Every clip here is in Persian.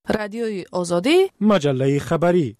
رادیوی آزادی، مجله خبری.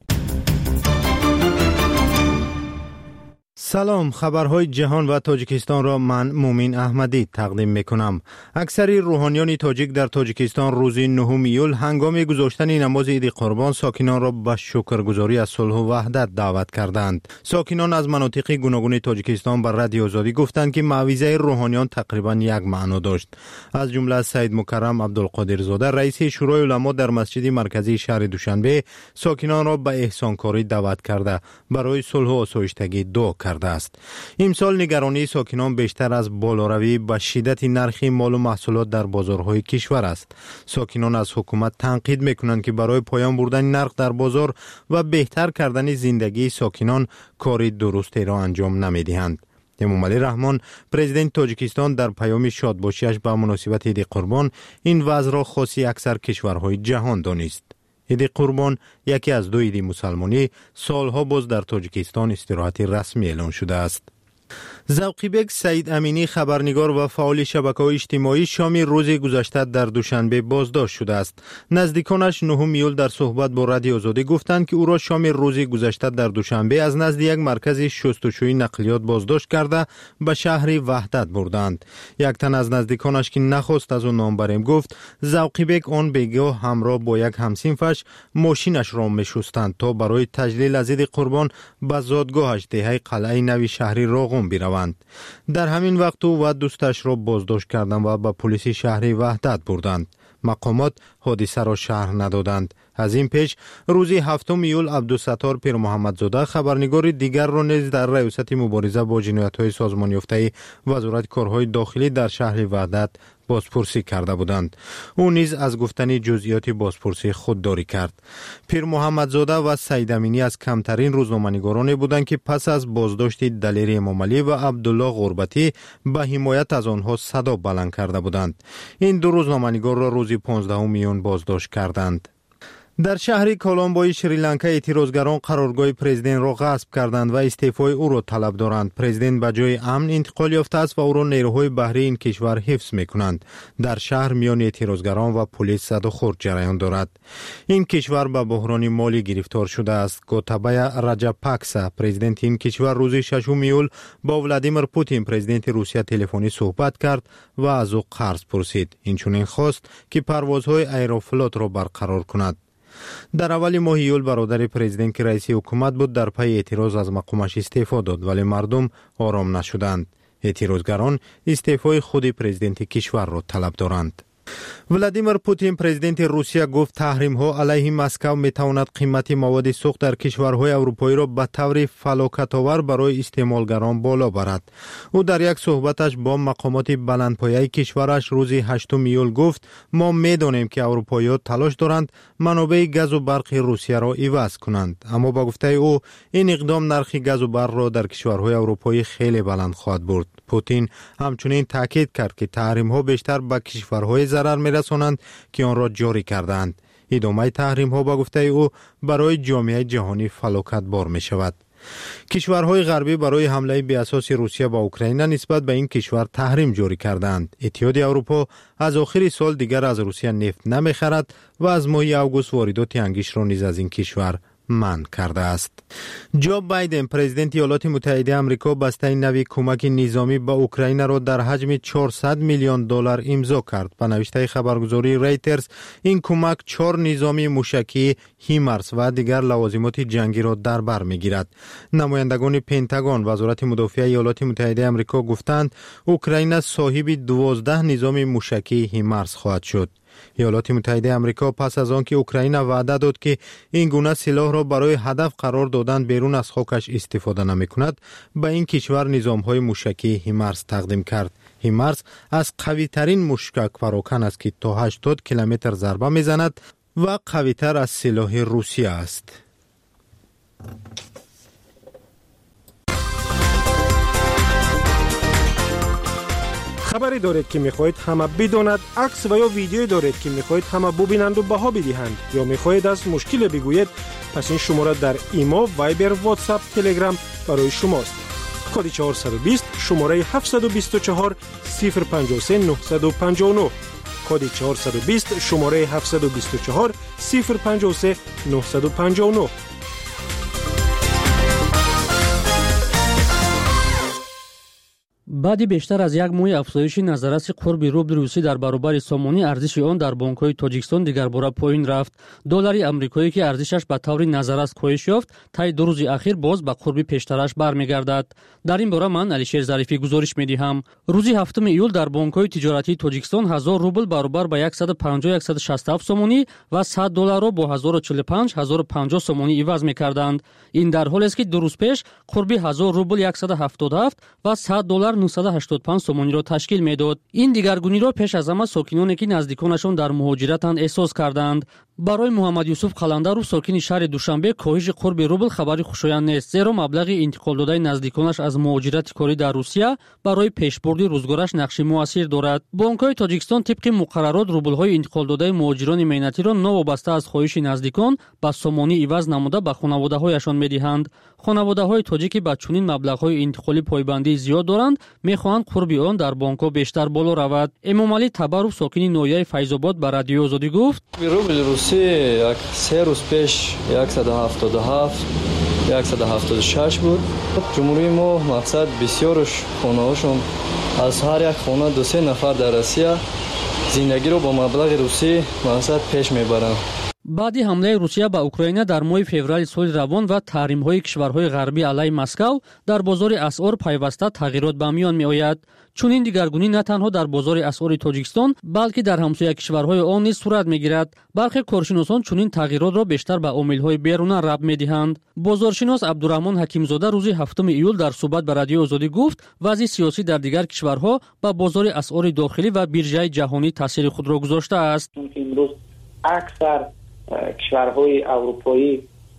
سلام، خبرهای جهان و تاجیکستان را من مومین احمدی تقدیم میکنم. اکثر روحانیان تاجیک در تاجیکستان روز 9 ایول هنگام گذاشتن نماز عید قربان ساکنان را به شکرگزاری از صلح و وحدت دعوت کردند. ساکنان از مناطق گوناگون تاجیکستان بر رادیو آزادی گفتند که موعظه روحانیان تقریبا یک معنا داشت. از جمله سید مکرم عبدالقادر زاده رئیس شورای علما در مسجد مرکزی شهر دوشنبه ساکنان را به احسانکاری دعوت کرده برای صلح و آسایشتگی دعا کرد است. امسال نگرانی ساکنان بیشتر از بالاروی به شدت نرخ مال و محصولات در بازارهای کشور است. ساکنان از حکومت تنقید میکنند که برای پایان بردن نرخ در بازار و بهتر کردن زندگی ساکنان کاری درستی را انجام نمیدهند. امامعلی رحمان پرزیدنت تاجیکستان در پیام شادباشیش به مناسبت عید قربان این وضع را خاصی اکثر کشورهای جهان دانست. عید قربان یکی از دو عید مسلمانی سالها باز در تاجیکستان استراحت رسمی اعلان شده است. ذوقی‌بک سعید امینی خبرنگار و فعال شبکه‌های اجتماعی شام روز گذشته در دوشنبه بازداشت شده است. نزدیکانش 9 ایول در صحبت با رادیو آزادی گفتند که او را شام روز گذشته در دوشنبه از نزد یک مرکز شستشویی نقلیات بازداشت کرده به شهر وحدت بردند. یک تن از نزدیکانش که نخواست از او نام بریم گفت ذوقی‌بک آن بیگاه همراه با یک همسینفش ماشینش را می‌شستند تا برای تجلیل از عید قربان به زادگاهش دهه قلعه نوی شهری راغون بروند. در همین وقت او و دوستش را بازداشت کردند و به پلیس شهر وحدت بردند. مقامات حادثه را شرح ندادند. از این پیش روز 7 ایول عبدالستار پیر محمدزاده خبرنگار دیگر را نیز در ریاست مبارزه با جنایت‌های سازمان یافته وزارت کارهای داخلی در شهر وحدت بازپرسی کرده بودند. او نیز از گفتن جزئیات بازپرسی خودداری کرد. پیر محمدزاده و سعید امینی از کمترین روزنامه‌نگارانی بودند که پس از بازداشت دلیر امامعلی و عبدالله غربتی به حمایت از آنها صدا بلند کرده بودند. این دو روزنامه‌نگار را روز 15 میون بازداشت کردند. در شهر کولومبوی شریلانکا اعتراضگران قرارگاه پرزیدنت را غصب کردند و استعفای او را طلب دارند. پرزیدنت به جای امن انتقال یافته است و او را نیروهای بحری این کشور حفظ میکنند. در شهر میان اعتراضگران و پلیس زد و خورد جریان دارد. این کشور به بحران مالی گرفتار شده است. گوتابایا راجاپاکسا پرزیدنت این کشور روز 6 ایول با ولادیمیر پوتین پرزیدنت روسیه تلفنی صحبت کرد و از او قرض پرسید. اینچنین خواست که پروازهای ایروفلوت را برقرار کند. در اول ماه ایول برادر پرزیدنت که رئیس حکومت بود در پی اعتراض از مقامش استعفا داد ولی مردم آرام نشدند. اعتراضگران استعفای خود پرزیدنت کشور را طلب دارند. ولادیمیر پوتین پرزیدنت روسیه گفت تحریم ها علیه مسکو می تواند قیمت مواد سوخت در کشورهای اروپایی را به طور فلاکت آور برای استعمالگران بالا برد. او در یک صحبتش با مقامات بلندپایه کشورش روز 8 ایول گفت ما می دانیم که اروپایی‌ها تلاش دارند منابع گاز و برق روسیه را عوض کنند، اما با گفته او این اقدام نرخ گاز و برق را در کشورهای اروپایی خیلی بلند خواهد برد. پوتین همچنین تاکید کرد که تحریم ها بیشتر به کشورهای ضرر می‌رسانند که آن را جاری کردند. ادامه تحریم ها با گفته او برای جامعه جهانی فلاکت بار می شود. کشورهای غربی برای حمله بی اساس روسیه با اوکراین نسبت به این کشور تحریم جاری کردند. اتحاد اروپا از آخر سال دیگر از روسیه نفت نمی‌خرد و از ماه اوگوست واردات انگشت را نیز از این کشور منع کرده است. جو بایدن پرزیدنت ایالات متحده آمریکا بسته نوی کمک نظامی به اوکراین را در حجم 400 میلیون دلار امضا کرد. به نوشته خبرگزاری ریترز این کمک 4 نظامی موشکی هیمارس و دیگر لوازمات جنگی را در بر میگیرد. نمایندگان پنتاگون وزارت مدافع ایالات متحده آمریکا گفتند اوکراین صاحب 12 نظام موشکی هیمارس خواهد شد. ایالات متحده آمریکا پس از آنکه اوکراین وعده داد که این گونه سلاح را برای هدف قرار دادن بیرون از خاکش استفاده نمی‌کند، به این کشور نظام‌های موشکی هیمارس تقدیم کرد. هیمارس از قوی‌ترین موشک پراکن است که تا 80 کیلومتر ضربه می‌زند و قوی‌تر از سلاح روسیه است. خبری دارید که میخواهید همه بداند، عکس و یا ویدیویی دارید که میخواهید همه ببینند و بها بدهند، یا میخواهید از مشکل بگویید، پس این شماره در ایما، وایبر، واتساپ، تلگرام برای شماست. کد 420 شماره 724 053 959. کد 420 شماره 724 053 959. баъди бештар аз як моҳи афзоиши назараси қурби рубли русӣ дар баробари сомонӣ арзиши он дар бонкҳои тоҷикистон дигарбора поин рафт. доллари амрикоӣ ки арзишаш ба таври назарас коҳиш ёфт, таи 2 рӯзи ахир боз ба қурби пештараш бармегардад. дар ин бора ман Алишер Зарифӣ гузориш медиҳам. рӯзи 7 июл дар бонкҳои тиҷоратии Тоҷикистон 1000 рубл баробар ба 150-167 сомонӣ ва 100 долларро бо 1045-1050 сомонӣ иваз мекарданд. ин дар ҳолест ки 2 рӯз пеш қурби 1000 рубл 177 ва 100 доллар 985 сомониро ташкил медод. ин дигаргуниро пеш аз ҳама сокиноне ки наздиконашон дар муҳоҷиратанд эҳсос карданд. барои Муҳаммад Юсуф Қаландару сокини шаҳри Душанбе коҳиши қурби рубл хабари хушоянд нест, зеро маблағи интиқолдодаи наздиконаш аз муҳоҷирати корӣ дар Русия барои пешбурди рӯзгораш нақши муассир дорад. бонкҳои Тоҷикистон тибқи муқаррарот рублҳои интиқолдодаи муҳоҷирони меҳнатиро новобаста аз хоҳиши наздикон ба сомонӣ иваз намуда ба хонаводаҳояшон медиҳанд. хонаводаҳои тоҷи ки ба чунин маблағҳои интиқолӣ пойбандии зиёд доранд, мехоҳанд қурби он дар бонкҳо бештар боло равад. Эмомалӣ Табаров сокини ноҳияи Файзобод ба Радиои Озодӣ гуфт: як 3 рӯз пеш 177-176 буд. ҷумҳурии мо мақсад бисёрш хонаҳошон аз ҳар як хона 2-3 нафар дар Россия зиндагиро бо маблағи русӣ мақсад пеш мебаранд. баъди ҳамлаи Русия ба Украина дар моҳи феврали соли равон ва таҳримҳои кишварҳои ғарбӣ алайҳи Москав, дар бозори асъор пайваста тағйирот ба миён меояд. чунин дигаргунӣ на танҳо дар бозори асъори Тоҷикистон, балки дар ҳамсоя кишварҳои он низ сурат мегирад. бархе коршиносон чунин тағйиротро бештар ба омилҳои беруна рабт медиҳанд. бозоршинос Абдураҳмон Ҳакимзода рӯзи 7 июл дар суҳбат ба Радиои Озодӣ гуфт: вазъи сиёсӣ дар дигар кишварҳо ба бозори асъори дохилӣ ва биржаи ҷаҳонӣ таъсири худро гузоштааст. имрӯз аксар кишварҳои аврупоӣ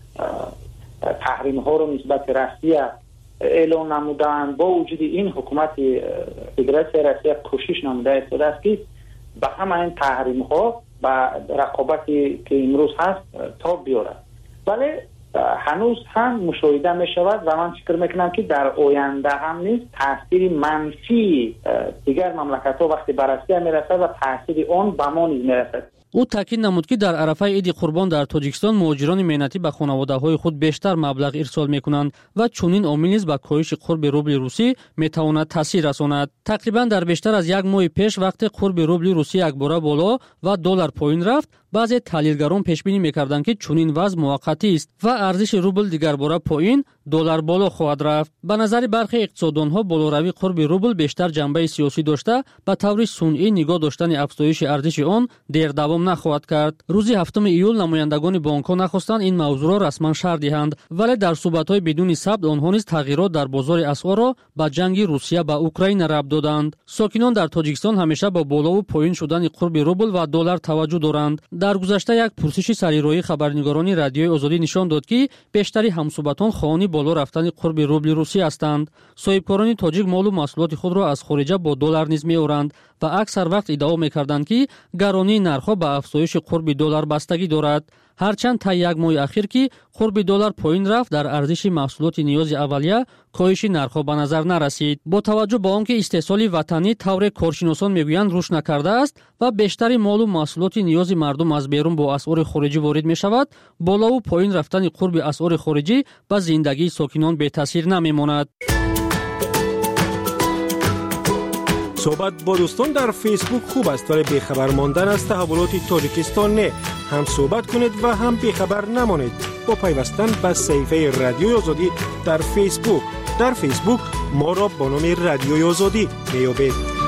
таҳримҳоро нисбати Россия эълон намуданд. бо вуҷуди ин ҳукумати федератсияи Россия кӯшиш намуда истодааст ки ба ҳама ин таҳримҳо ба рақобате ки имрӯз ҳаст тоб биёрад. вале ҳанӯз ҳам мушоҳида мешавад ва ман фикр мекунам ки дар оянда ҳам низ таъсири манфии дигар мамлакатҳо вақте ба Россия мерасад ва таъсири он ба мо низ мерасад. ӯ таъкид намуд ки дар арафаи иди Қурбон дар Тоҷикистон муҳоҷирони меҳнатӣ ба хонаводаҳои худ бештар маблағ ирсол мекунанд ва чунин омил низ ба коҳиши қурби рубли русӣ метавонад таъсир расонад. тақрибан дар бештар аз як моҳи пеш вақте қурби рубли русӣ якбора боло ва доллар поин рафт, баъзе таҳлилгарон пешбинӣ мекарданд ки чунин вазъ муваққатист ва арзиши рубл дигарбора поин, доллар боло хоҳад рафт. ба назари бархе иқтисоддонҳо болоравии қурби рубл бештар ҷанбаи сиёсӣ дошта, ба таври сунъӣ нигоҳ доштани афзоиши арзиши он дердавом нахоҳад кард. рӯзи 7 июл намояндагони бонкҳо нахостанд ин мавзӯъро расман шарҳ диҳанд, вале дар суҳбатҳои бидуни сабт онҳо низ тағйирот дар бозори асъорро ба ҷанги Русия ба Украина рабт доданд. сокинон дар Тоҷикистон ҳамеша ба болову поин шудани қурби рубл ва доллар таваҷҷӯҳ доранд. дар гузашта як пурсиши сарироии хабарнигорони Радиои Озодӣ нишон дод ки бештари ҳамсуҳбатон хоҳони боло рафтани қурби рубли русӣ ҳастанд. соҳибкорони тоҷик молу маҳсулоти худро аз хориҷа бо доллар низ меоранд ва аксар вақт иддао мекарданд ки гаронии нархҳо ба афзоиши қурби доллар бастагӣ дорад. ҳарчанд таи як моҳи ахир ки қурби доллар поин рафт, дар арзиши маҳсулоти ниёзи аввалия коҳиши нархҳо ба назар нарасид. бо таваҷҷӯҳ ба он ки истеҳсоли ватанӣ тавре коршиносон мегӯянд рушд накардааст ва бештари молу маҳсулоти ниёзи мардум аз берун бо асъори хориҷӣ ворид мешавад, болову поин рафтани қурби асъори хориҷӣ ба зиндагии сокинон бетаъсир намемонад. صحبت با دوستان در فیسبوک خوب است ولی بیخبر ماندن از تحولات تاجیکستان نه. هم صحبت کنید و هم بیخبر نمانید با پیوستن به صفحه رادیوی آزادی در فیسبوک. در فیسبوک ما را با نام رادیوی آزادی میابید.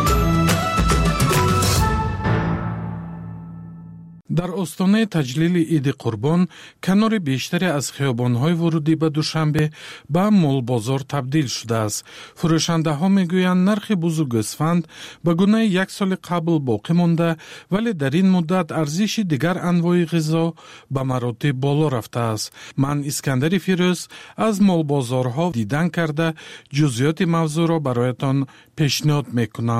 дар остонаи таҷлили иди Қурбон канори бештаре аз хиёбонҳои вурудӣ ба Душанбе ба молбозор табдил шудааст. фурӯшандаҳо мегӯянд нархи бузу гӯсфанд ба гунаи як соли қабл боқӣ монда, вале дар ин муддат арзиши дигар анвои ғизо ба маротиб боло рафтааст. ман Искандари Фирӯз аз молбозорҳо дидан карда ҷузъиёти мавзӯъро бароятон пешниҳод мекунам.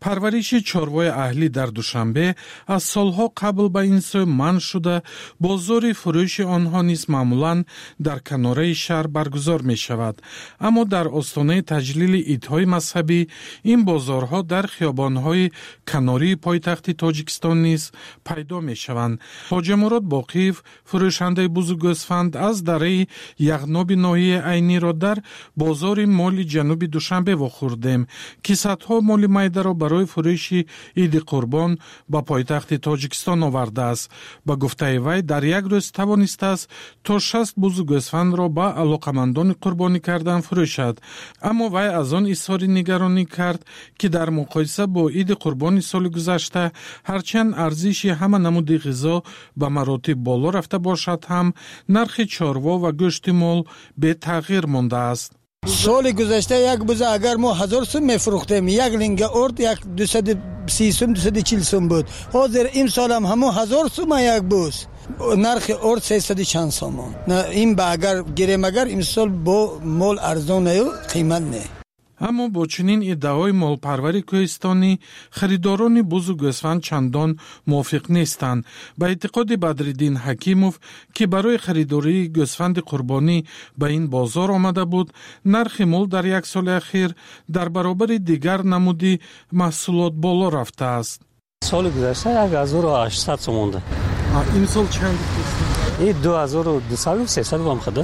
پرورش چاروای اهلی در دوشنبه از سالها قبل به این سو منع شده، بازار فروش آنها نیز معمولاً در کناره شهر برگزار می شود. اما در استانه تجلیل عیدهای مذهبی این بازارها در خیابانهای کناری پایتخت تاجیکستان نیز پیدا می شوند. حاج مراد باقیف، فروشنده بزرگ گوسفند، از دره یغناب ناحیه عینی را در بازار مال جنوب دوشنبه واخوردیم که صدها مال میده را برای فروش عید قربان با پایتخت تاجیکستان آورده است. با گفته وی در یک روز توانست است تا 60 بزرگ گوسفند را با علاقمندان قربانی کردن فروشد. اما وی از آن اظهار نگرانی کرد که در مقایسه با عید قربانی سال گذشته هرچند ارزش همه نمود غذا به مراتب بالا رفته باشد هم نرخ چاروا و گوشت مال به تغییر مانده است. سال گذشته یک بوزه اگر ما 1000 سوم میفروختیم، یک لنگ ارد یک 230 سوم 240 سوم بود. حاضر این سال هم همون 1000 سوم یک بوز، نرخ ارد 300 چند سوم. نه این با اگر گیریم اگر این سال با مال ارزانه و قیمت نه. اما با چنین ادعای مالپروری کوهستانی خریداران بزرگ گوسفند چندان موافق نیستند. به اعتقاد بدرالدین حکیموف که برای خریداری گوسفند قربانی به این بازار آمده بود، نرخ مال در یک سال اخیر در برابر دیگر نمودی محصولات بالا رفته است. سال گذشته 1800 سوم مونده. این سال چند است؟ این 2200 300 هم خدا.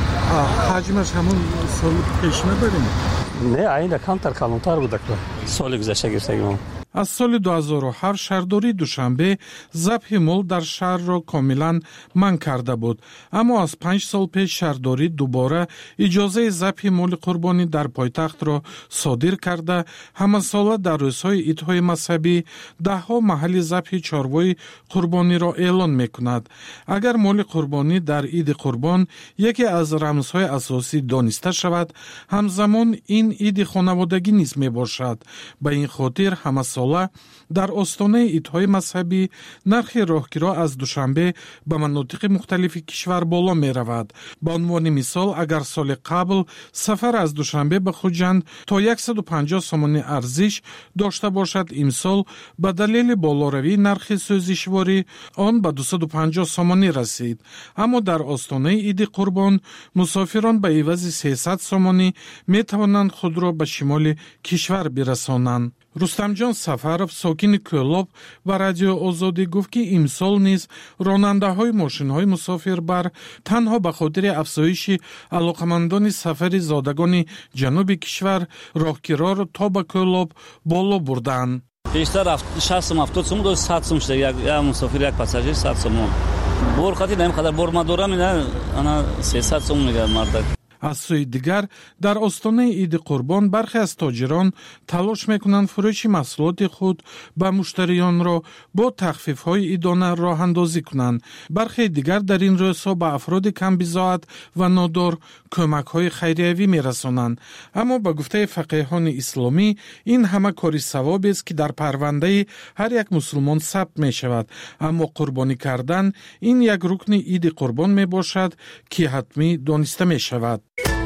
حجمش همون سال پیش نبریم؟ نه این کمتر بوده که سال گذشته گرفتیم. از سال 2007 شهرداری دوشنبه ذبح مال در شهر را کاملا منع کرده بود. اما از 5 سال پیش شهرداری دوباره اجازه ذبح مال قربانی در پایتخت را صادر کرده. همه ساله در روزهای عیدهای مذهبی 10 محل ذبح چاروای قربانی را اعلان میکند. اگر مال قربانی در عید قربان یکی از رمزهای اساسی دانسته شود، همزمان این عید خانوادگی نیز میباشد. به این خاطر همه ساله در استانه عیدهای مذهبی نرخ راهگیرها از دوشنبه به مناطق مختلف کشور بالا می رود. به عنوان مثال اگر سال قبل سفر از دوشنبه به خوجند تا 150 سوم ارزش داشته باشد، امسال به دلیل بالاروی نرخ سوزشواری آن به 250 سوم رسید. اما در استانه عید قربان مسافران به عوض 300 سوم می توانند خود را به شمال کشور برسانند. رستم جان سفرов ساکن کولاب و رادیو آزادی گفت که امسال نیز راننده های ماشین های مسافربر تنها به خاطر افزایش علاقمندان سفر زادگان جنوب کشور راهگیرها را تا به کولاب بالا بردند. بیشتر 60 سوم 70 سوم دو 100 سوم شده یک مسافر یک پاساژیر 100 سوم. بور خاطر نمی قدر بور ما دورم اینا انا 300 سوم میگه مرد. از سوی دیگر در استانه عید قربان برخی از تاجران تلاش میکنند فروش محصولات خود به مشتریان را با تخفیف های عیدانه راه اندازی کنند. برخی دیگر در این روزها به افراد کم بضاعت و نادار کمک های خیریوی میرسانند. اما به گفته فقیهان اسلامی این همه کاری ثوابی است که در پرونده هر یک مسلمان ثبت می شود. اما قربانی کردن این یک رکن عید قربان می باشد که حتمی دانسته می شود.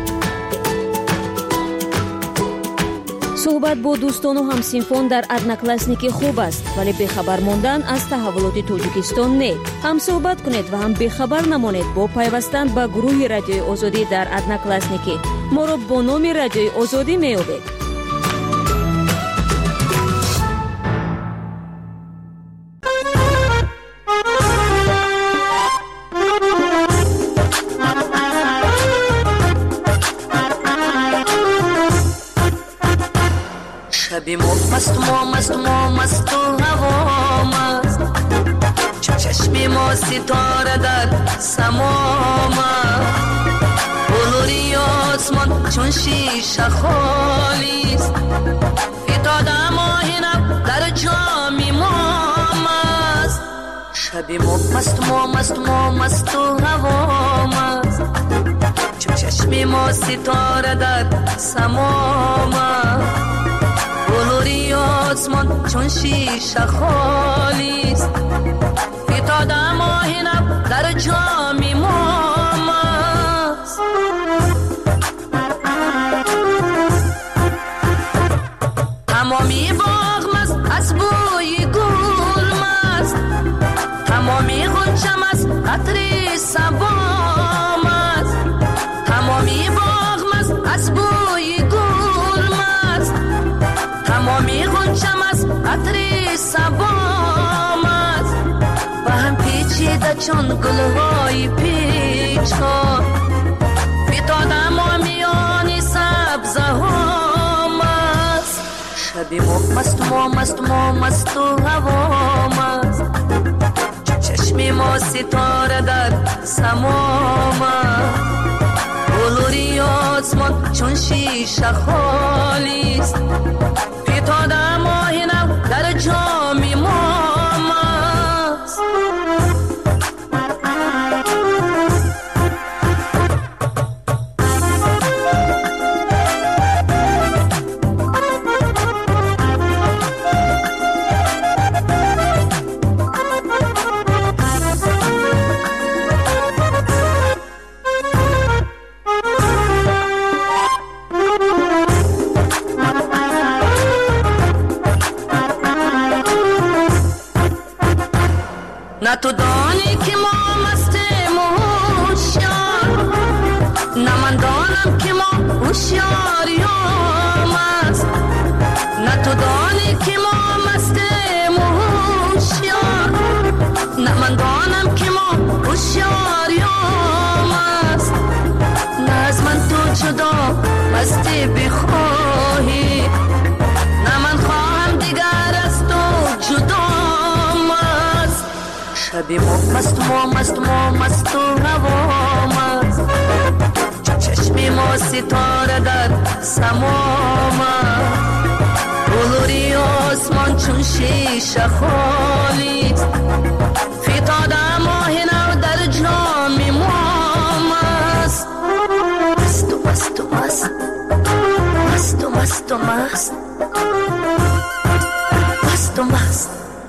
صحبت با دوستان و همسینفون در ادناکلاسنیکی خوب است، ولی بخبر موندن از تحولات تاجیکستان نه. هم صحبت کنید و هم بخبر نمانید با پیوستن به گروه رادیوی آزادی در ادناکلاسنیکی. ما را با نام رادیوی آزادی می‌یابید. شبی مست و هوا مست، چشمی ما ستاره در سما مست، بلوری آسمان چون شیشه خالیست، فتاده ماهینم در جامی ما مست. شبی مست و هوا مست، چشمی ما ستاره در سما مست، بلوری آسمان چون شیشه خالیست، فتاده ماهینم در جامی ما مست. تمامی باغ مست غنچم است عطر صبام است تمامی باغم است از بوی گل است تمامی غنچم است عطر صبام است با هم پیچیده چون گلهای پیچان فتادم و میان سبزه هم است شبی مست و هوام است چشمی ما ستاره در سمام است بلوری آسمان چون شیشه خالی است فتاده ماه نو در جام مام است نه تو دانی که ما مستیم و هوشیار نه من دانم که ما هوشیاریم است نه تو دانی که ما مستیم و هوشیار نه من دانم که ما هوشیاریم است نه از من تو جدا مستی بخواهی نه من خواهم دیگر از تو جدا شبی مست و هوام است چشمی ما ستاره در سمام است بلوری آسمان چون شیشه خالی است فتاده ماه نو در جام مام است مست و مست و مست مست و مست و مست مست و مست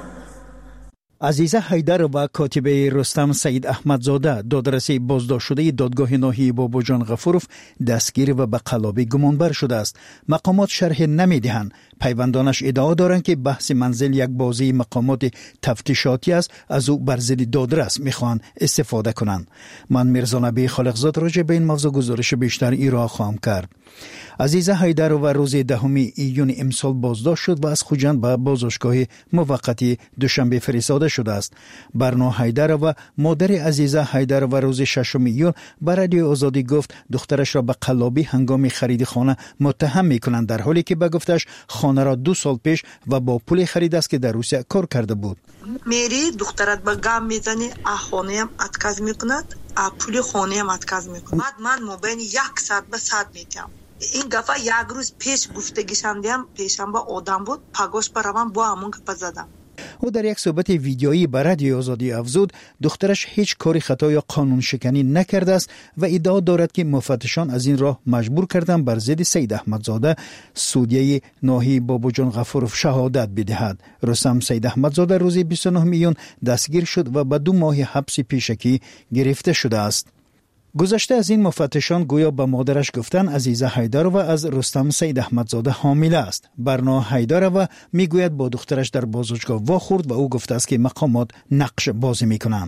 عزیزه حیدر و کاتبه رستم سید احمدزاده دادرسی بازداشت شده دادگاه ناحیه باباجان غفورف دستگیر و به قلابی گمانبر شده است. مقامات شرح نمیدهند. پیوندانش ادعا دارند که بحث منزل یک بازی مقامات تفتیشاتی است، از او بر ضد دادرس میخوان استفاده کنند. من میرزا نبی خالقزاد راجع به این موضوع گزارش بیشتر ایرا خواهم کرد. عزیزه حیدر و روز 10 ایون امسال بازداشت شد و از خوجند به بازداشتگاه موقتی دوشنبه فرستاده شده است. برنا حیدر و مادر عزیزه حیدر و روز 6 ایون به رادیو آزادی گفت دخترش را به قلابی هنگام خرید خانه متهم میکنند، در حالی که به گفتش خانه را 2 سال پیش و با پول خرید است که در روسیه کار کرده بود. میری دخترت به گام میزنی، خانه هم اتکاز میکند، پول خانه هم اتکاز میکند. بعد من مبین 1 ساعت به ساعت میتیم. این گفا 1 روز پیش گفتگیشم دیم، پیشم با آدم بود، پاگوش برام با همون گفا زدم. او در یک صحبت ویدیویی به رادیو آزادی افزود دخترش هیچ کاری خطا یا قانون شکنی نکرده است و ادعا دارد که مفتشان از این راه مجبور کردند بر ضد سید احمدزاده سودیه ناحیه باباجان غفورف شهادت بدهد. رستم سید احمدزاده روز 29 ایون دستگیر شد و به 2 ماه حبس پیشکی گرفته شده است. گذشته از این مفتشان گویا به مادرش گفتن عزیزه حیدر و از رستم سید احمدزاده حامله است. برنا حیدر و میگوید با دخترش در بازداشتگاه واخورد و او گفته است که مقامات نقش بازی میکنند.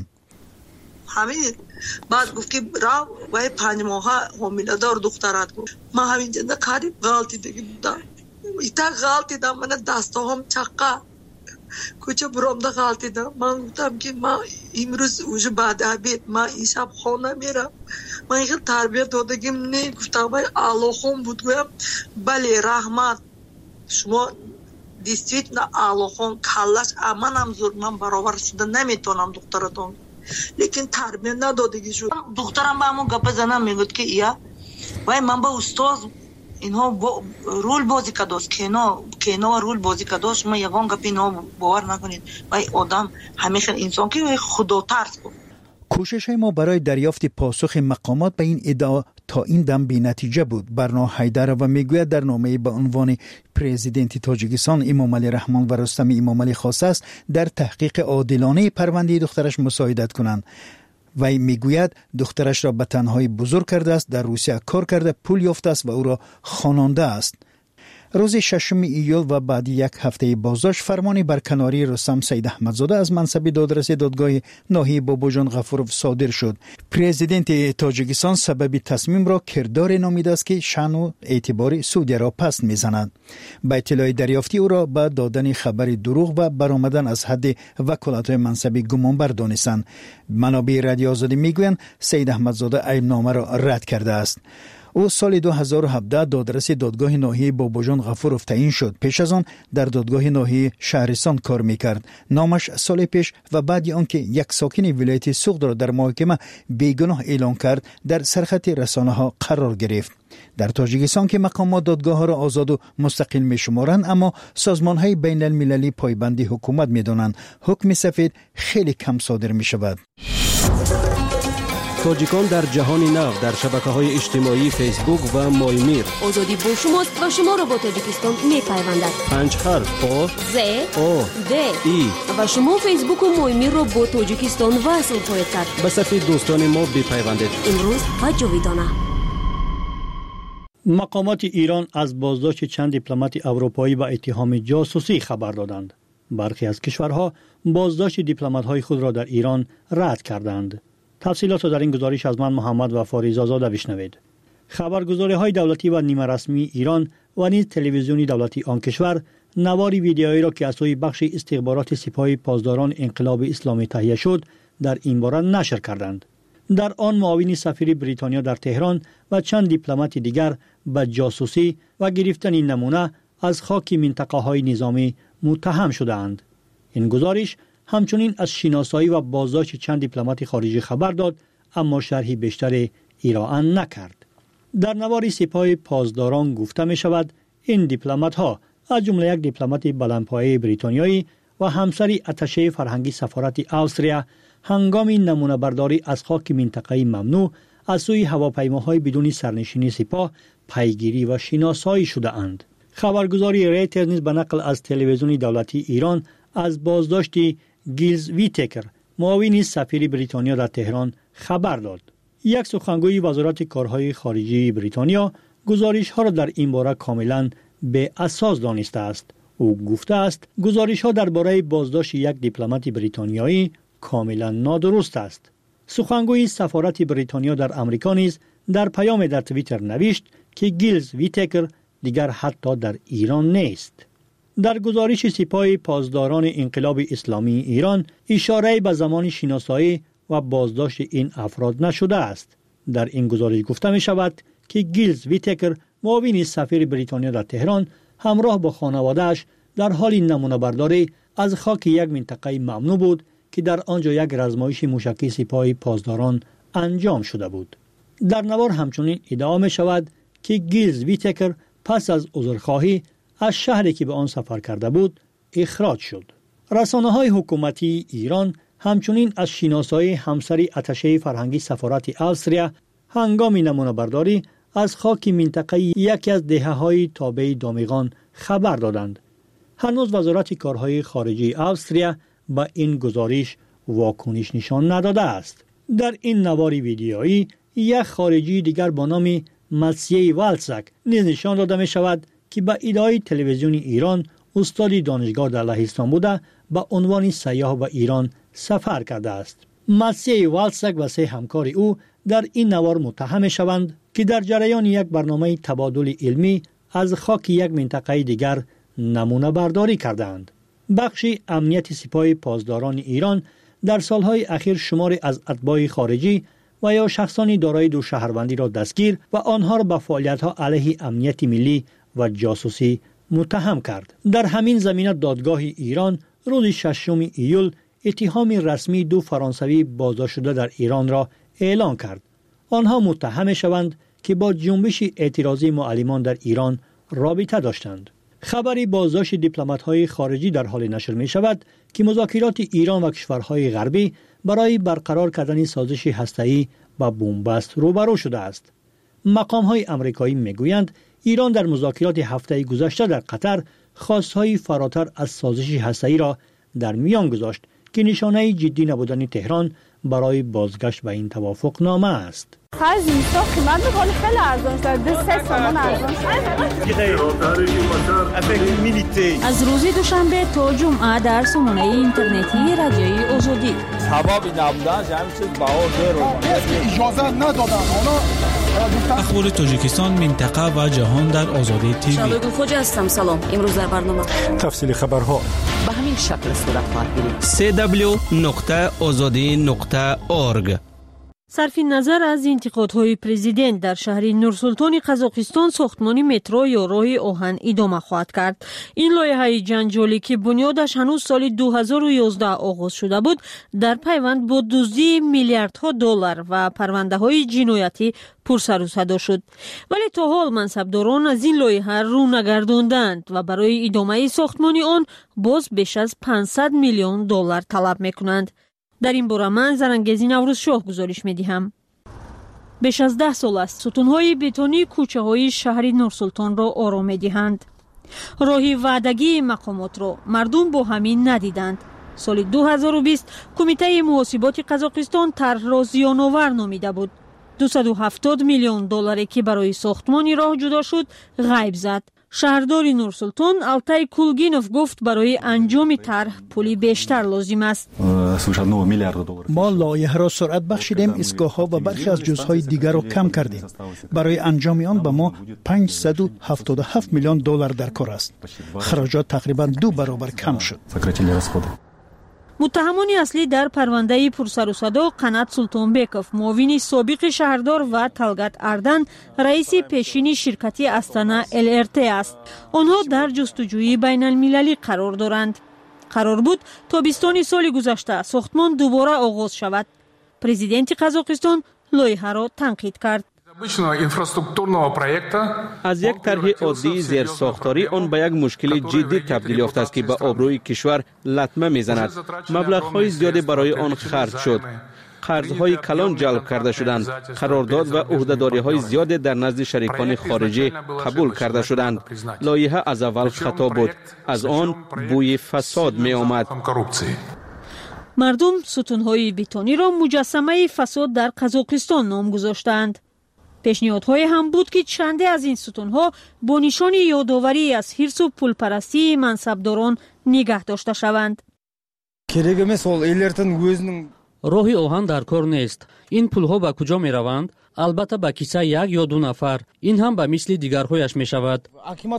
همین بعد گفت که را و 5 ماه حامله دار دخترات گفت ما همین جنده قریب غلطی دیگه بودم. ایتا غلطی دام من دستام چقا کوچه برامده غلطی دام. من گفتم که ما امروز اوج بعد عبید ما این شب خانه میرم. من خیلی تربیت دادگیم نه گفتم بای آلوخون بود گویم بله رحمت شما دیستویت نه آلوخون کلش اما هم زور من برابر شده نمیتونم دخترتون لیکن تربیت ندادگی شد. دخترم با همون گپ زنم میگود که ایا وای من با استاد اینها رول بازی کداست کینا رول بازی کداست شما یگان گپ اینها باور نکنید وای آدم همیشه انسان که خدا ترس بود. کوشش ما برای دریافت پاسخ مقامات به این ادعا تا این دم بی نتیجه بود. برنا حیدر و میگوید در نامه با عنوان پرزیدنت تاجیکستان امام علی رحمان و رستم امام علی خواسته است در تحقیق عادلانه پرونده دخترش مساعدت کنند. وی میگوید دخترش را به تنهایی بزرگ کرده است، در روسیه کار کرده، پول یافته است و او را خواننده است. روز 6 ایول و بعد یک هفته بازداشت فرمانی برکناری رستم سید احمدزاده از منصب دادرس دادگاه ناحیه باباجان غفوروف صادر شد. پرزیدنت تاجیکستان سبب تصمیم را کردار نامیده است که شأن و اعتبار سعودی را پست میزند. با اطلاع دریافتی او را به دادن خبر دروغ و برآمدن از حد وکالت منصب گمانبر دانستند. منابع رادیو آزادی میگویند سید احمدزاده عیبنامه را رد کرده است. او سال 2017 دادرس دادگاه ناحیه باباجان غفوروف تعیین شد. پیش از آن در دادگاه ناحیه شهرستان کار میکرد. نامش سال پیش و بعد آنکه یک ساکن ولایت سوخت را در محاکمه بیگناه اعلام کرد در سرخط رسانه ها قرار گرفت. در تاجیکستان که مقامات دادگاه ها را آزاد و مستقل می شمارند، اما سازمان های بین المللی پایبندی حکومت می دانند. حکم سفید خیلی کم صادر می شود. تاجیکان در جهان نو در شبکه‌های اجتماعی فیسبوک و مایمیر. آزادی با شماست و شما را با تاجیکستان می‌پیوندد. 5 حرف او ز او د ای و شما فیسبوک و مایمیر را با تاجیکستان وصل خواهید کرد. به صفحه دوستان ما بپیوندید. امروز و جاویدانه. مقامات ایران از بازداشت چند دیپلمات اروپایی با اتهام جاسوسی خبر دادند. برخی از کشورها بازداشت دیپلمات‌های خود را در ایران رد کردند. تفصیلات را در این گزارش از من محمد و فاریزاده بشنوید. خبرگزاری‌های دولتی و نیمه رسمی ایران و نیز تلویزیونی دولتی آن کشور نواری ویدیویی را که از سوی بخش استخبارات سپاه پاسداران انقلاب اسلامی تهیه شد در این باره نشر کردند. در آن معاون سفیر بریتانیا در تهران و چند دیپلمات دیگر به جاسوسی و گرفتن نمونه از خاک منطقه‌های نظامی متهم شدند. این گزارش همچنین از شناسایی و بازداشت چند دیپلمات خارجی خبر داد، اما شرحی بیشتر ارائه نکرد. در نوار سپاه پاسداران گفته می شود این دیپلمات ها از جمله یک دیپلمات بلندپایه بریتانیایی و همسری اتشه فرهنگی سفارت استرالیا هنگام نمونه برداری از خاک منطقه ممنوع از سوی هواپیماهای بدون سرنشینی سپاه پیگیری و شناسایی شده اند. خبرگزاری ریترز نیز به نقل از تلویزیون دولتی ایران از بازداشت گیلز ویتکر معاون سفیر بریتانیا در تهران خبر داد. یک سخنگوی وزارت کارهای خارجی بریتانیا گزارش ها را در این باره کاملا به اساس دانسته است. او گفته است گزارش ها درباره بازداشت یک دیپلمات بریتانیایی کاملا نادرست است. سخنگوی سفارت بریتانیا در آمریکا نیز در پیام در توییتر نوشت که گیلز ویتکر دیگر حتی در ایران نیست. در گزارش سپاه پاسداران انقلاب اسلامی ایران اشاره به زمان شناسایی و بازداشت این افراد نشده است. در این گزارش گفته می شود که گیلز ویتکر معاون سفیر بریتانیا در تهران همراه با خانواده‌اش در حال نمونه برداری از خاک یک منطقه ممنوع بود که در آنجا یک رزمایش موشکی سپاه پاسداران انجام شده بود. در نوار همچنین ادعا می شود که گیلز ویتکر پس از عذرخواهی از شهری که به آن سفر کرده بود اخراج شد. رسانه‌های حکومتی ایران همچنین از شناسایی همسری اتشه فرهنگی سفارت استرالیا هنگام نمونه برداری از خاک منطقه یکی از دهه‌های تابع دامغان خبر دادند. هنوز وزارت کارهای خارجی استرالیا با این گزارش واکنش نشان نداده است. در این نوار ویدیویی یک خارجی دیگر با نام ماسیی والسک نیز نشان داده می شود که به ادعای تلویزیون ایران استاد دانشگاه در لهستان بوده به عنوان سیاح به ایران سفر کرده است. ماسیی والسک و 3 همکار او در این نوار متهم شوند که در جریان یک برنامه تبادل علمی از خاک یک منطقه دیگر نمونه برداری کردند. بخش امنیت سپاه پاسداران ایران در سالهای اخیر شماری از اتباع خارجی و یا شخصانی دارای 2 شهروندی را دستگیر و آنها را به فعالیت‌ها علیه امنیت ملی و جاسوسی متهم کرد. در همین زمینه دادگاه ایران روز 6 ایول اتهام رسمی 2 فرانسوی بازداشت شده در ایران را اعلان کرد. آنها متهم شوند که با جنبش اعتراضی معلمان در ایران رابطه داشتند. خبری بازداشت دیپلمات‌های خارجی در حال نشر می شود که مذاکرات ایران و کشورهای غربی برای برقرار کردن سازش هسته‌ای با بنبست روبرو شده است. مقام‌های آمریکایی می‌گویند ایران در مذاکرات هفته گذشته در قطر خواست‌های فراتر از سازش هسته‌ای را در میان گذاشت که نشانه جدی نبودن تهران برای بازگشت به این توافق نامه است. خرج اینستا قیمت میکنه خیلی ارزان شده 3 تومان ارزان شده. از روز دوشنبه تا جمعه در سامانه اینترنتی رادیوی آزادی. ثوابی نبودن همین چیز بها اجازه ندادن. اخبار تاجیکستان، منطقه و جهان در آزادی تیوی. شادو خوجا هستم. سلام. امروز در برنامه تفصیل خبرها به همین شکل صورت خواهد گرفت. www.azadi.org. صرف نظر از انتقادهای پرزیدنت در شهر نورسلطان قزاقستان، ساختمان مترو یا راه آهن ادامه خواهد کرد. این لایحه جنجالی که بنیادش هنوز سال 2011 آغاز شده بود، در پیوند با دزدی میلیاردها دلار و پرونده‌های جنایتی پرسر و صدا شد. ولی تا حال منصبداران از این لایحه رو نگرداندند و برای ادامه ساختمان آن باز بیش از 500 میلیون دلار طلب میکنند. در این باره من زرنگزی نوروز شاه گزارش میدهم. بیش از 10 سال است ستونهای بتونی کوچه های شهر نورسلطان را آرام میدهند. راهی وعدگی مقامات را مردم با همین ندیدند. سال 2020 کمیته محاسبات قزاقستان طرح را زیان‌آور نامیده بود. 270 میلیون دلاری که برای ساختمان راه جدا شد غیب زد. شهردار نورسلطان التای کولگینوف گفت برای انجام طرح پولی بیشتر لازم است. ما لایحه را سرعت بخشیدیم، ایستگاه‌ها و برخی از جزءهای دیگر را کم کردیم. برای انجام آن به ما 577 میلیون دلار در کار است. خراجات تقریباً 2 برابر کم شد. متهمان اصلی در پرونده پرسر و صدا قنات سلطانبکوف، معاون سابق شهردار، و طلگت اردن، رئیس پیشین شرکت استانا LRT است. آنها در جستجوی بین المللی قرار دارند. قرار بود تابستان سال گذشته ساختمان دوباره آغاز شود. پرزیدنت قزاقستان لایحه را تنقید کرد. از یک طرح عادی زیرساختاری آن به یک مشکل جدی تبدیل یافته است که به آبروی کشور لطمه میزند. مبلغ‌های زیادی برای آن خرج شد. قرض‌های کلان جلب کرده شدند. قرارداد و عهده‌داری‌های زیادی در نزد شریکان خارجی قبول کرده شدند. لایحه از اول خطا بود. از آن بوی فساد می آمد. مردم ستون‌های بتونی را مجسمه فساد در قزاقستان نام گذاشتند. پیشنهادهای هم بود که چندی از این ستونها با نشان یادآوری از حرص و پولپرستی منصبداران نگه داشته شوند. راه آهن در کار نیست. این پولها به کجا می روند؟ البته به کیسه 1 یا 2 نفر. این هم به مثل دیگرهایش می شود.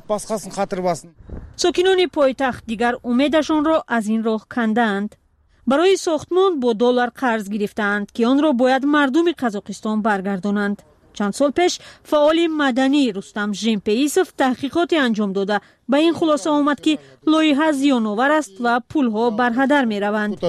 ساکنان پایتخت دیگر امیدشان را از این راه کندند. برای ساختمان با دلار قرض گرفتند که آن را باید مردم قزاقستان برگردانند. چند سال پیش فعال مدنی رستم ژمپیسوف تحقیقات انجام داده به این خلاصه آمد که لایحه زیان‌آور است و پولها برهدر می روند.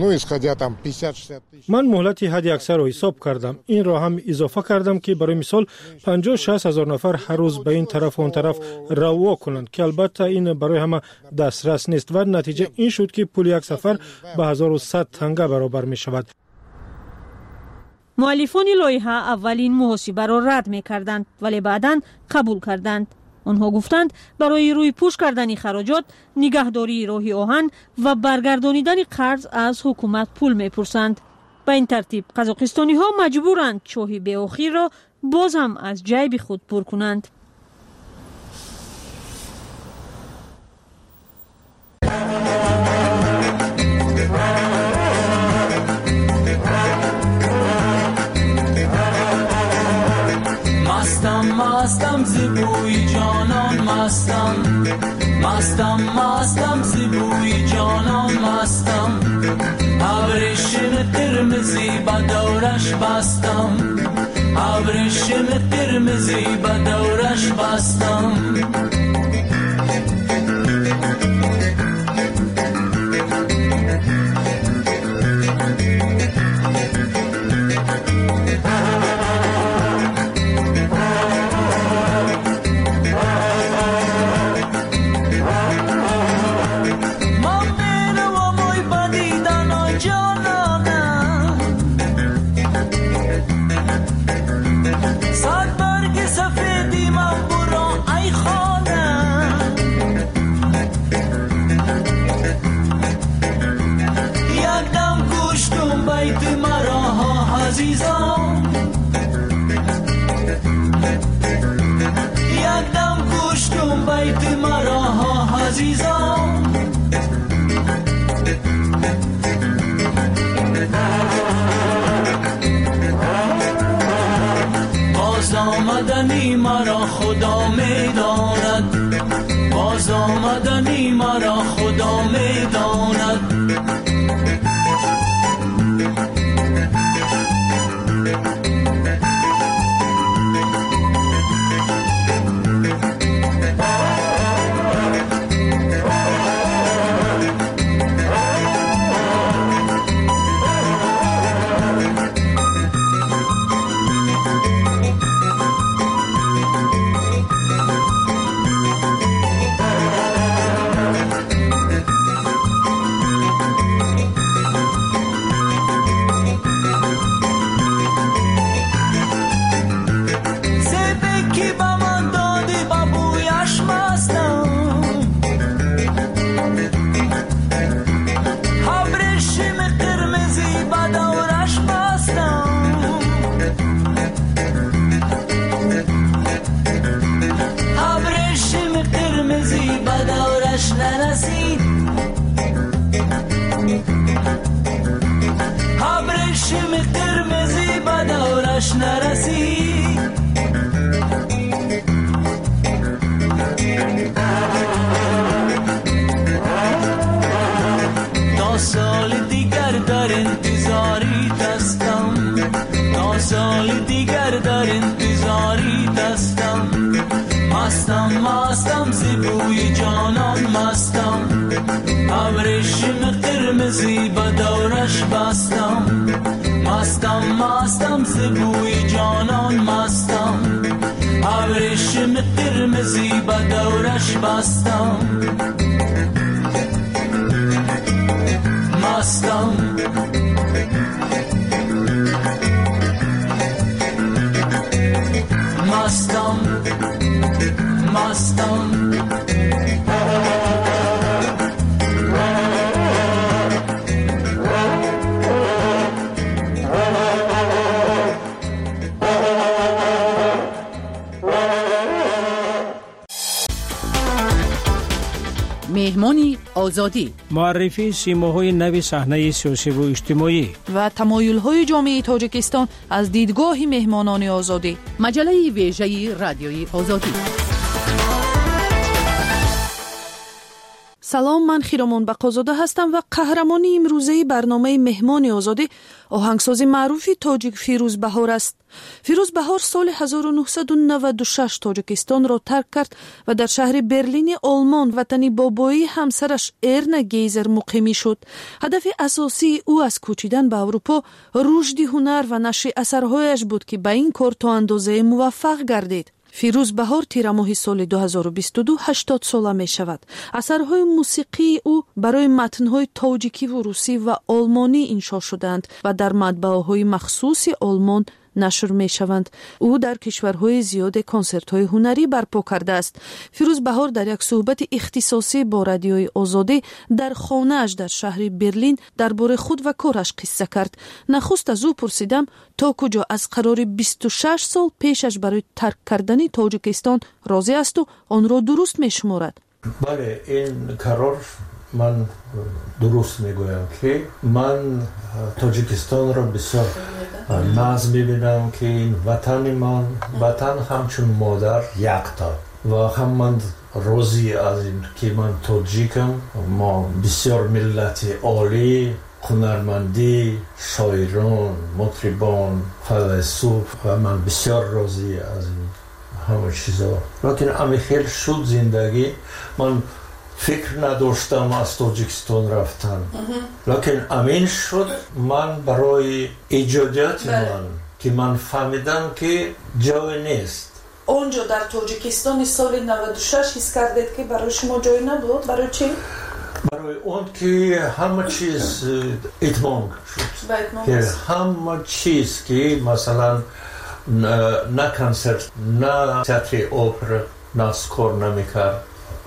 من مهلت حد اکثر را حساب کردم. این را هم اضافه کردم که برای مثال 50-60 هزار نفر هر روز به این طرف و اون طرف روا کنند که البته این برای همه دسترس نیست و نتیجه این شد که پول یک سفر به 1100 تنگه برابر می شود. مؤلفان لایحه اولین محاسبه را رد می کردند ولی بعداً قبول کردند. آنها گفتند برای روی پوش کردن خراجات، نگهداری راه آهن و برگردانیدن قرض از حکومت پول می پرسند. به این ترتیب قزاقستانی ها مجبورند چاه به آخر را باز هم از جیب خود پر کنند. مستم زیبوی جانان مستم، مستم زیبوی جانان مستم، ابریشم قرمزی به دورش بستم، ابریشم قرمزی به دورش بستم. بیت مرا ها عزیزان باز آمدنی مرا خدا میداند باز آمدنی مرا خدا میداند سال دیگر در انتظاری دستم مستم زیبوی جانان مستم ابریشم قرمزی به دورش بستم مستم زیبوی جانان مستم ابریشم قرمزی به دورش بستم مستم مهمانی آزادی معرفی سیماهای نوی صحنه سیاسی و اجتماعی و تمایل‌های جامعه تاجیکستان از دیدگاه مهمانان آزادی مجله ویژه رادیوی آزادی. سلام، من خیرمان بقازاده هستم و قهرمانی امروزه برنامه مهمان آزادی آهنگساز معروفی تاجیک فیروز بهار است. فیروز بهار سال 1996 تاجیکستان را ترک کرد و در شهر برلین آلمان وطن بابایی همسرش ارنا گیزر مقیمی شد. هدف اساسی او از کوچیدن به اروپا رشد هنر و نشر اثرهایش بود که به این کار تا اندازه موفق گردید. فیروز بهار تیر ماه سال 2022 80 ساله می شود. اثرهای موسیقی او برای متنهای تاجیکی و روسی و آلمانی انشا شدند و در مطبعه‌های مخصوص آلمان نشر می شوند. او در کشورهای زیاد کنسرت‌های هنری برپا کرده است. فیروز بهار در یک صحبت اختصاصی با رادیوی آزادی در خانه‌اش در شهر برلین درباره خود و کارش قصه کرد. نخست از او پرسیدم تا کجا از قرار 26 سال پیشش برای ترک کردن تاجیکستان راضی است و آن را درست می شمارد. بله، این قرار من درست میگویم که من تاجیکستان را بسیار ناز میبینم که این وطن من وطن همچون مادر یکتا و هم من راضی از این که من تاجیکم. ما بسیار ملت عالی، هنرمندی، شاعران، مطربان، فیلسوف و من بسیار راضی از این همه چیزا. لیکن امی خیلی شد زندگی من فکر نداشتم از تاجیکستان رفتن، لیکن امین شد من برای ایجادیات من که من فهمیدم که جای نیست. اونجا در تاجیکستان سال 96 حس کردید که برای شما جای نبود؟ برای چی؟ برای اون که همه چیز اتمام شد، که همه چیز که مثلا نه کنسرت، نه تئاتر اپرا ناس کار نمیکرد،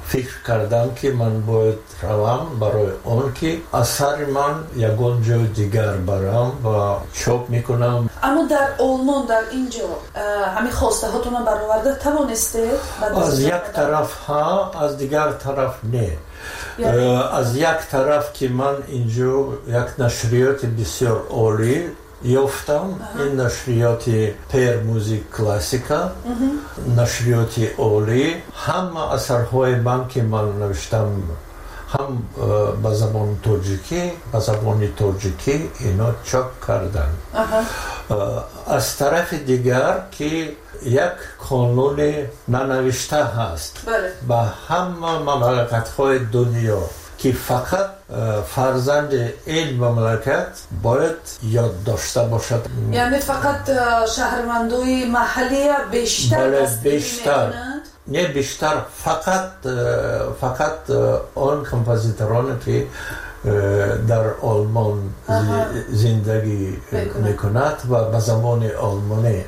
فکر کردم که من باید روم برای اون که اثر من یگان جای دیگر برم و چاپ میکنم. اما در آلمان در اینجا همین خواسته هاتون رو برآورده توانسته؟ از یک طرف ها، از دیگر طرف نه. از یک طرف که من اینجا یک نشریات بسیار عالی یافتم، این نشریات پیر موزیک کلاسیکا، نشریات عالی، همه اثرهای من که من نوشتم هم به زبان تاجیکی، به زبان تاجیکی اینا چاپ کردن. از طرف دیگر که یک قانون ننوشته هست به همه مملکت‌های دنیا که فقط فرزند این مملکت باید یاد داشته باشد. یعنی فقط شهروندای محلی بیشتر بیشتر نه بیشتر فقط آن کمپوزیتورانی که در آلمان زندگی میکند و به زبان آلمانی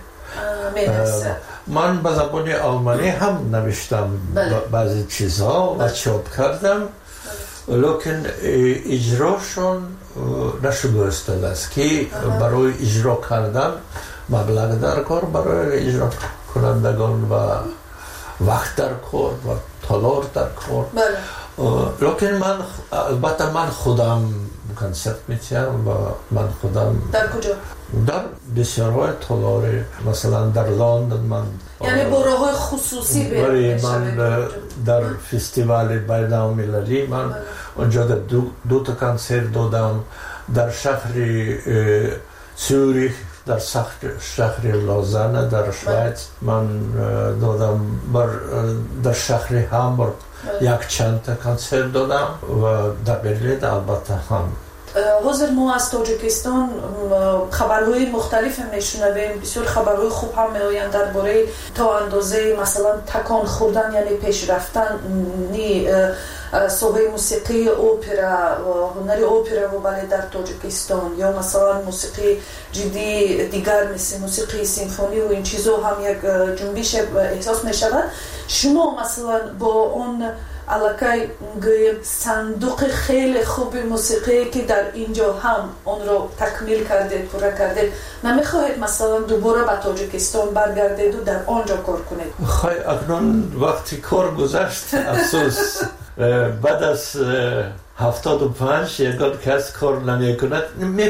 من به زبان آلمانی هم نوشتم بعضی چیزها و چاپ کردم، لیکن اجراشون نشده است که برای اجرا کردن مبلغ در کار برای اجرا کنندگان و وقت در کار و تالار در کار. لیکن من البته من خودم کنسرت میتیم و من خودم در کجا؟ در بسیارهای تالار، مثلا در لندن من یعنی برای خصوصی من در فستیوال بین‌المللی من اونجا دو تا کنسرت دادم، در شهر سوریخ، در شهر لوزان در سوئد من دادم، در شهر هامبورگ یک چند تا کنسرت دادم و در برلین البته هم. حاضر ما از تاجیکستان خبرهای مختلف میشنویم، بسیار خبرهای خوب هم میآیند درباره تا اندازه مثلا تکان خوردن یعنی پیشرفتن سوهای موسیقی اوپرا هنری اوپرا و بالت در تاجیکستان، یا مثلا موسیقی جدی دیگر مثل موسیقی سیمفونی و این چیزا هم یک جنبش احساس می شود. شما مثلا با اون علاقه صندوق خیلی خوب موسیقی که در اینجا هم اون رو تکمیل کردید، پورا کردید، نمیخواهید مثلا دوباره به تاجیکستان برگردید و در آنجا کار کنید؟ خواهی اکنون وقتی کار گذشت افسوس، بعد از 75 یکان کس کار نمیکند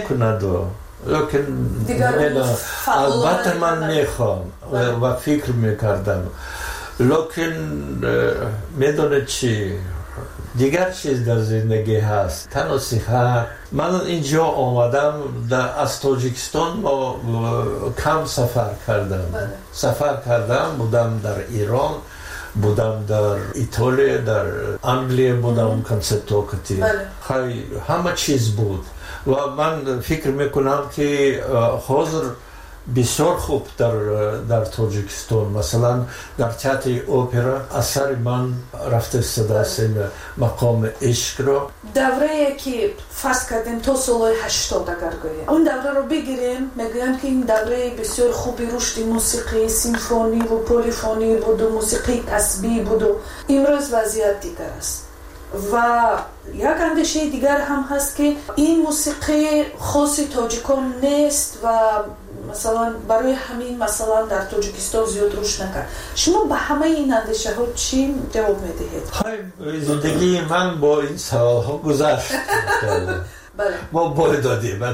لیکن البته من میخوام و فکر میکردم، لیکن میدونه چی دیگر چیز در زندگی هست، تنها صحت. من اینجا آمدم از تاجیکستان کم سفر کردم، بودم در ایران، بودم در ایتالیا، در انگلیه بودم، کنسرتوکتی، همه چیز بود و من فکر میکنم که حاضر بسیار خوب در تاجیکستان، مثلا در تئاتر اپرا اثر من رفته سداسیم مقام عشق رو دوره که فرض کردیم تا سال 80 اگر گوییم اون دوره رو بگیریم، میگویم که این دوره بسیار خوبی رشد موسیقی سیمفونی و پلیفونی بود و موسیقی کسبی بود و امروز وضعیت دیگر است و یک اندیشه دیگر هم هست که این موسیقی خاصی تاجیکان نیست و مثلا برای همین مثلا در تاجیکستان زیاد رشد نکرد. شما به همه این اندیشه ها چی جواب میدهید؟ زندگی من با این سوال ها گذشت. ما باید دادیم با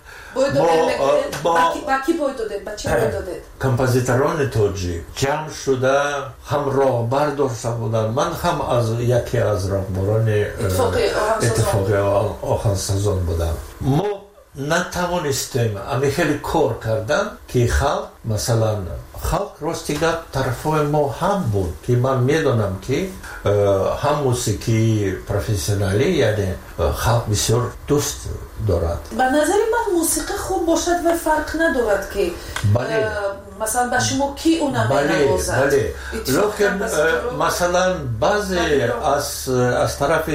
کی باید دادید؟ با چی باید دادید؟ کمپوزیتوران تاجیک جمع شده هم راهبر داشته بودن، من هم از یکی از راهبران اتفاقی آهنگسازان بودم. ما نتوانستیم خیلی کار کردن که مثلا خلق راستیگر طرفای ما هم بود که من میدونم که هم موسیقی پروفسیونالی یعنی خلق بسیار دوست دارد. به نظر من موسیقی خوب باشد و فرق ندارد که مثلا به شما کی اونم نوازد. لیکن مثلا بعضی از طرف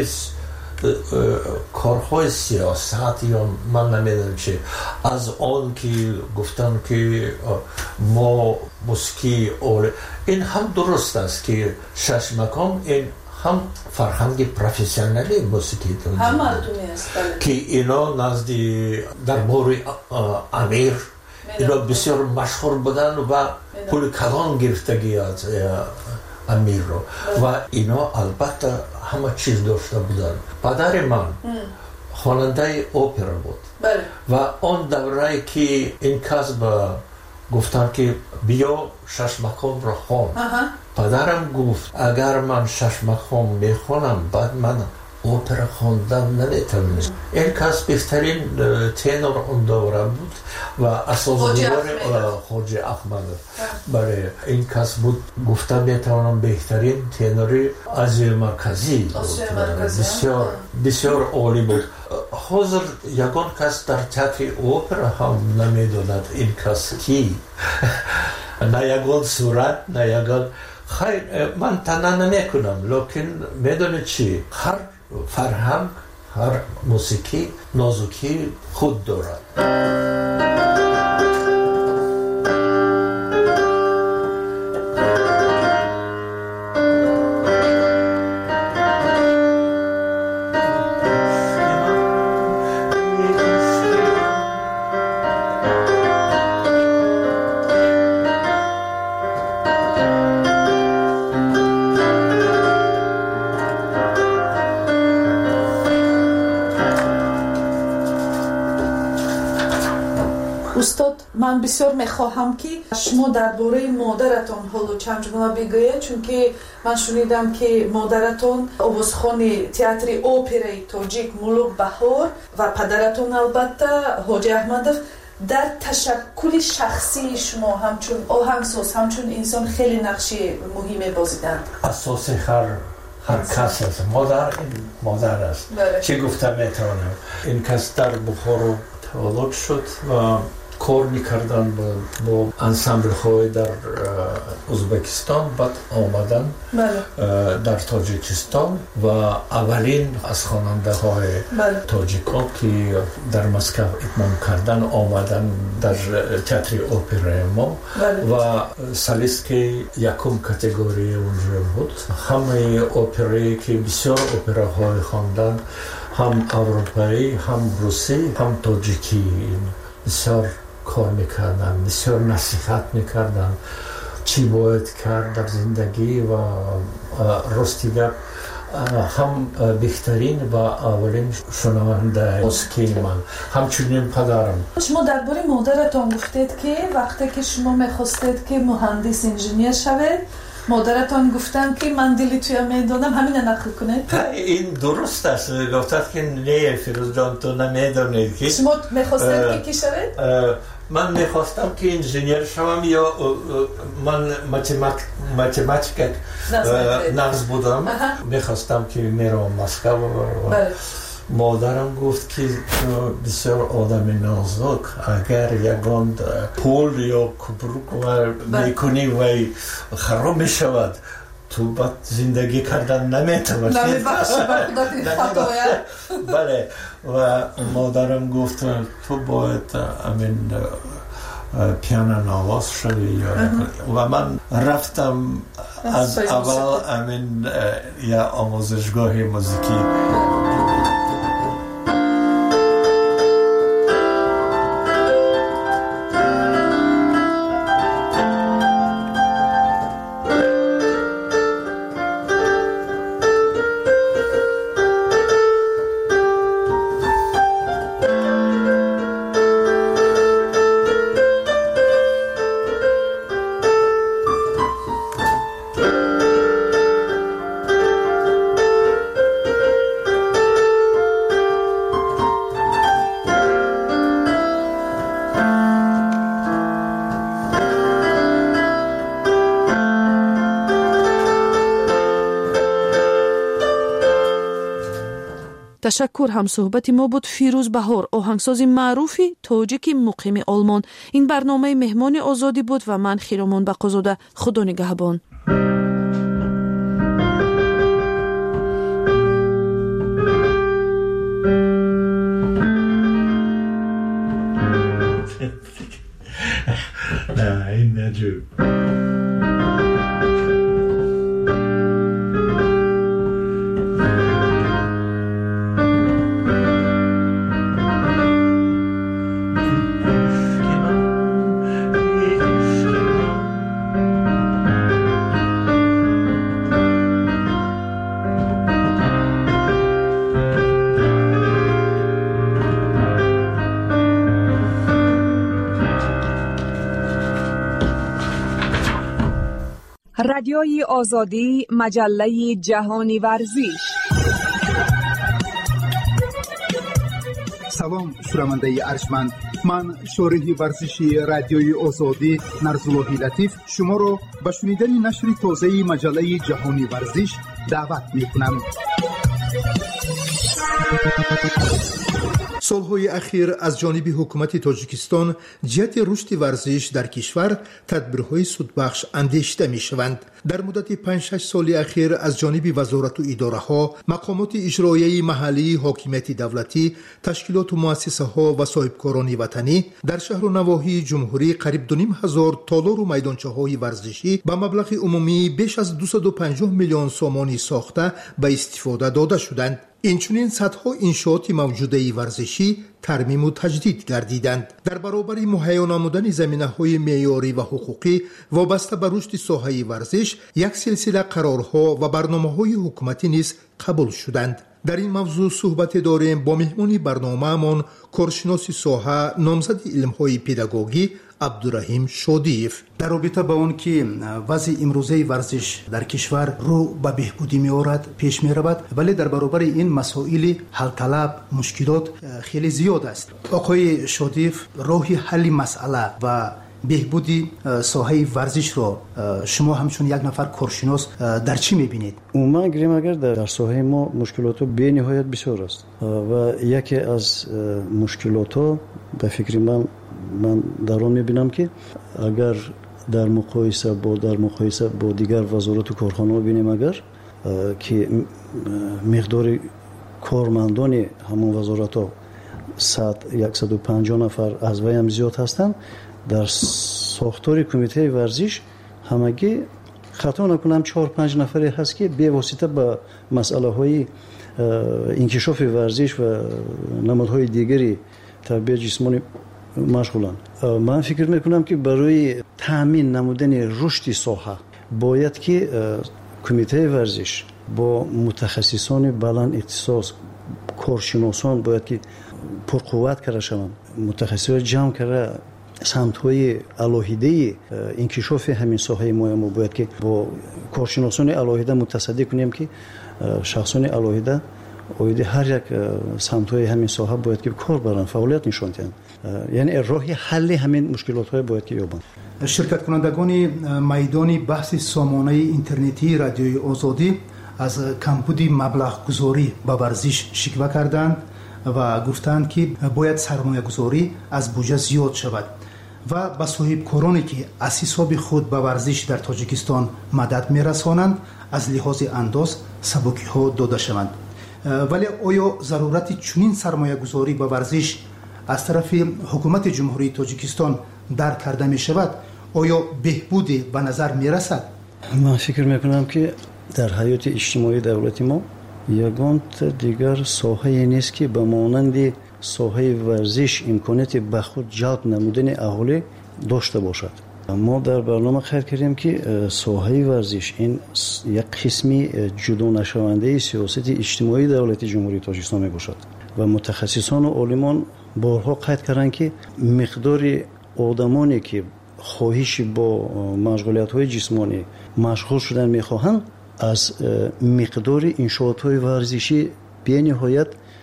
کارهای سیاست یا من نمیدونم چه از آن که گفتن که ما موسیقی این هم درست است که شش مقام این هم فرهنگ پروفسیونالی موسیقی دارند. هم مردمی است. که اینا نزدی در بوری امیر اینا بسیار مشهور بودن و پول کلان گرفتگی از امیر رو و اینا البته همه چیز داشته بودن. پدر من خواننده اپرا بود و اون دوره که این کسب گفتن که بیا شش مقام را خوان. پدرم گفت اگر من شش مقام میخونم بعد من اپرا خواندن نمیتونم. این کس بهترین تنور اون دوره بود و اساسدار خواجه احمد. برای این کس بود گفتم میتونم بهترین تنوری آسیا مرکزی بسیار بسیار عالی بود. حاضر یگان کس در تئاتر اپرا هم نمیدوند این کس کی نه یگان صورت نه یگان خیر من تنها نمیکنم لیکن میدونید چی هر فرهنگ هر موسیقی نازکی خود دارد. استاد من بسیار میخواهم که شما درباره مادرتان حالا چند جمله بگویید چون که من شنیدم که مادرتان آوازخوان تئاتر اپرای تاجیک ملوک بهار و پدرتان البته حاجی احمدов در تشکل شخصی شما همچون آهنگساز همچون انسان خیلی نقش مهمی بازیدند. اساس هر کس است. مادر است. چه گفتم میتونم این کس در بخارا تولد شد و کار میکردن با انسامبل های در ازبکستان بعد آمدن در تاجیکستان و اولین از خواننده های تاجیکان که در مسکو اتمام کردن آمدن در تئاتر اپرای ما و سالیست که یکم کاتگوری اونجا بود. همه اپرایی که بسیار اپراهای خواندن هم اروپایی هم روسی هم تاجیکی بسیار کار میکردن بسیار نصیحت میکردن چی باید کرد در زندگی و راستی گفت هم بهترین و اولین شنونده موسیقی من همچنین پدرم. شما درباره مادرتان گفتید که وقتی که شما میخواستید که مهندس انجینیر شوید مادرتان گفتن که من دلی توی میدانم همین نقل کنید. این درست است. گفتند که نه فیروز جان تو نمیدانید که شما میخواستید که کی شوید؟ من میخواستم که انجینیر شوم یا من ماتماتیک نقص بودم. میخواستم که میرم مسکو و مادرم گفت که بسیار آدم نازک اگر یگان پول یا کبروک میکنی و خراب میشود تو بعد زندگی کردن نمیتونی. بله و مادرم گفت تو باید امین پیانو نواز شوی و من رفتم از اول امین یا آموزشگاه موسیقی. تشکر. هم صحبت ما بود فیروز بهار آهنگساز معروفی تاجیک مقیم آلمان. این برنامه مهمان آزادی بود و من خیرامان بقازاده. خدا نگهبان. نه این نجوب رادیوی آزادی، مجله جهانی ورزش. سلام شنونده ارجمند، من شارح ورزشی رادیوی آزادی نرزاللهی لطیف شما را به شنیدن نشر تازه مجله جهانی ورزش دعوت می‌کنم. سالهای اخیر از جانب حکومت تاجیکستان جهت رشد ورزش در کشور تدبیرهای سودبخش اندیشیده می‌شوند. در مدت 5-6 سال اخیر از جانب وزارت و اداره‌ها، مقامات اجرایی محلی، حاکمیت دولتی، تشکیلات و مؤسسه‌ها و صاحبکاران وطنی در شهر و نواحی جمهوری قریب 2,500 تالار و میدانچه‌های ورزشی با مبلغ عمومی بیش از 250 میلیون سومانی ساخته به استفاده داده شدند. اینچنین صدها انشاءات موجوده ورزشی ترمیم و تجدید گردیدند. در برابر مهیا نمودن زمینه‌های معیاری و حقوقی وابسته به رشد ساحه ورزش، یک سلسله قرارها و برنامه‌های حکومتی نیز قبول شدند. در این موضوع صحبت داریم با مهمان برنامه‌مان، کارشناس ساحه، نامزد علم‌های پداگوژی عبدالرحیم شادیف. در رابطه با اون که وضع امروزه ورزش در کشور رو به بهبودی می‌آورد، پیش می‌رود، ولی در برابر این مسائل حل طلب، مشکلات خیلی زیاد است. آقای شادیف، راه حل مسئله و بهبودی ساحه ورزش رو شما همچون یک نفر کارشناس در چی می‌بینید؟ عموما گریم اگر در ساحه ما مشکلات به نهایت بسیار است و یکی از مشکلات به فکر من در آن می‌بینم که اگر در مقایسه با دیگر وزارت و کارخانه‌ها ببینیم، اگر که مقدار کارمندان همون وزارت‌ها 150 نفر از وی هم زیاد هستند، در ساختار کمیته ورزش همگی خطا نکنم 4-5 نفری هست که به واسطه با مسئله های انکشاف ورزش و نمادهای دیگری تربیت جسمانی مشغولند. من فکر میکنم که برای تامین نمودن رشد ساحه باید که کمیته ورزش با متخصصان بلند اختصاص، کارشناسان باید که پرقوت کرده شوند، متخصصان جمع کرده سمت‌های علاهیده انکشاف همین ساحه ما باید که با کارشناسان علاهیده متصدی کنیم که شخصان علاهیده اویده هر یک سمت‌های همین ساحه باید که کار برن، فعالیت نشان دهند، یعنی راه حل همین مشکلات‌های باید که یابند. شرکت کنندگان میدان بحث سامانه اینترنتی رادیوی آزادی از کمبود مبلغ گذاری به ورزش شکوه کردند و گفتند که باید سرمایه گذاری از بودجه زیاد شود و به صاحب کارانی که از حساب خود به ورزش در تاجیکستان مدد میرسانند از لحاظ انداز سبکی ها داده شوند. ولی آیا ضرورت چنین سرمایه گذاری به ورزش از طرف حکومت جمهوری تاجیکستان درک کرده می شود؟ آیا بهبودی به نظر می رسد؟ من فکر می کنم که در حیات اجتماعی دولتی ما یگان دیگر ساحه نیست که به مانند ساحه ورزش امکانات به خود جلب نمودن اهالی داشته باشد. ما در برنامه خیال کردیم که ساحه ورزش این یک قسمی جدا نشونده سیاست اجتماعی دولت جمهوری تاجیکستان می باشد و متخصصان و عالمان بارها قید کردند که مقدار آدمانی که خواهش با مشغولیت‌های جسمانی مشغول شدن می‌خواهند از مقدار انشاءات‌های ورزشی به نهایت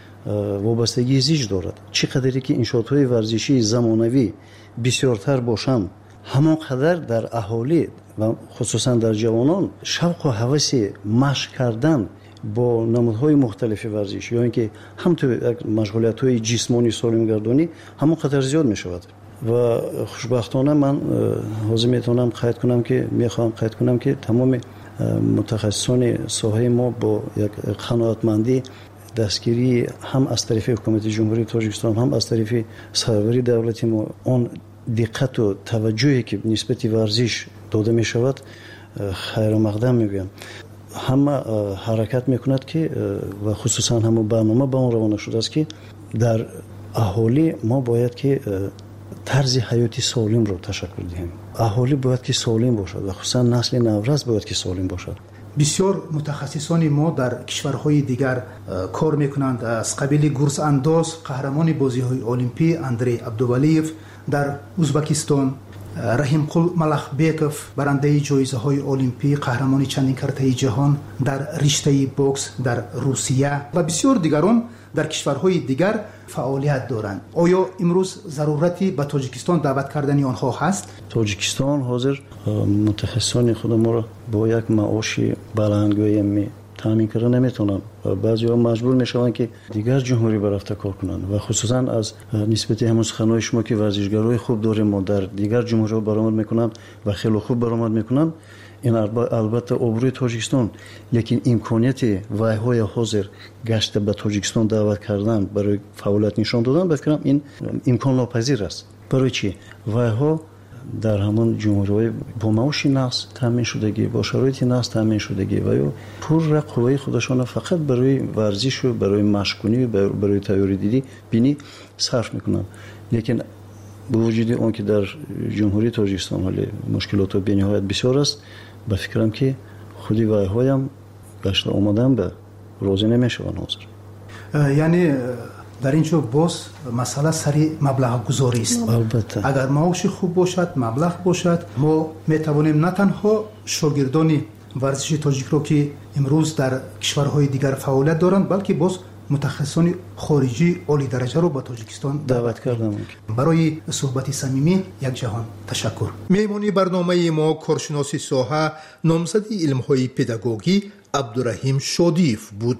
وابستگی زیج دارد. چقدری که انشاءات‌های ورزشی زمانوی بسیارتر باشند، همانقدر در اهالی و خصوصا در جوانان شوق و هوس مشق کردن با نمودهای مختلف ورزش یا اینکه هم تو مشغولیت‌های جسمانی سالمگردانی همانقدر زیاد می‌شود. و خوشبختانه من حاضر میتونم میخوام قید کنم که تمام متخصصان ساحه ما با یک قناعتمندی دستگیری هم از طرف حکومت جمهوری تاجیکستان هم از طرف سرور دولتی ما اون دقت و توجهی که نسبت ورزش داده می شود خیر و مقدم میگویم. همه حرکت میکند که و خصوصا هم برنامه به اون روانه شده است که در اهالی ما باید که طرز حیاتی سالم رو تشکل دهیم. اهالی باید که سالم باشد و خصوصا نسل نورز باید که سالم باشد. بسیار متخصصان ما در کشورهای دیگر کار میکنند. از قبیل گرز انداز قهرمان بازی‌های المپی اندری عبدولیف در ازبکستان، رحیم قل ملخبیکوف برنده جایزه های المپی، قهرمان چندین کرته جهان در رشته بوکس در روسیه و بسیار دیگران در کشورهای دیگر فعالیت دارند. آیا امروز ضرورتی به تاجیکستان دعوت کردن آنها هست؟ تاجیکستان حاضر متخصصان خود ما را با یک معاش بلندگویی تامین کردن نمیتونن و بعضی‌ها مجبور میشوند که دیگر جمهوری برافته کار کنند و خصوصا از نسبت همون سخنهای شما که ورزشکارای خوب داریم ما در دیگر جمهوری‌ها برآمد میکنن و خیلی خوب برآمد میکنن. این البته آبروی تاجیکستان، لیکن امکانیت وایهای حاضر گشت به تاجیکستان دعوت کردن برای فعالیت نشان دادن بفکرم این امکان ناپذیر است. برای چی؟ وایها در همان جمهوری‌های با معاش نقص تامین شدگی، با شرایط نقص تامین شدگی و یا پور قوای خودشان فقط برای ورزش و برای مشق‌کنی و برای تیاری دیدی بینی صرف میکنن. لیکن با وجود اون که در جمهوری تاجیکستان حال مشکلات و بی‌نهایت بسیار است، به فکرم که خودی وایهایم گشت آمدن به روزی نمیشوند حاضر. یعنی در اینجا باز مسئله سری مبلغ گذاری است. البته اگر معاش خوب باشد، مبلغ باشد، ما میتوانیم نه تنها شاگردان ورزش تاجیک رو که امروز در کشورهای دیگر فعالیت دارند، بلکه باز متخصصان خارجی عالی درجه رو به تاجیکستان دعوت کردم. برای صحبت صمیمی یک جهان تشکر. میمونی برنامه ما کارشناسی ساحه نامزد علم‌های پداگوژی عبدالرحیم شادیف بود.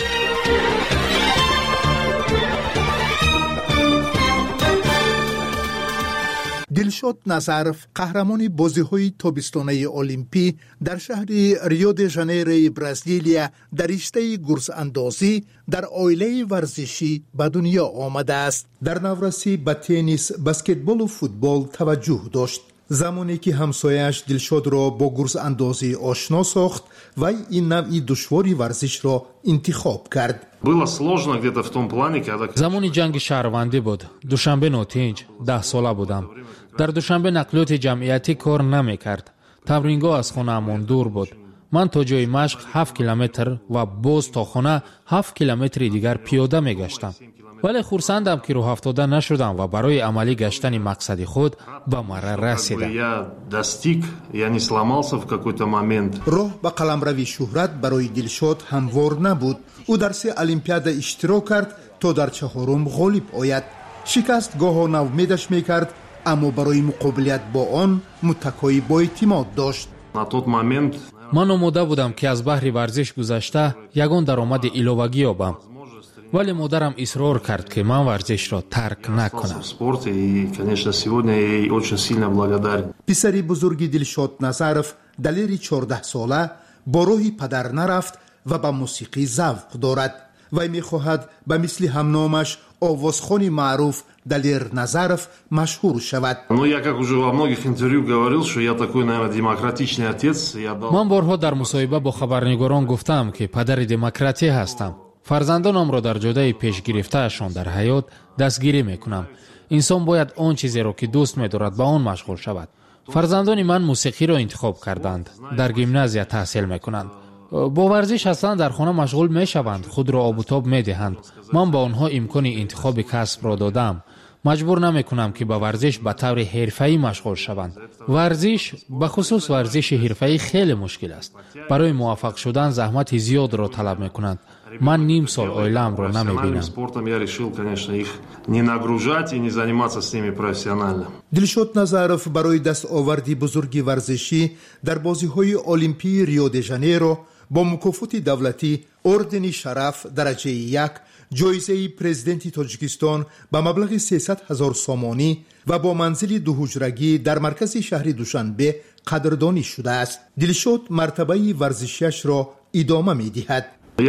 دلشاد نظرف قهرمان بازی‌های تابستانه المپی در شهر ریو د ژانیرو برزیلیا در رشته گرز اندازی در عائله ورزشی به دنیا آمده است. در نورسی به تنیس، بسکتبال و فوتبال توجه داشت. زمانی که همسایش دلشاد را با گرز اندازی آشنا ساخت و این نوعی دشواری ورزش را انتخاب کرد. زمانی جنگ شهروندی بود. دوشنبه نوتینج 10 ساله بودم. در دوشنبه نقلیات جمعیتی کار نمی کرد. تمرینگاه از خانه امون دور بود. من تا جای مشق 7 کیلومتر و باز تا خانه 7 کیلومتر دیگر پیاده می گشتم. ولی خرسندم که راه افتاده نشدم و برای عملی گشتن مقصد خود به مرا رسیدم. راه به قلمروی شهرت برای دلشاد هموار نبود. او در 3 المپیاد اشتراک کرد تا در 4م غالب آید. شکست گاه ناامیدش میکرد، اما برای مقابلت با آن متکای با اعتماد داشت. من آماده بودم که از بحر ورزش گذشته یگان درآمد ایلوگی یابم، ولی مادرم اصرار کرد که من ورزش را ترک نکنم. پسری بزرگی دلشاد نظرف دلیر 14 ساله با راهی پدر نرفت و به موسیقی ذوق دارد. وی میخواهد به مثل همنامش آوازخوان معروف دلیر نظرف مشهور شود. من بارها در مصاحبه با خبرنگاران گفتم که پدر دموکراسی هستم. فرزندانم را در جاده پیش گرفتهشان در حیات دستگیری میکنم. انسان باید آن چیزی را که دوست می‌دارد با آن مشغول شود. فرزندان من موسیقی را انتخاب کردند. در گیمنازیا تحصیل میکنند. با ورزش اصلا در خانه مشغول میشوند، خود را آب و تاب میدهند. من با آنها امکان انتخاب کسب را دادم. مجبور نمیکنم که با ورزش به طور حرفه‌ای مشغول شوند. ورزش، به خصوص ورزش حرفه‌ای، خیلی مشکل است. برای موفق شدن زحمت زیاد را طلب میکنند. من نیم سال عائله‌ام را نمیبینم. دلشاد نظرف برای دستاوردی بزرگی ورزشی در بازی‌های المپی ریو د ژانیرو با مکافات دولتی، اردن شرف درجه 1، جایزه پرزیدنت تاجیکستان به مبلغ 300,000 سامانی و با منزل 2 حجرگی در مرکز شهر دوشنبه قدردانی شده است. دلشاد مرتبه ورزشیش را ادامه می‌دهد.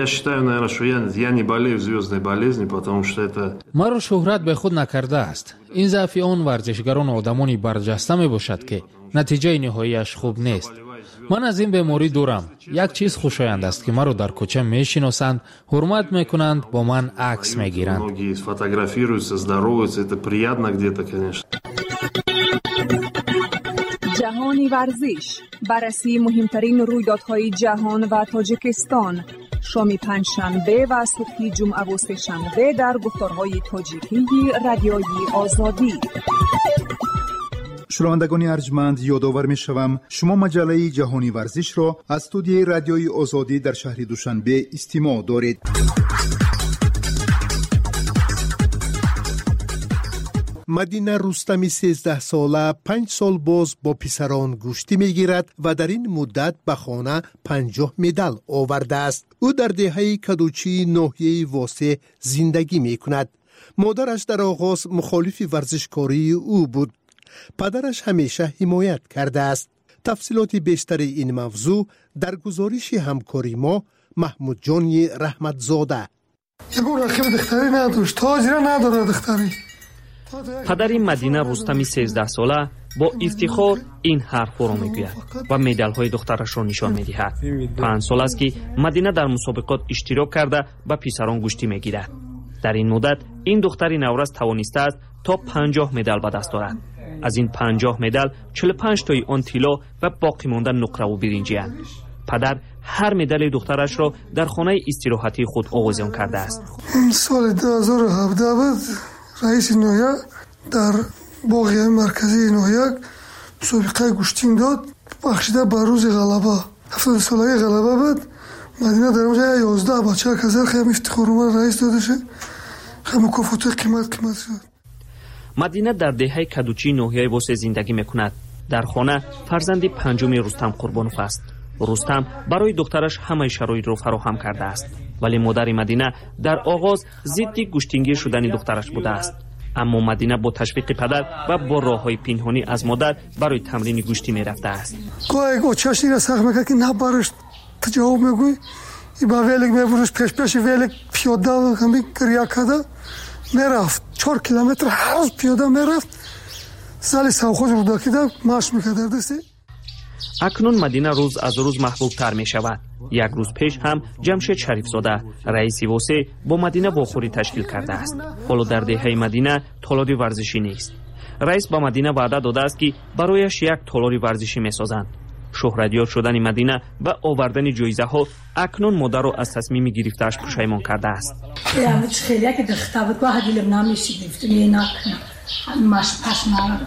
مرا شهرت به خود نکرده است. این ضعف آن ورزشگران آدمانی برجسته می باشد که نتیجه نهاییش خوب نیست. من از این بیماری دورم. یک چیز خوشایند است که مرا در کوچه می شناسند، حرمت می کنند، با من عکس می گیرند. جهانی ورزش، بررسی مهمترین رویدادهای جهان و تاجیکستان، شام پنجشنبه و صبح جمعه و سه‌شنبه در گفتارهای تاجیکی رادیویی آزادی. شنوندگان ارجمند، یادآور می‌شوم شما مجله جهانی ورزش را از استودیوی رادیوی آزادی در شهر دوشنبه استماع دارید. مدینه رستمی 13 ساله 5 سال باز با پسران گوشتی میگیرد و در این مدت به خانه 50 مدال آورده است. او در دهه کدوچی ناحیه واسه زندگی میکند. مادرش در آغاز مخالف ورزشکاری او بود. پدرش همیشه حمایت کرده است. تفصیلات بیشتر این موضوع در گزارش همکاری ما محمود جانی رحمتزاده. یگو رقیب دختری نداشت، تاجر نداره دختری. پدر مدینه رستمی 13 ساله با افتخار این حرف را میگوید و مدال های دخترش را نشان میدهد. 5 سال است که مدینه در مسابقات اشتراک کرده و پسران گوشتی میگیرد. در این مدت این دختری نورس توانسته است تا 50 مدال به دست آورد. از این 50 مدال 45 تای آن طلا و باقی مانده نقره و برنجی اند. پدر هر مدال دخترش را در خانه استراحتی خود آویزان کرده است. سال 2017 بود رئیس نویا در باغ مرکزی نویا مسابقه گوشتین داد، بخشیده بر روز غلبه 70 سالگی غلبه بود. مدینه در اونجا 11 بچه کزر خیلی افتخار اومد رئیس داده شد. خیلی مکافات قیمت شد. مدینه در دهه کدوچی ناحیه واسه زندگی میکند. در خانه فرزند پنجم رستم قربانوف است. رستم برای دخترش همه شرایط را فراهم کرده است، ولی مادر مدینه در آغاز ضد گوشتینگیر شدن دخترش بوده است. اما مدینه با تشویق پدر و با راههای پنهانی از مادر برای تمرین گوشتی میرفته است. گاهی چاشنی را سخت میکرد که نبرش تجاوب میگوی با ویلک میبرش پیش ویلک پیاده همی گریه کرده میرفت 4 کیلومتر هر روز پیاده میرفت. سالی سوخوش رو داکیده ماش میکرد دستی. اکنون مدینه روز از روز محبوب تر می شود. یک روز پیش هم جمشید شریف زاده رئیس واسه با مدینه واخوری تشکیل کرده است. حالا در دهه مدینه تالاری ورزشی نیست. رئیس با مدینه وعده داده است که برایش یک تالاری ورزشی می سازند. شهرتیاب شدن مدینه و آوردن جایزه ها اکنون مادر را از تصمیم گرفته‌اش پشیمان کرده است. خیلی که دختر بود با هدیلم نمیشه گفتم نه ماش پاش نه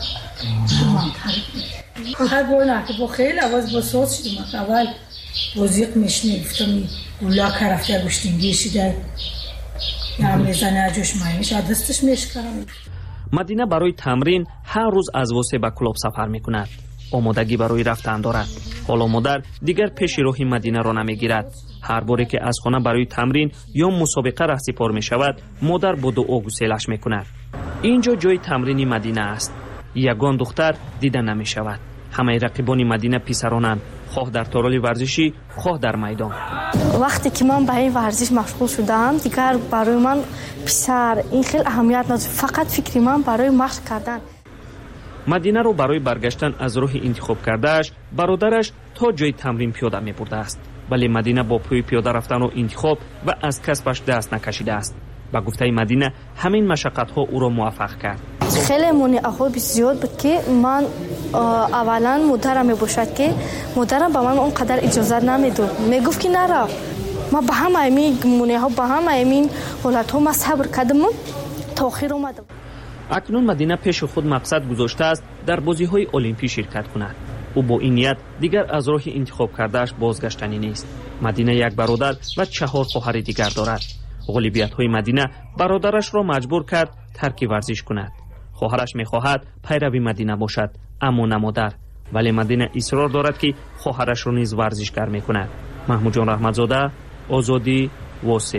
هر گونه که با خیلی آواز با صوت شدم اول وزیق میشنیفتم اولا کرفته گوشتینگی شده یا میزنه جوش مایش دستش میشکرم. مدینه برای تمرین هر روز از واسه به کلوب سفر میکند. آمادگی برای رفتن دارد. حالا مادر دیگر پیش راهی مدینه را نمیگیرد. هر باری که از خانه برای تمرین یا مسابقه رهسپار می شود مادر با دعا گسیلش می کند. اینجا جای تمرین مدینه است. یگان دختر دیده نمی شود. همه رقیبان مدینه پسرانند، خواه در تالار ورزشی خواه در میدان. وقتی که من به این ورزش مشغول شدم دیگر برای من پسر این خیلی اهمیت نداشت. فقط فکر من برای مشق کردن. مدینه رو برای برگشتن از راه انتخاب کردهش برادرش تا جای تمرین پیاده می برده است. ولی مدینه با پای پیاده رفتن رو انتخاب و از کسبش دست نکشیده است. با گفته مدینه همین مشقت ها او را موفق کرد. خیلی مانع‌ها زیاد بود که من اولا مادرم میباشد که مادرم به من اونقدر اجازه نمیداد. میگفت که نرو. ما به همه این مانع‌ها به همه این حالت‌ها ما صبر کردم تا آخر اومدم. اکنون مدینه پیش خود مقصد گذاشته است در بازی‌های المپی شرکت کند. او با این نیت دیگر از راه انتخاب کردهش بازگشتنی نیست. مدینه یک برادر و 4 خواهر دیگر دارد. غالبیت‌های مدینه برادرش را مجبور کرد ترک ورزش کند. خواهرش می‌خواهد پیروی مدینه باشد، اما نه مادر. ولی مدینه اصرار دارد که خواهرش را نیز ورزشگر می‌کند. محمود جان رحمتزاده، آزادی، واسه.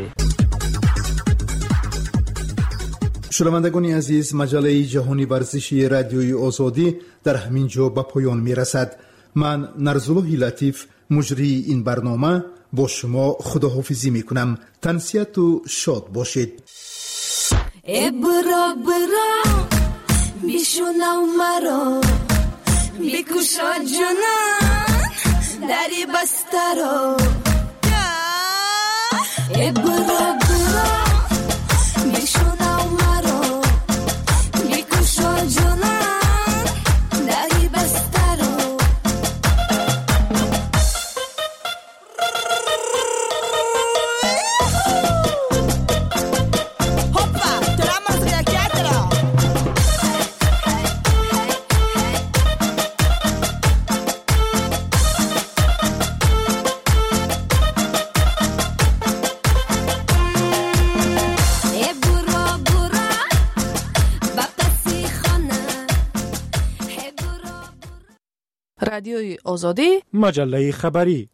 شنوندگان عزیز، مجله جهانی ورزشی رادیوی آزادی در همین جا به پایان می‌رسد. من نرزالله لطیف مجری این برنامه با شما خداحافظی میکنم. تنسیت و شاد باشید. برا بیشونم مرا بیکوشا جنان دری بسترا برا بیشونم مرا بیکوشا جنان دری بسترا رادیوی آزادی، مجله خبری.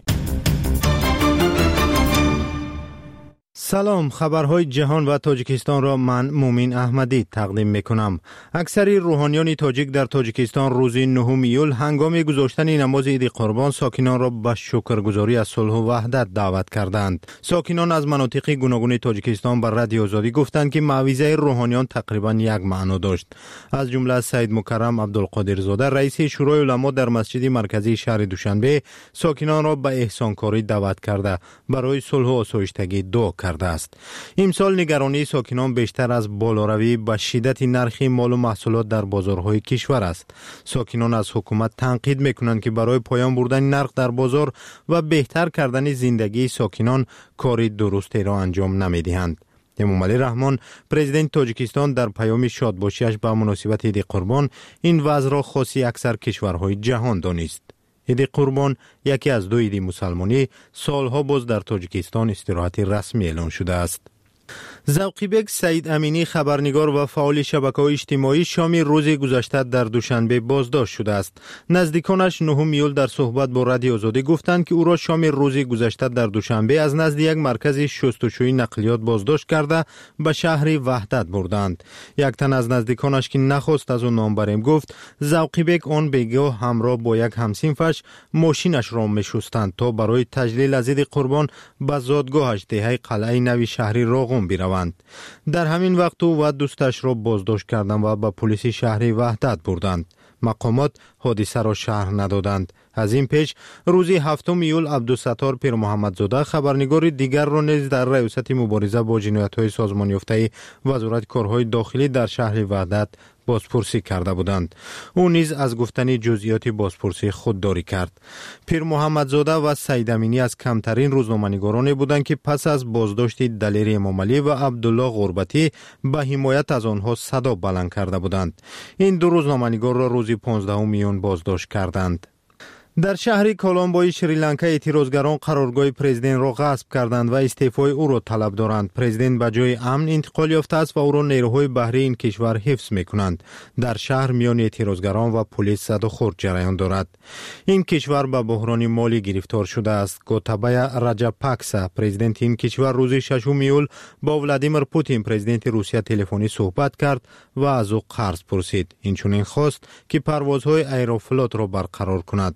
سلام، خبرهای جهان و تاجیکستان را من مومین احمدی تقدیم میکنم. اکثری روحانیان تاجیک در تاجیکستان روز 9 ایول هنگام گذاشتن نماز عید قربان ساکنان را به شکرگزاری از صلح و وحدت دعوت کردند. ساکنان از مناطق گوناگون تاجیکستان بر رادیو آزادی گفتند که موعظه روحانیان تقریبا یک معنا داشت. از جمله سید مکرم عبدالقادر زاده رئیس شورای علما در مسجد مرکزی شهر دوشنبه ساکنان را به احسانکاری دعوت کرده برای صلح و آسایشتگی دعا کرد است. امسال نگرانی ساکنان بیشتر از بالاروی به شدت نرخ مال و محصولات در بازارهای کشور است. ساکنان از حکومت تنقید میکنند که برای پایان بردن نرخ در بازار و بهتر کردن زندگی ساکنان کاری درستی را انجام نمیدهند. امامعلی رحمان پرزیدنت تاجیکستان در پیام شادباشیش به مناسبت عید قربان این وضع را خاصی اکثر کشورهای جهان دانست. عید قربان یکی از دو عید مسلمانی سالها باز در تاجیکستان استراحت رسمی اعلان شده است. ذوقیبک سعید امینی خبرنگار و فعال شبکه‌های اجتماعی شام روز گذشته در دوشنبه بازداشت شده است. نزدیکانش 9 ایول در صحبت با رادیو آزادی گفتند که او را شام روز گذشته در دوشنبه از نزد یک مرکز شستشویی نقلیات بازداشت کرده به شهر وحدت بردند. یک تن از نزدیکانش که نخواست از او نام بریم گفت ذوقیبک آن بیگاه همراه با یک همسینفش ماشینش را می‌شستند تا برای تجلیل از عید قربان به زادگاهش دهه قلعه نوی شهری راغون بروند. در همین وقت او و دوستش را بازداشت کردند و به پلیس شهر وحدت بردند. مقامات حادثه را شرح ندادند. از این پیش روز 7 ایول عبدالستار پیر محمدزاده خبرنگار دیگر را نیز در ریاست مبارزه با جنایت‌های سازمان یافته وزارت کارهای داخلی در شهر وحدت بازپرسی کرده بودند. او نیز از گفتن جزئیات بازپرسی خودداری کرد. پیر محمدزاده و سید امینی از کمترین روزنامه‌نگارانی بودند که پس از بازداشت دلیر امامعلی و عبدالله غربتی به حمایت از آنها صدا بلند کرده بودند. این دو روزنامه‌نگار را روز 15 میون بازداشت کردند. در شهر کولومبوی شریلانکا اعتراضگران قرارگاه پرزیدنت را غصب کردند و استعفای او را طلب دارند. پرزیدنت به جای امن انتقال یافته است و او را نیروهای بحری این کشور حفظ میکنند. در شهر میان اعتراضگران و پلیس زد و خورد جریان دارد. این کشور به بحران مالی گرفتار شده است. گوتابایا راجاپاکسا پرزیدنت این کشور روز 6 ایول با ولادیمیر پوتین پرزیدنت روسیه تلفنی صحبت کرد و از او قرض پرسید. اینچنین خواست که پروازهای ایروفلوت را برقرار کند.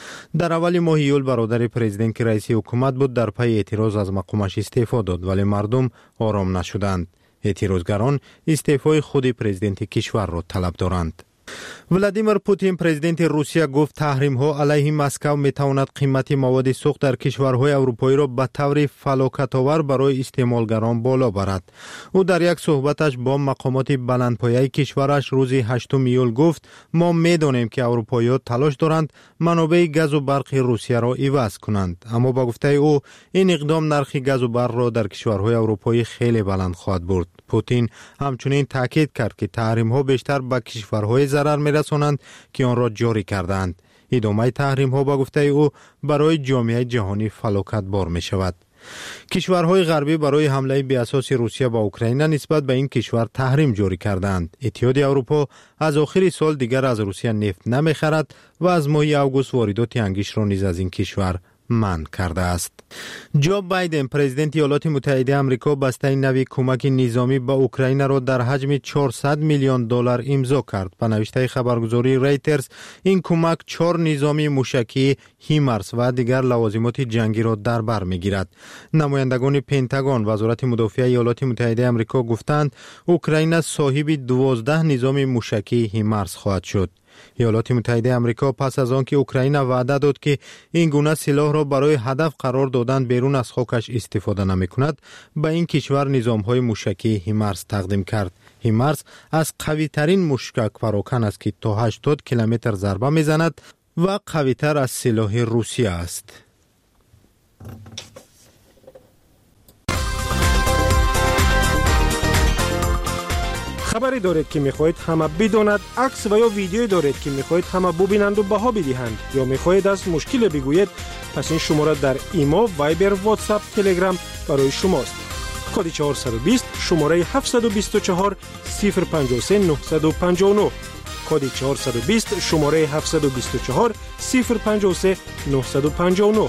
در اول ماه ایول برادر پرزیدنت که رئیس حکومت بود در پی اعتراض از مقامش استعفا داد ولی مردم آرام نشدند. اعتراضگران استعفای خود پرزیدنت کشور را طلب دارند. ولادیمیر پوتین پرزیدنت روسیه گفت تحریم ها علیه مسکو می تواند قیمت مواد سوخت در کشورهای اروپایی را به طور فلاکت آور برای استعمالگران بالا برد. او در یک صحبتش با مقامات بلندپایه کشورش روز 8 ایول گفت ما می دانیم که اروپایی‌ها تلاش دارند منابع گاز و برق روسیه را عوض کنند، اما با گفته او این اقدام نرخ گاز و برق را در کشورهای اروپایی خیلی بلند خواهد برد. پوتین همچنین تاکید کرد که تحریم ها بیشتر به کشورهای ضرر می‌رسانند که آن را جاری کردند. ادامه تحریم ها با گفته او برای جامعه جهانی فلاکت بار می شود. کشورهای غربی برای حمله بی اساس روسیه با اوکراین نسبت به این کشور تحریم جاری کردند. اتحادیه اروپا از آخر سال دیگر از روسیه نفت نمی‌خرد و از ماه اوگوست واردات انگشت را نیز از این کشور منع کرده است. جو بایدن پرزیدنت ایالات متحده آمریکا بسته نوی کمک نظامی به اوکراین را در حجم 400 میلیون دلار امضا کرد. به نوشته خبرگزاری رایترز این کمک 4 نظامی موشکی هیمارس و دیگر لوازمات جنگی را در بر میگیرد. نمایندگان پنتاگون وزارت مدافع ایالات متحده آمریکا گفتند اوکراین صاحب 12 نظام موشکی هیمارس خواهد شد. ایالات متحده آمریکا پس از آنکه اوکراین وعده داد که این گونه سلاح را برای هدف قرار دادن بیرون از خاکش استفاده نمی‌کند، به این کشور نظام‌های موشکی هیمارس تقدیم کرد. هیمارس از قوی‌ترین موشک پراکن است که تا 80 کیلومتر ضربه می‌زند و قوی‌تر از سلاح روسیه است. خبری دارید که میخواهید همه بداند، عکس و یا ویدیویی دارید که میخواهید همه ببینند و بها بدهند، یا میخواهید از مشکل بگویید، پس این شماره در ایما، وایبر، واتساپ، تلگرام برای شماست. کد 420 شماره 724 053 959. کد 420 شماره 724 053 959.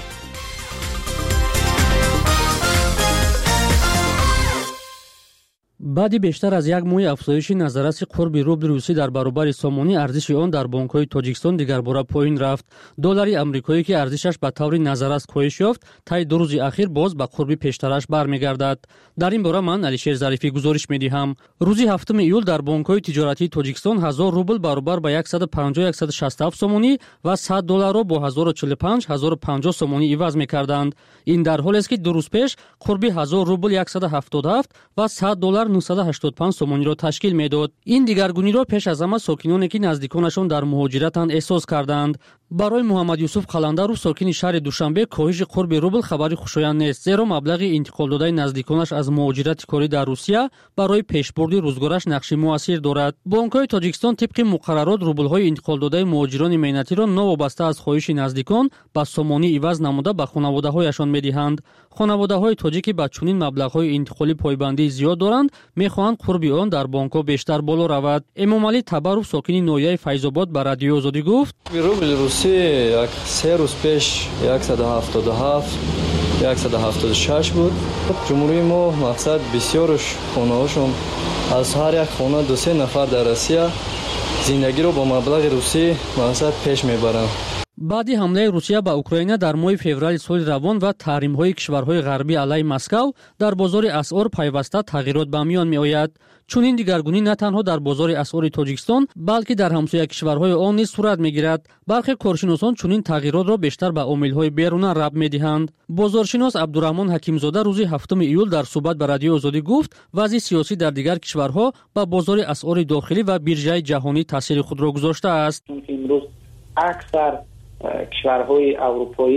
баъди бештар аз як моҳи афзоиши назараси қурби рубли русӣ дар баробари сомонӣ арзиши он дар бонкҳои тоҷикистон дигарбора поин рафт. доллари амрикоӣ ки арзишаш ба таври назаррас коҳиш ёфт, таи 2 рӯзи ахир боз ба қурби пештараш бармегардад. дар ин бора ман Алишер Зарифӣ гузориш медиҳам. рӯзи 7 июл дар бонкҳои тиҷоратии Тоҷикистон 1000 рубл баробар ба 150-167 сомонӣ ва 100 долларро бо 1045-1050 сомонӣ иваз мекарданд. ин дар ҳолест ки 2 рӯз пеш қурби 1000 рубл 177 ва 100 доллар 985 сомониро ташкил медод. ин дигаргуниро пеш аз ҳама сокиноне ки наздиконашон дар муҳоҷиратанд эҳсос карданд. барои Муҳаммад Юсуф Қаландару сокини шаҳри Душанбе коҳиши қурби рубл хабари хушоянд нест, зеро маблағи интиқолдодаи наздиконаш аз муҳоҷирати корӣ дар Русия барои пешбурди рӯзгораш нақши муассир дорад. бонкҳои Тоҷикистон тибқи муқаррарот рублҳои интиқолдодаи муҳоҷирони меҳнатиро новобаста аз хоҳиши наздикон ба сомонӣ иваз намуда ба хонаводаҳояшон медиҳанд. хонаводаҳои тоҷик ки ба чунин маблағҳои интиқолӣ пойбандии зиёд доранд, мехоҳанд қурби он дар бонкҳо бештар боло равад. Эмомалӣ Табаров сокини ноҳияи Файзобод ба Радиои Озодӣ гуфт: як 3 рӯз пеш 177-176 буд. ҷумҳурии мо мақсад бисёрш хонаҳошон аз ҳар як хона 2-3 нафар дар Россия зиндагиро бо маблағи русӣ мақсад пеш мебаранд. баъди ҳамлаи Русия ба Украина дар моҳи феврали соли равон ва таҳримҳои кишварҳои ғарбӣ алайҳи Москав, дар бозори асъор пайваста тағйирот ба миён меояд. чунин дигаргунӣ на танҳо дар бозори асъори Тоҷикистон, балки дар ҳамсоя кишварҳои он низ сурат мегирад. бархе коршиносон чунин тағйиротро бештар ба омилҳои беруна рабт медиҳанд. бозоршинос Абдураҳмон Ҳакимзода рӯзи 7 июл дар суҳбат ба Радиои Озодӣ гуфт: вазъи сиёсӣ дар дигар кишварҳо ба бозори асъори дохилӣ ва биржаи ҷаҳонӣ таъсири худро гузоштааст. аксар кишварҳои аврупоӣ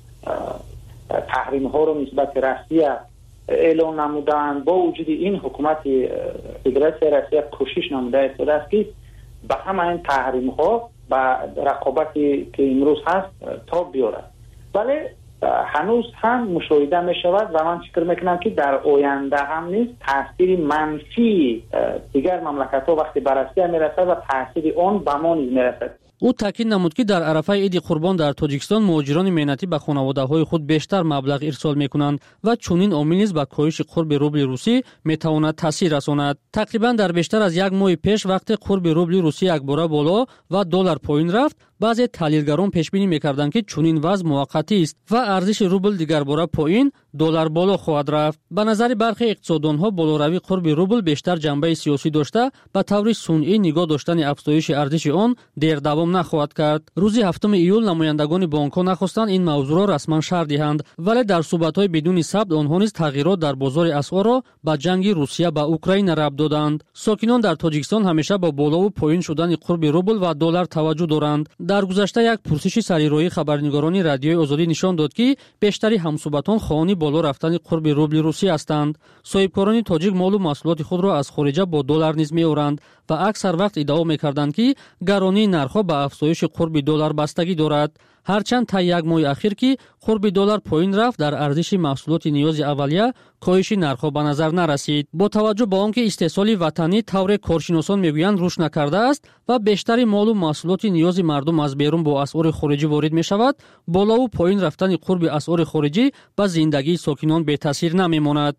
таҳримҳоро нисбати Россия эълон намуданд. бо вуҷуди ин ҳукумати федератсияи Россия кӯшиш намуда истодааст ки ба ҳама ин таҳримҳо ба рақобате ки имрӯз ҳаст тоб биёрад. вале ҳанӯз ҳам мушоҳида мешавад ва ман фикр мекунам ки дар оянда ҳам низ таъсири манфии дигар мамлакатҳо вақте ба Россия мерасад ва таъсири он ба мо низ мерасад. ӯ таъкид намуд ки дар арафаи иди Қурбон дар Тоҷикистон муҳоҷирони меҳнатӣ ба хонаводаҳои худ бештар маблағ ирсол мекунанд ва чунин омил низ ба коҳиши қурби рубли русӣ метавонад таъсир расонад. тақрибан дар бештар аз як моҳи пеш вақте қурби рубли русӣ якбора боло ва доллар поин рафт, баъзе таҳлилгарон пешбинӣ мекарданд ки чунин вазъ муваққатист ва арзиши рубл дигарбора поин, доллар боло хоҳад рафт. ба назари бархе иқтисоддонҳо болоравии қурби рубл бештар ҷанбаи сиёсӣ дошта, ба таври сунъӣ нигоҳ доштани афзоиши арзиши он дердавом нахоҳад кард. рӯзи 7 июл намояндагони бонкҳо нахостанд ин мавзӯъро расман шарҳ диҳанд, вале дар суҳбатҳои бидуни сабт онҳо низ тағйирот дар бозори асъорро ба ҷанги Русия ба Украина рабт доданд. сокинон дар Тоҷикистон ҳамеша ба болову поин шудани қурби рубл ва доллар таваҷҷӯҳ доранд. дар гузашта як пурсиши сарироии хабарнигорони Радиои Озодӣ нишон дод ки бештари ҳамсуҳбатон хоҳони боло рафтани қурби рубли русӣ ҳастанд. соҳибкорони тоҷик молу маҳсулоти худро аз хориҷа бо доллар низ меоранд ва аксар вақт иддао мекарданд ки гаронии нархҳо ба афзоиши қурби доллар бастагӣ дорад. ҳарчанд та як моҳи ахир ки қурби доллар поин рафт, дар арзиши маҳсулоти ниёзи аввалия коҳиши нархҳо ба назар нарасид. бо таваҷҷӯҳ ба он ки истеҳсоли ватанӣ тавре коршиносон мегӯянд рушд накардааст ва бештари молу маҳсулоти ниёзи мардум аз берун бо асъори хориҷӣ ворид мешавад, болову поин рафтани қурби асъори хориҷӣ ба зиндагии сокинон бетаъсир намемонад.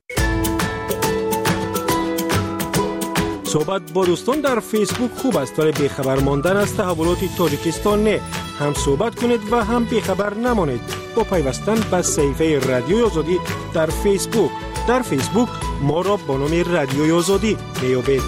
صحبت با دوستان در فیسبوک خوب است ولی بیخبر ماندن از تحولات تاجیکستان نه. هم صحبت کنید و هم بیخبر نمانید با پیوستن به صفحه رادیوی آزادی در فیسبوک. در فیسبوک ما را با نام رادیوی آزادی میابید.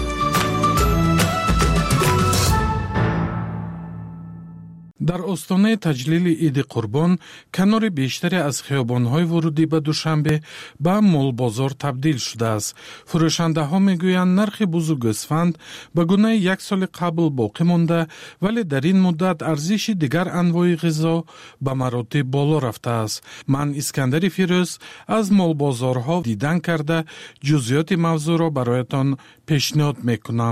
дар остонаи таҷлили иди Қурбон канори бештаре аз хиёбонҳои вурудӣ ба Душанбе ба молбозор табдил шудааст. фурӯшандаҳо мегӯянд нархи бузу гӯсфанд ба гунаи як соли қабл боқӣ монда, вале дар ин муддат арзиши дигар анвои ғизо ба маротиб боло рафтааст. ман Искандари Фирӯз аз молбозорҳо дидан карда ҷузъиёти мавзӯъро бароятон пешниҳод мекунам.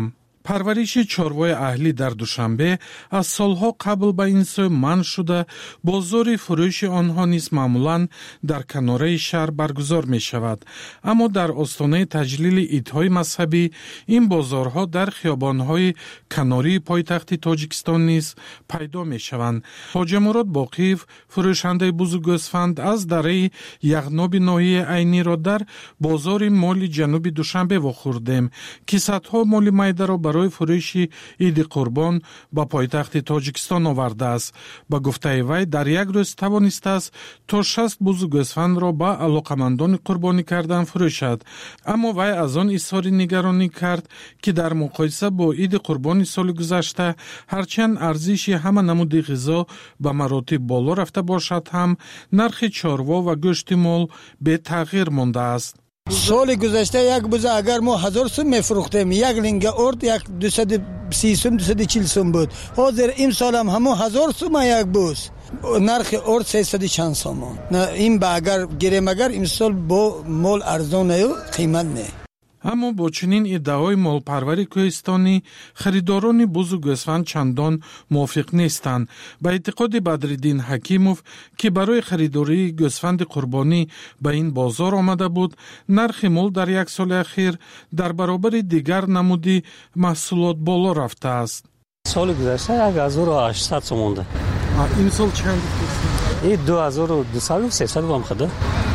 پرورش چاروای اهلی در دوشنبه از سالها قبل به این سو منع شده، بازار فروش آنها نیز معمولاً در کناره شهر برگزار می شود. اما در استانه تجلیل عیدهای مذهبی این بازارها در خیابانهای کناری پایتخت تاجیکستان نیز پیدا می شوند. حاج مراد باقیف، فروشنده بزرگ گوسفند از دره یغناب ناحیه عینی را در بازار مال جنوبی دوشنبه واخوردیم که صدها مال میده را برای فروش عید قربان به پایتخت تاجیکستان آورده است. با گفته وی در یک روز توانسته است تا 60 بز گوسفند را به علاقمندان قربانی کردن فروشد. اما وی از آن اظهار نگرانی کرد که در مقایسه با عید قربان سال گذشته هرچند ارزش همه نمود غذا به مراتب بالا رفته باشد هم نرخ چاروا و گوشت مال به تغییر مانده است. سال گذشته یک بوزه اگر ما 1000 سوم میفروختیم، یک لنگ ارد یک 230 سوم 240 سوم بود. حاضر این سال هم همون 1000 سوم یک بوز، نرخ ارد 300 چند سوم. نه این با اگر گیریم اگر این سال با مال ارزانه و قیمت نه. اما با چنین ادعای مالپروری کوهستانی خریداران بز و گوسفند چندان موافق نیستند. به اعتقاد بدرالدین حکیموف که برای خریداری گوسفند قربانی به این بازار آمده بود، نرخ مال در یک سال اخیر در برابر دیگر نمودی محصولات بالا رفته است. سال گذشته 1800 سوم مونده. این سال چند است؟ این 2200 300 هم خدا.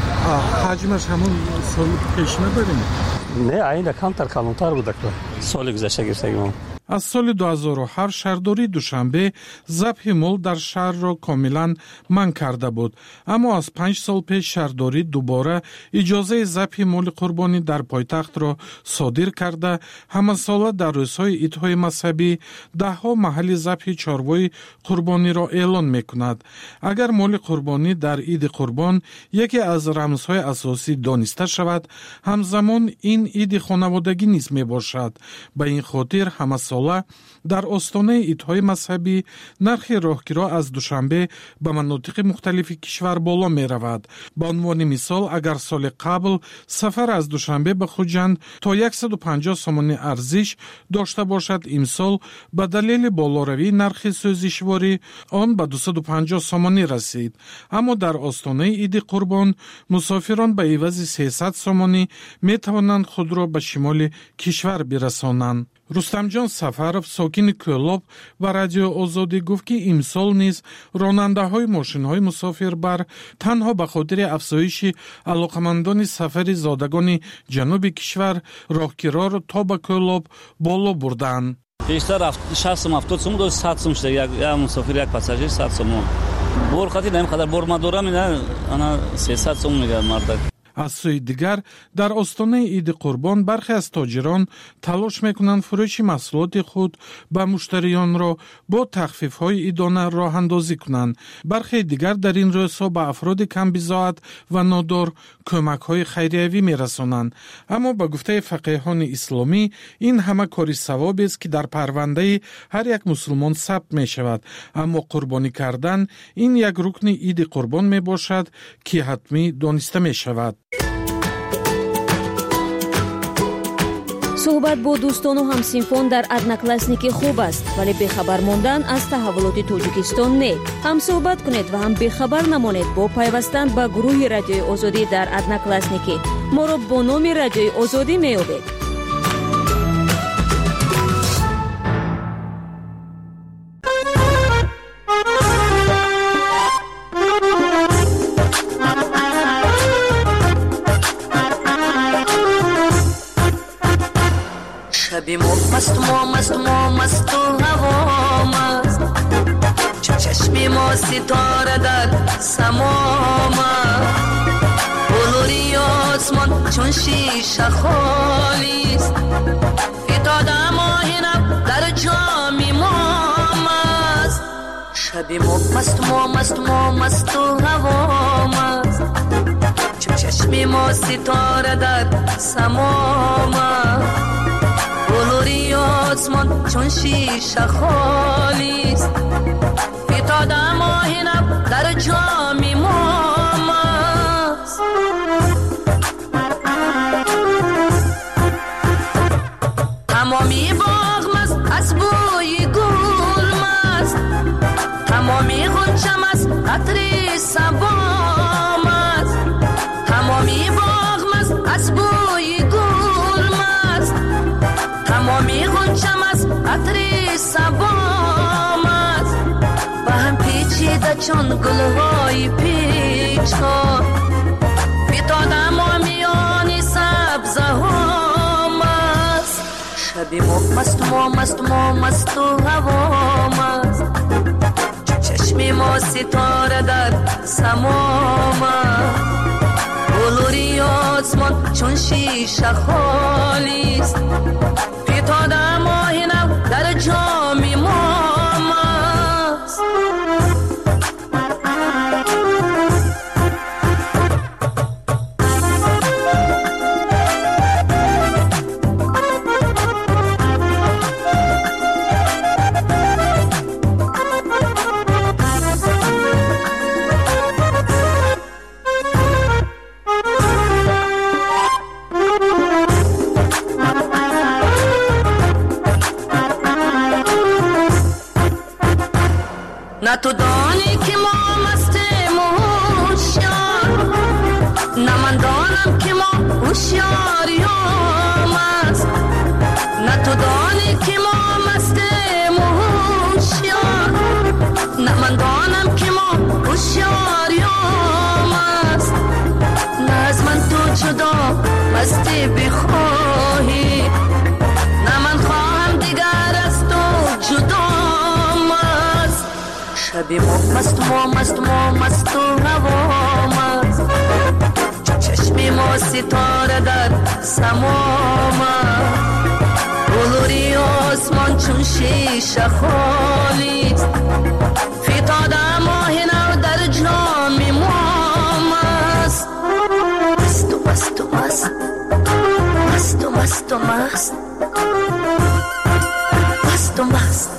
حجمش همون سال پیش نداریم. نه این کمتر بوده که سال گذشته گرفتیم. از سال 2007 شهرداری دوشنبه ذبح مال در شهر را کاملا منع کرده بود، اما از 5 سال پیش شهرداری دوباره اجازه ذبح مال قربانی در پایتخت را صادر کرده. همه ساله در روزهای عیدهای مذهبی دهها محل ذبح چاروای قربانی را اعلان میکند. اگر مال قربانی در عید قربان یکی از رمزهای اساسی دانسته شود، همزمان این عید خانوادگی نیز میباشد. به این خاطر همه ساله در استانه عیدهای مذهبی نرخ راهگیرها از دوشنبه به مناطق مختلف کشور بالا می رود. به عنوان مثال اگر سال قبل سفر از دوشنبه به خوجند تا 150 سومانی ارزش داشته باشد، امسال به دلیل بالاروی نرخ سوزشواری آن به 250 سومانی رسید. اما در استانه عید قربان مسافران به عوض 300 سومانی می توانند خود را به شمال کشور برسانند. رستم جان سفرов ساکن کولاب و رادیو آزادی گفت که امسال نیز راننده های ماشین های مسافربر تنها به خاطر افزایش علاقمندان سفر زادگان جنوب کشور راهگیرها را تا به کولاب بالا بردند. بیشتر 60 سوم 70 سوم دو 100 سوم شده یک مسافر یک پاساژیر 100 سوم. بور خاطر نمی قدر بور مدارم نه انا 300 سوم میگه مردک. از سوی دیگر در استانه عید قربان برخی از تاجران تلاش میکنند فروش محصولات خود به مشتریان را با تخفیف‌های عیدانه راه اندازی کنند. برخی دیگر در این روزها به افراد کم بضاعت و نادار کمک‌های خیریوی میرسانند. اما با گفته فقیهان اسلامی این همه کاری ثوابی است که در پرونده هر یک مسلمان ثبت می شود. اما قربانی کردن این یک رکن عید قربان می باشد که حتمی دانسته می شود. صحبت با دوستان و همسنفان در ادناکلاسنیکی خوب است، ولی بخبر ماندن از تحولات تاجیکستان نه. هم صحبت کنید و هم بخبر نمانید با پیوستن به گروه رادیوی آزادی در ادناکلاسنیکی. ما را با نام رادیوی آزادی می‌یابید. شبی مست و هوا مست، چشمی ما ستاره در سما مست، بلوری آسمان چون شیشه خالیست، فتاده ماهینم در جامی ما مست. شبی مست و هوا مست، چشمی ما ستاره در سما مست، بلوری آسمان چون شیشه خالیست، فتاده ماهینم در جامی ما مست. تمامی باغ غنچم است عطر صبام است تمامی باغم است از بوی گل است تمامی غنچم است عطر صبام است با هم پیچیده چون گلهای پیچ ها فتادم و میانی سبزه هم است شبی ما مست و هوام است چشمی ما ستاره در سمام است بلوری آسمان چون شیشه خالی است فتاده ماه نو در جام مام است نه تو دانی که ما مستیم و هوشیار نه من دانم که ما هوشیاریم است نه تو دانی که ما مستیم و هوشیار نه من دانم که ما هوشیاریم است نه از من تو جدا مستی بخواهی نه من خواهم دیگر از تو جدا شبی ما مست و هوام است چشمی ما ستاره در سمام است بلوری آسمان چون شیشه خالی است فتاده ماه نو در جام مام است مست و مست و مست مست و مست و مست مست و مست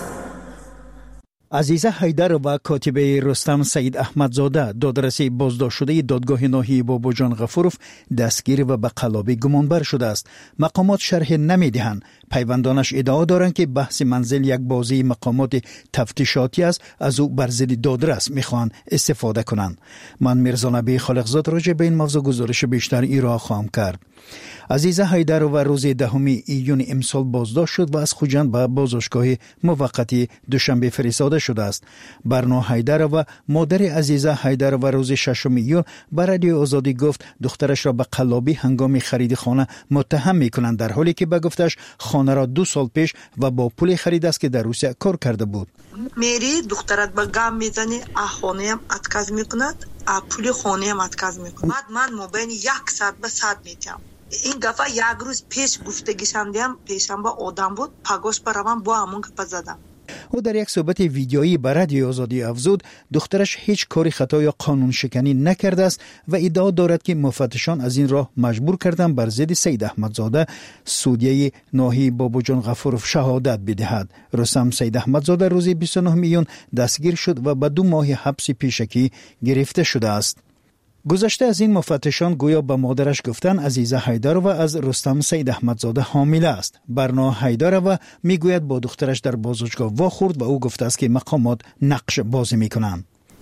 عزیزه حیدر و کاتبه رستم سید احمدزاده دادرسی بازداشت شده دادگاه ناحیه باباجان غفورف دستگیر و به قلابی گمانبر شده است. مقامات شرح نمیدهند. پیوندانش ادعا دارند که بحث منزل یک بازی مقامات تفتیشاتی است، از او بر ضد دادرس میخوان استفاده کنند. من میرزا نبی خالقزاد راجع به این موضوع گزارش بیشتر ایرا خواهم کرد. عزیزه حیدر و روز 10 ایون امسال بازداشت شد و از خوجند به بازداشتگاه موقتی دوشنبه فرستاده شده است. برنا حیدر و مادر عزیزه حیدر و روز 6 ایون به رادیو آزادی گفت دخترش را به قلابی هنگام خرید خانه متهم میکنند، در حالی که به گفتش خانه را 2 سال پیش و با پول خرید است که در روسیه کار کرده بود. میری دخترت به گام میزنی، خانه هم اتکاز میکند، پول خانه هم اتکاز میکند. بعد من مبین 1 ساعت به ساعت میتیم. این دفعه 1 روز پیش گفتگیشم دیم پیشم با آدم بود، پاگوش برام با همون گپ زدم. او در یک صحبت ویدیویی به رادیو آزادی افزود دخترش هیچ کاری خطا یا قانون شکنی نکرده است و ادعا دارد که مفتشان از این راه مجبور کردند بر ضد سید احمدزاده سودیه ناحیه باباجان غفورف شهادت بدهد. رستم سید احمدزاده روز 29 میون دستگیر شد و به 2 ماه حبس پیشکی گرفته شده است. گذشته از این مفتشان گویا به مادرش گفتن عزیزه حیدر و از رستم سید احمدزاده حامله است. برنا حیدر و میگوید با دخترش در بازداشتگاه واخورد و او گفته است که مقامات نقش بازی میکنند.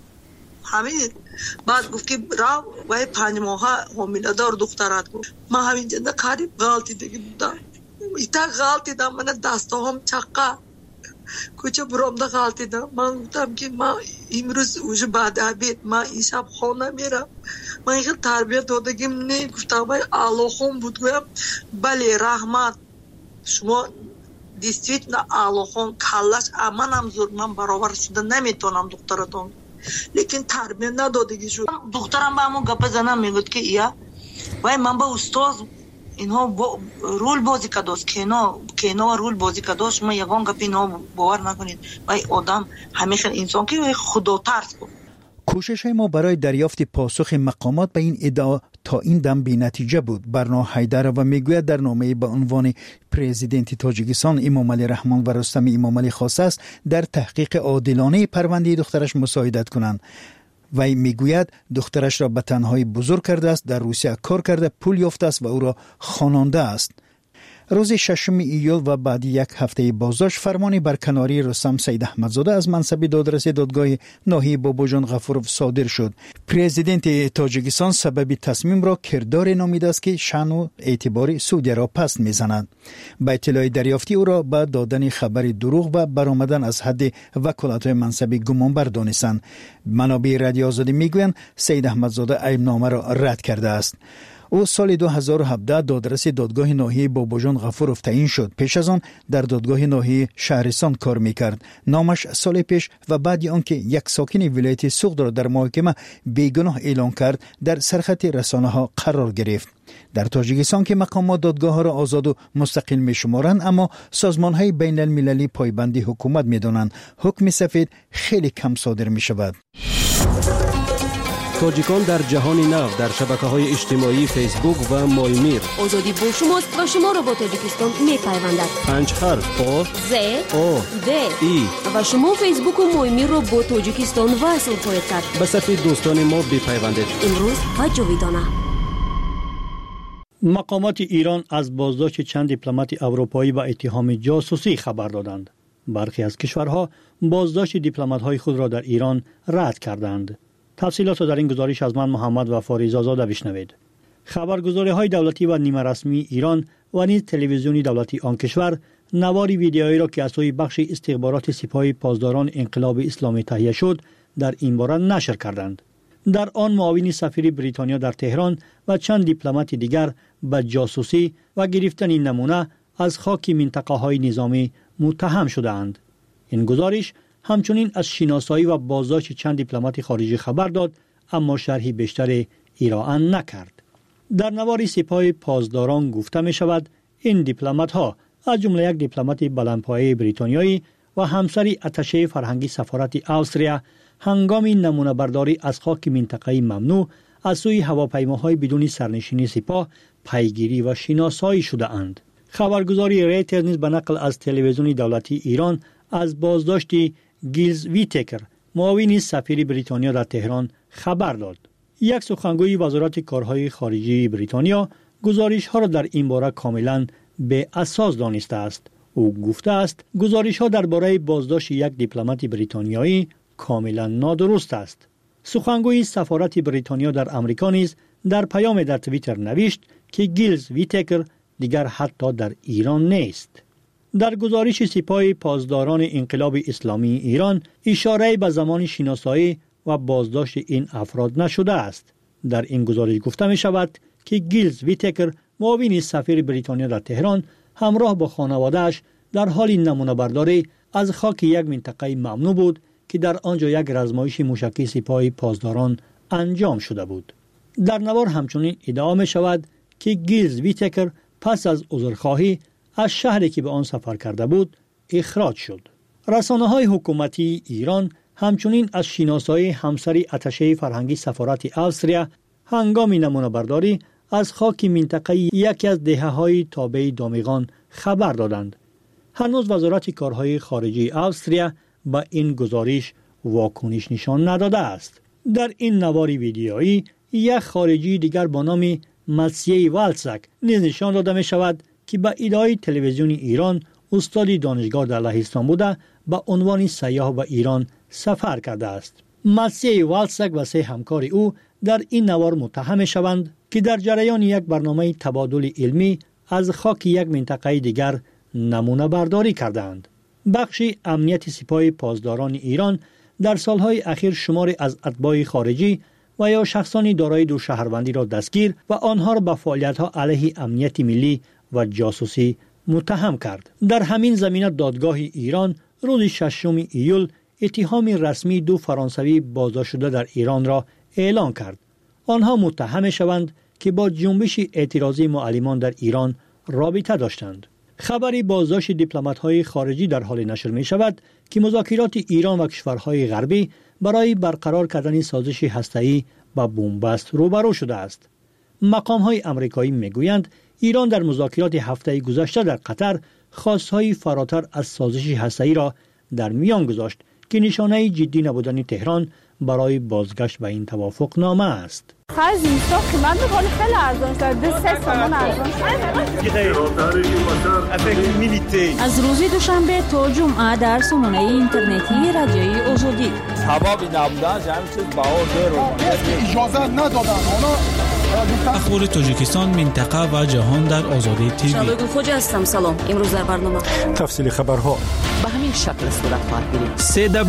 همین بعد گفت که را و 5 ماه حامله دار دخترات گفت ما همین جنده قریب غلطی دیگه بودم. ایتا غلطی دم من دستام چقه کوچه برامده غلطی دم. من گفتم که ما امروز اوج بعد عبید ما این شب خانه میرم. من این تربیت دادگیم نه. گفتم بای آلوخون بود. گویم بله رحمت شما دیستیتنا آلوخون کلش امانم زور من برابر شده نمیتونم دخترتون، لیکن تربیت ندادگی شد. دخترم با همون گپ زنم میگود که ایا وای من با استاد اینها رول بازی کداست کینا رول بازی کداست. شما یگان گپ اینا باور نکنید. وای آدم همیشه انسان که خدا ترس بود. کوشش ما برای دریافت پاسخ مقامات به این ادعا تا این دم بی نتیجه بود. برنا حیدر و میگوید در نامه‌ای به عنوان پرزیدنت تاجیکستان امام علی رحمان و رستم امام علی خواسته است در تحقیق عادلانه پرونده دخترش مساعدت کنند. وی میگوید دخترش را به تنهایی بزرگ کرده است، در روسیه کار کرده، پول یافته است و او را خواننده است. روز 6 ایول و بعد یک هفته بازداشت فرمان برکناری رستم سید احمدزاده از منصب دادرس دادگاه ناحیه باباجان غفورов صادر شد. پرزیدنت تاجیکستان سبب تصمیم را کردار نامیده است که شأن و اعتبار سعودی را پست میزند. با اطلاع دریافتی او را با دادن خبر دروغ و برآمدن از حد وکالت منصب گمانبر دانستند. منابع رادیو آزادی میگویند سید احمدزاده عیبنامه را رد کرده است. او سال 2017 دادرس دادگاه ناحیه باباجان غفورov تعیین شد. پیش از آن در دادگاه ناحیه شهرستان کار میکرد. نامش سال پیش و بعد آنکه یک ساکن ولایت سوخت را در محاکمه بیگناه اعلام کرد در سرخط رسانه ها قرار گرفت. در تاجیکستان که مقامات دادگاه ها را آزاد و مستقل می شمارند، اما سازمان های بین المللی پایبندی حکومت می دانند. حکم سفید خیلی کم صادر می شود. تاجیکان در جهان نو در شبکه‌های اجتماعی فیسبوک و مولمیر. آزادی با شماست و شما را با تاجیکستان می‌پیوندد. 5 حرف او ز او د ای و شما فیسبوک و مولمیر را با تاجیکستان وصل خواهید کرد. به صفحه دوستان ما بپیوندید. امروز و جاویدانه. مقامات ایران از بازداشت چند دیپلمات اروپایی با اتهام جاسوسی خبر دادند. برخی از کشورها بازداشت دیپلمات‌های خود را در ایران رد کردند. تفصیلات را در این گزارش از من محمد و فاریزاده بشنوید. خبرگزاری‌های دولتی و نیمه رسمی ایران و نیز تلویزیونی دولتی آن کشور نواری ویدیویی را که از سوی بخش استخبارات سپاه پاسداران انقلاب اسلامی تهیه شد در این باره نشر کردند. در آن معاون سفیر بریتانیا در تهران و چند دیپلمات دیگر به جاسوسی و گرفتن نمونه از خاک منطقه‌های نظامی متهم شدند. این گزارش همچنین از شناسایی و بازداشت چند دیپلمات خارجی خبر داد، اما شرحی بیشتر ارائه نکرد. در نوار سپاه پاسداران گفته می شود این دیپلمات ها از جمله یک دیپلمات بلندپایه بریتانیایی و همسری اتشه فرهنگی سفارت استرالیا هنگام نمونه برداری از خاک منطقه ممنوع از سوی هواپیماهای بدون سرنشینی سپاه پیگیری و شناسایی شده اند. خبرگزاری ریترز نیز به نقل از تلویزیون دولتی ایران از بازداشت گیلز ویتکر معاون سفیر بریتانیا در تهران خبر داد. یک سخنگوی وزارت کارهای خارجی بریتانیا گزارش ها را در این باره کاملا به اساس دانسته است. او گفته است گزارش ها درباره بازداشت یک دیپلمات بریتانیایی کاملا نادرست است. سخنگوی سفارت بریتانیا در آمریکا نیز در پیام در توییتر نوشت که گیلز ویتکر دیگر حتی در ایران نیست. در گزارش سپاه پاسداران انقلاب اسلامی ایران اشاره به زمان شناسایی و بازداشت این افراد نشده است. در این گزارش گفته می شود که گیلز ویتکر معاون سفیر بریتانیا در تهران همراه با خانواده‌اش در حال نمونه برداری از خاک یک منطقه ممنوع بود که در آنجا یک رزمایش موشکی سپاه پاسداران انجام شده بود. در نوار همچنین ادعا می شود که گیلز ویتکر پس از عذرخواهی از شهری که به آن سفر کرده بود اخراج شد. رسانه‌های حکومتی ایران همچنین از شناسایی همسری اتشه فرهنگی سفارت استرالیا هنگام نمونه برداری از خاک منطقه یکی از دهه‌های تابع دامغان خبر دادند. هنوز وزارت کارهای خارجی استرالیا با این گزارش واکنش نشان نداده است. در این نوار ویدیویی یک خارجی دیگر با نام ماسیی والسک نیز نشان داده می شود که به ادعای تلویزیون ایران استاد دانشگاه در لهستان بوده به عنوان سیاح به ایران سفر کرده است. ماسیی والسک و سه همکار او در این نوار متهم شوند که در جریان یک برنامه تبادل علمی از خاک یک منطقه دیگر نمونه برداری کردند. بخش امنیت سپاه پاسداران ایران در سالهای اخیر شماری از اتباع خارجی و یا شخصانی دارای دو شهروندی را دستگیر و آنها را به فعالیت‌ها علیه امنیت ملی و جاسوسی متهم کرد. در همین زمینه دادگاه ایران روز 6 ایول اتهام رسمی دو فرانسوی بازداشت شده در ایران را اعلان کرد. آنها متهم شوند که با جنبش اعتراضی معلمان در ایران رابطه داشتند. خبری بازداشت دیپلمات‌های خارجی در حال نشر می شود که مذاکرات ایران و کشورهای غربی برای برقرار کردن سازش هسته‌ای با بنبست روبرو شده است. مقام‌های آمریکایی می‌گویند ایران در مذاکرات هفته گذشته در قطر خواست‌های فراتر از سازش هسته‌ای را در میان گذاشت که نشانه جدی نبودن تهران برای بازگشت به این توافق نامه است. خرج اینستا قیمت میکنه خیلی ارزان شد 2-3 تومان ارزان شد. از روز دوشنبه تا جمعه در سامانه اینترنتی رادیوی آزادی ثوابی نبودن همین چیز بهار داره اجازه ندادن اخبار تاجیکستان منطقه و جهان در آزادی تیوی. شبکه خوج هستم. سلام. امروز در برنامه تفصیل خبرها به همین شکل صورت خواهد گرفت.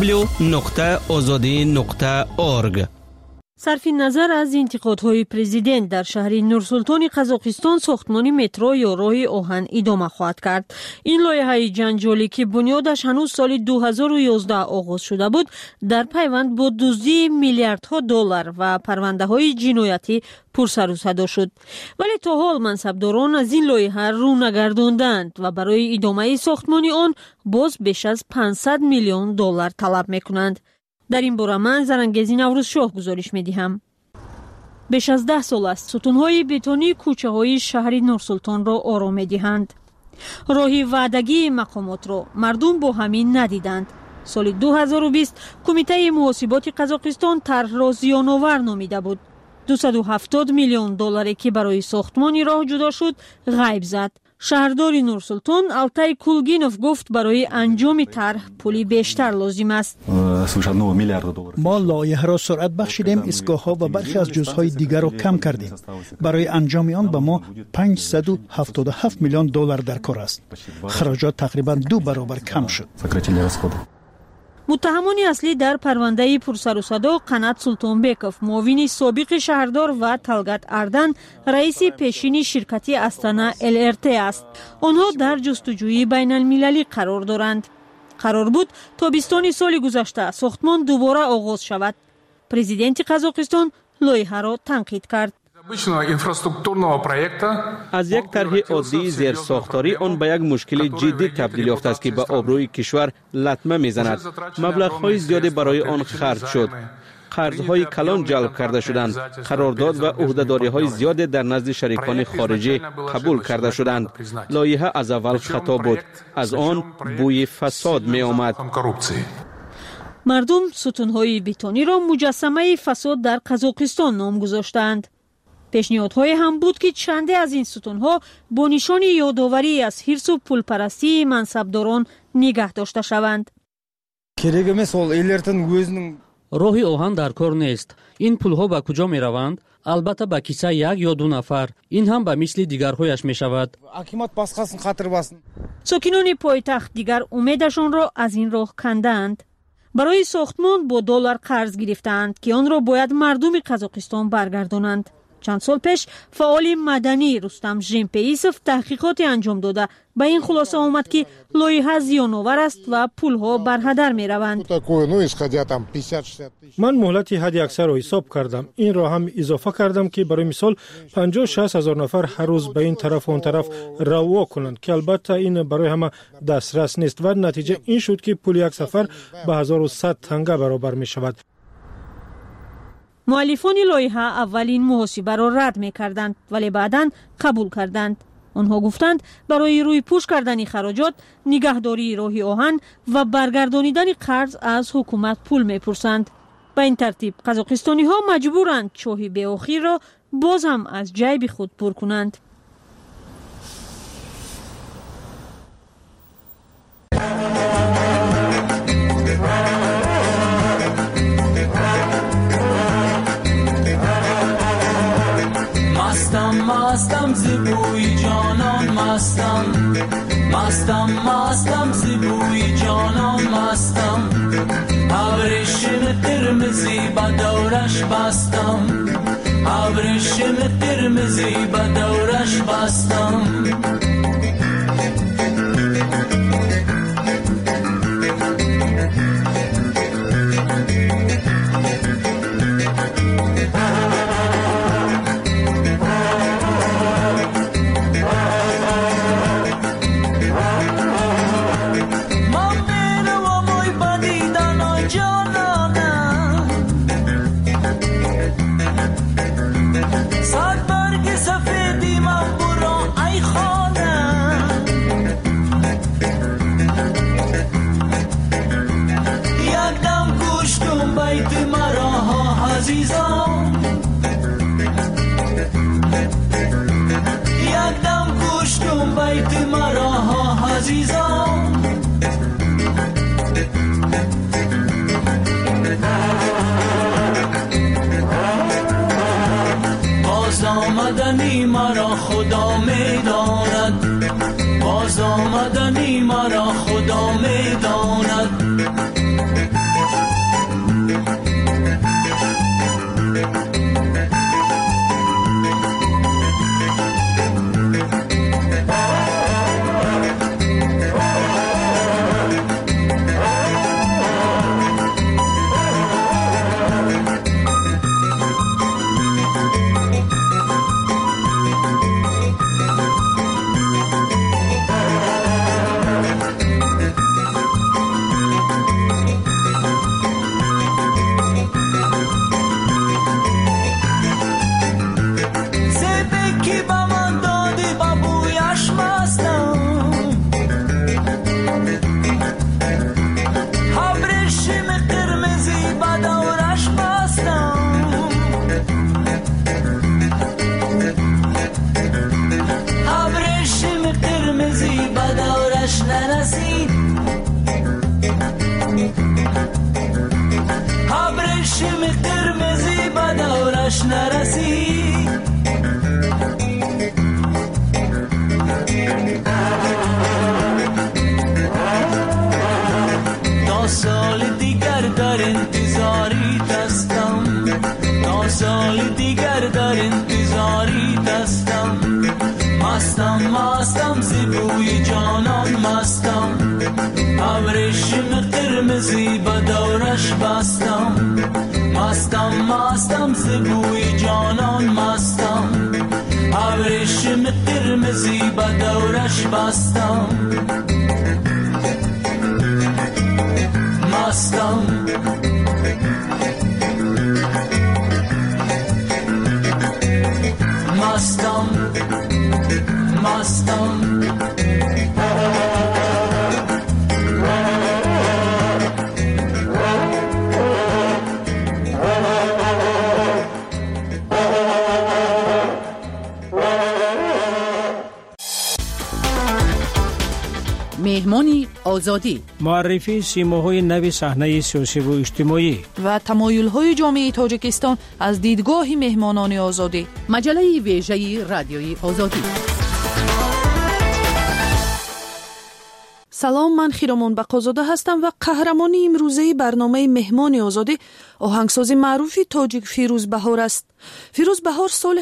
www.azadi.org. صرف نظر از انتقادهای پرزیدنت در شهر نورسلطان قزاقستان ساختمان مترو یا راه آهن ادامه خواهد کرد. این لایحه جنجالی که بنیادش هنوز سال 2011 آغاز شده بود در پیوند با دزدی میلیاردها دلار و پرونده‌های جنایتی پرسر و صدا شد. ولی تا حال منصبداران از این لایحه رو نگرداندند و برای ادامه ساختمان آن باز بیش از 500 میلیون دلار طلب میکنند. در این باره من زرنگزی نوروز شاه گزارش میدهم. بیش از 10 سال است ستونهای بتونی کوچه های شهر نورسلطان را آرام میدهند. راهی وعدگی مقامات را مردم با همین ندیدند. سال 2020 کمیته محاسبات قزاقستان طرح را زیان‌آور نامیده بود. 270 میلیون دلاری که برای ساختمان راه جدا شد غیب زد. شهردار نورسلطان التای کولگینوف گفت برای انجام طرح پولی بیشتر لازم است. ما لایحه را سرعت بخشیدیم، ایستگاه‌ها و برخی از جزءهای دیگر را کم کردیم. برای انجام آن به ما 577 میلیون دلار در کار است. خراجات تقریبا 2 برابر کم شد. متهمان اصلی در پرونده پرسر و صدا قنات سلطانبکوف، معاون سابق شهردار و طلگت اردن، رئیس پیشین شرکت استانا LRT است. آنها در جستجوی بین المللی قرار دارند. قرار بود تابستان سال گذشته ساختمان دوباره آغاز شود. پرزیدنت قزاقستان لایحه را تنقید کرد. از یک طرح عادی زیرساختاری آن به یک مشکل جدی تبدیل یافته است که به آبروی کشور لطمه میزند. مبلغ‌های زیادی برای آن خرج شد. قرض‌های کلان جلب کرده شدند. قرارداد و عهده‌داری‌های زیادی در نزد شریکان خارجی قبول کرده شدند. لایحه از اول خطا بود. از آن بوی فساد می آمد. مردم ستون‌های بتونی را مجسمه فساد در قزاقستان نام گذاشتند. پیشنهادهای هم بود که چندی از این ستونها با نشان یادآوری از حرص و پولپرستی منصبداران نگه داشته شوند. راهی آهن در کار نیست. این پولها به کجا می روند؟ البته به کیسه یک یا 2 نفر. این هم به مثل دیگرهایش می شود. ساکنان پایتخت دیگر امیدشان را از این راه کندند. برای ساختمان با دلار قرض گرفتند که آن را باید مردم قزاقستان برگردانند. چند سال پیش فعال مدنی رستم ژمپیسوف تحقیقاتی انجام داده به این خلاصه آمد که لایحه زیان‌آور است و پولها برهدر می روند. من مهلت حد اکثر را حساب کردم. این را هم اضافه کردم که برای مثال 50-60 هزار نفر هر روز به این طرف و اون طرف روا کنند که البته این برای همه دسترس نیست و نتیجه این شد که پول یک سفر به 1100 تنگه برابر می شود. مؤلفان لایحه اولین محاسبه را رد می کردند ولی بعداً قبول کردند. آنها گفتند برای روی پوش کردن خراجات، نگهداری راه آهن و برگردانیدن قرض از حکومت پول می پرسند. به این ترتیب قزاقستانی ها مجبورند چاه به آخر را باز هم از جیب خود پر کنند. مستم زبوی جانان مستم زبوی جانان مستم ابرشم قرمزی به دورش بستم ابرشم قرمزی به دورش بستم بیت مرا ها عزیزان باز آمدنی مرا خدا میداند باز آمدنی مرا خدا میداند مستم زیبوی جانان مستم ابریشم قرمزی به دورش بستم مستم زیبوی جانان مستم ابریشم قرمزی به دورش بستم مستم مهمانی آزادی معرفی سیماهای نو صحنه سیاسی و اجتماعی و تمایل‌های جامعه تاجیکستان از دیدگاه مهمانان آزادی مجله ویژه رادیوی آزادی سلام، من خیرمان بقازاده هستم و قهرمانی امروزه برنامه مهمان آزادی آهنگساز معروف تاجیک فیروز بهار است. فیروز بهار سال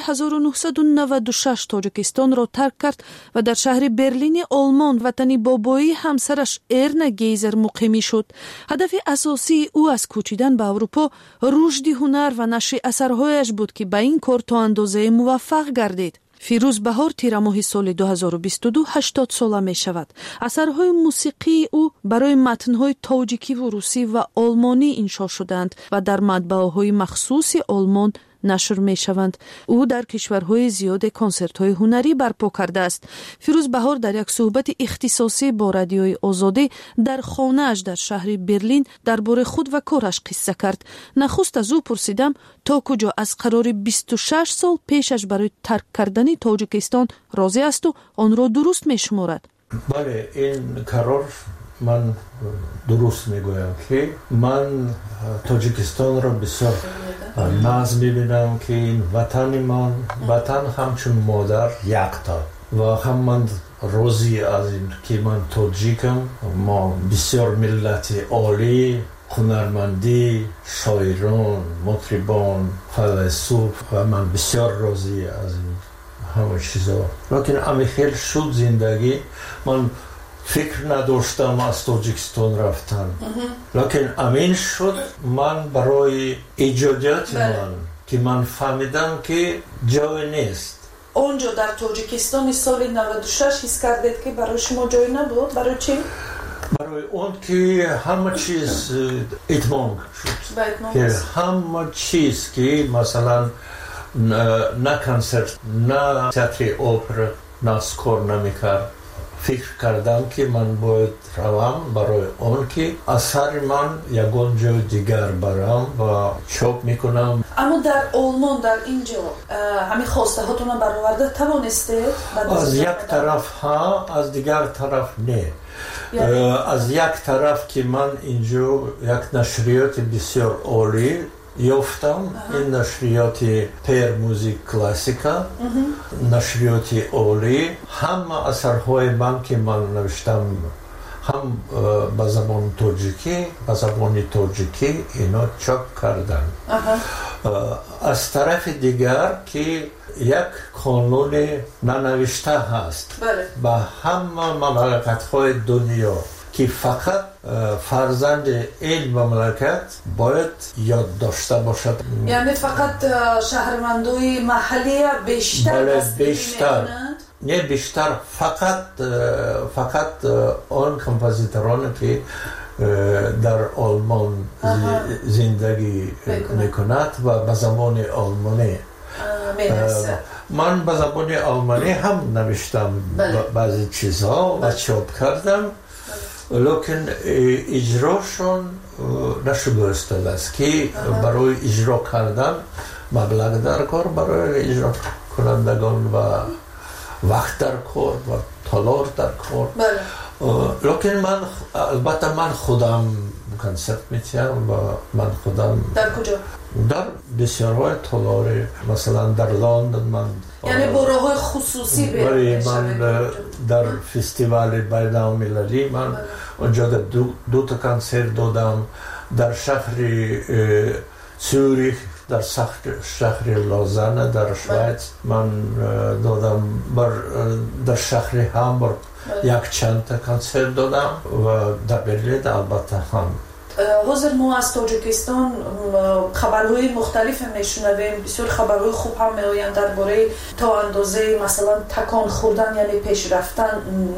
1996 تاجیکستان را ترک کرد و در شهر برلین آلمان وطن بابایی همسرش ارنا گیزر مقیمی شد. هدف اساسی او از کوچیدن به اروپا رشد هنر و نشر اثرهایش بود که به این کار تا اندازه موفق گردید. فیروز بهار تیر ماه سال 2022 80 ساله می شود. اثرهای موسیقی او برای متنهای تاجیکی و روسی و آلمانی انشا شدند و در مطبعه‌های مخصوص آلمان نشر می شوند. او در کشورهای زیاد کنسرت‌های هنری برپا کرده است. فیروز بهار در یک صحبت اختصاصی با رادیوی آزادی در خانه‌اش در شهر برلین درباره خود و کارش قصه کرد. نخست از او پرسیدم تا کجا از قرار 26 سال پیشش برای ترک کردن تاجیکستان راضی است و آن را درست می شمارد. بله، این قرار من درست میگویم که من تاجیکستان را بسیار ناز میبینم که این وطن من وطن همچون مادر یکتا و هم من راضی از این که من تاجیکم. ما بسیار ملت عالی، هنرمندی، شاعران، مطربان، فیلسوف و من بسیار راضی از این همه چیزا. لیکن امیخیل شد زندگی من فکر نداشتم از تاجیکستان رفتن، لیکن امین شد من برای ایجادیات من که من فهمیدم که جای نیست. اونجا در تاجیکستان سال 96 حس کردید که برای شما جای نبود؟ برای چی؟ برای اون که همه چیز اتمام شد، که همه چیز که مثلا نه کنسرت، نه تئاتر اپرا نسکار نمیکرد، فکر کردم که من باید روم برای اون که اثر من یگون جای دیگر برم و چاپ میکنم. اما در آلمان در اینجا همین خواسته هاتون برآورده توانسته؟ از یک طرف ها، از دیگر طرف نه. از یک طرف که من اینجا یک نشریات بسیار عالی یافتم، این نشریات پیر موزیک کلاسیکا، نشریات عالی، همه اثرهای من که من نوشتم هم به زبان تاجیکی، به زبان تاجیکی اینا چاپ کردن. از طرف دیگر که یک قانون ننوشته هست به همه مملکت‌های دنیا که فقط فرزند این مملکت باید یاد داشته باشد. یعنی فقط شهروندای محلی بیشتر نه بیشتر فقط آن کمپوزیترانی که در آلمان زندگی میکند و به زبان آلمانی. من به زبان آلمانی هم نوشتم بعضی چیزها و چاپ کردم، لیکن اجراشون نشده است که برای اجرا کردن مبلغ در کار برای اجرا کنندگان و وقت در کار و تالار در کار. لیکن من البته من خودم کنسرت میتیم و من خودم در کجا؟ در بسیارهای تالار، مثلا در لندن من یعنی برای خصوصی من در فستیوال بین‌المللی من اونجا دو تا کنسرت دادم، در شهر زوریخ، در شهر لوزان در شویتس من دادم، در شهر هامبورگ یک چند تا کنسرت دادم و در برلین البته هم. حاضر ما از تاجیکستان خبرهای مختلف میشنویم، بسیار خبرهای خوب هم میآیند درباره تا اندازه مثلا تکان خوردن یعنی پیش رفتن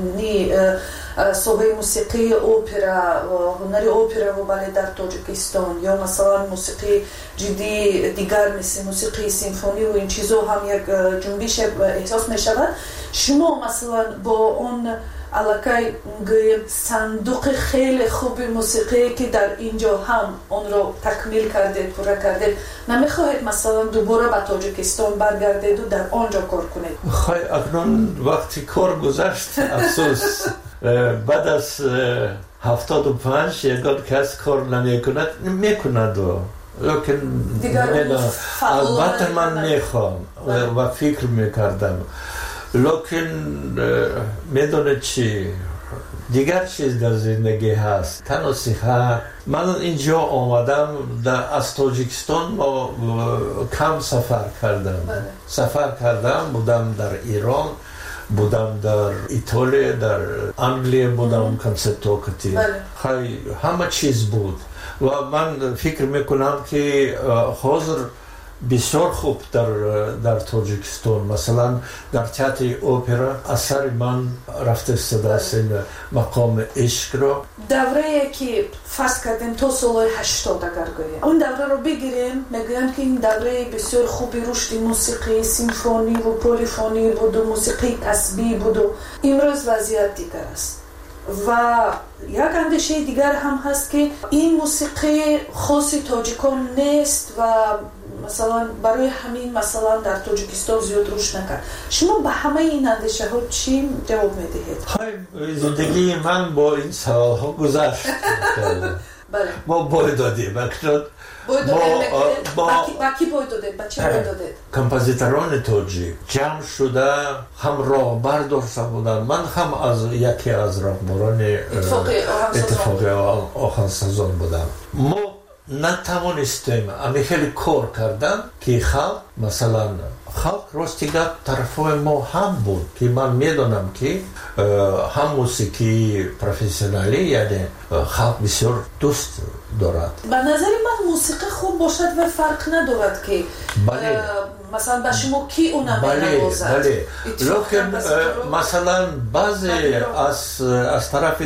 صحبه موسیقی اوپرا، هنر اوپرا و بالت در تاجیکستان، یا مثلا موسیقی جدی دیگر مثل موسیقی سیمفونی و این چیزا هم یک جنبش احساس می شود. شما مثلا با اون علاقه صندوق خیلی خوب موسیقی که در اینجا هم اون رو تکمیل کردید، پورا کردید، نمیخواهید مثلا دوباره به تاجیکستان برگردید و در آنجا کار کنید؟ خواهی اکنون وقتی کار گذشت افسوس، بعد از 75 یکان کس کار نمیکند لیکن البته من میخوام و فکر میکردم، لیکن میدونه چی دیگر چیز در زندگی هست، تنها صحت. من اینجا آمدم از تاجیکستان کم سفر کردم، بودم در ایران، بودم در ایتالیا، در انگلیه بودم، کنسرتوکتی، همه چیز بود و من فکر میکنم که حاضر بسیار خوب در تاجیکستان، مثلا در تئاتر اپرا اثر من رفته است مقام عشق را. دوره که فرض کردیم تا سال 80 اگر گوییم اون دوره رو بگیریم، میگویم که این دوره بسیار خوبی رشد موسیقی سیمفونی و پلیفونی بود و موسیقی تسبیح بود و امروز وضعیت دیگر است و یک اندیشه دیگر هم هست که این موسیقی خاص تاجیکان نیست و مثلا برای همین مثلا در تاجیکستان زیاد رشد نکرد. شما به همه این اندیشه ها چی جواب میدهید؟ زندگی من با این سوال ها گذشت. ما باید دادیم با کی باید دادید؟ با چی باید دادید؟ کمپوزیتران تاجیک جمع شده هم راهبر داشته بودن، من هم از یکی از راهبران اتفاقی آهنگسازان بودم. ما نتوانستیم خیلی کار کردن که مثلا خلق راستیگه طرفای ما هم بود که من میدونم که هم موسیقی پروفسیونالی یعنی خلق بسیار دوست دارد. به نظر من موسیقی خوب باشد و فرق ندارد که مثلا به شما کی اونم بنوازد. لیکن مثلا بعضی از طرف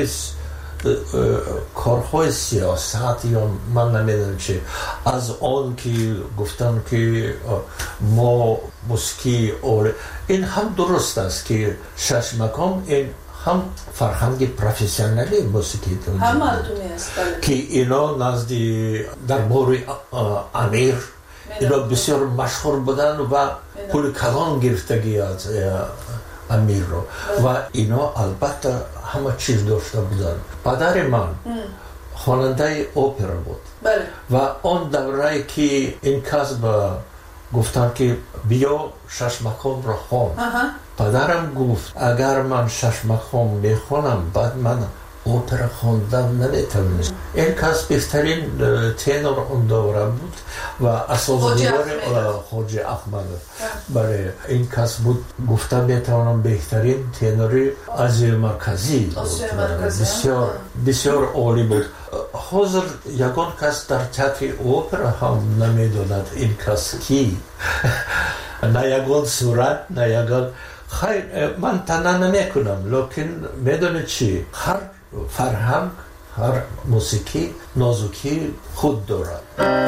کارهای سیاست یا من نمیدونم چه از آن که گفتن که ما موسیقی این هم درست است که 6 مقام این هم فرهنگ پروفسیونالی موسیقی توجیک هم مردمی است که اینا نزدی در بوری امیر اینا بسیار مشهور بودن و کل کلان گرفتگی از امیر رو و اینا البته همه چیز داشته بودن. پدر من خواننده اپرا بود و اون دوره که این کسب گفتن که بیا شش مقام را خوان. پدرم گفت اگر من شش مقام میخونم بعد من اپرا خواندن نمیتونم. این کس بهترین تنور اون دوره بود و اساسدار حاجی احمد برای این کس بود. گفتم میتونم بهترین تنوری از مرکزی بود. بسیار بسیار عالی بود. حاضر یگان کس در تئاتر اپرا هم نمیدوند این کس کی نه یگان صورت نه یگان خیر من تنها نمیکنم لیکن میدونید چی هر فرهنگ هر موسیقی نازکی خود دارد.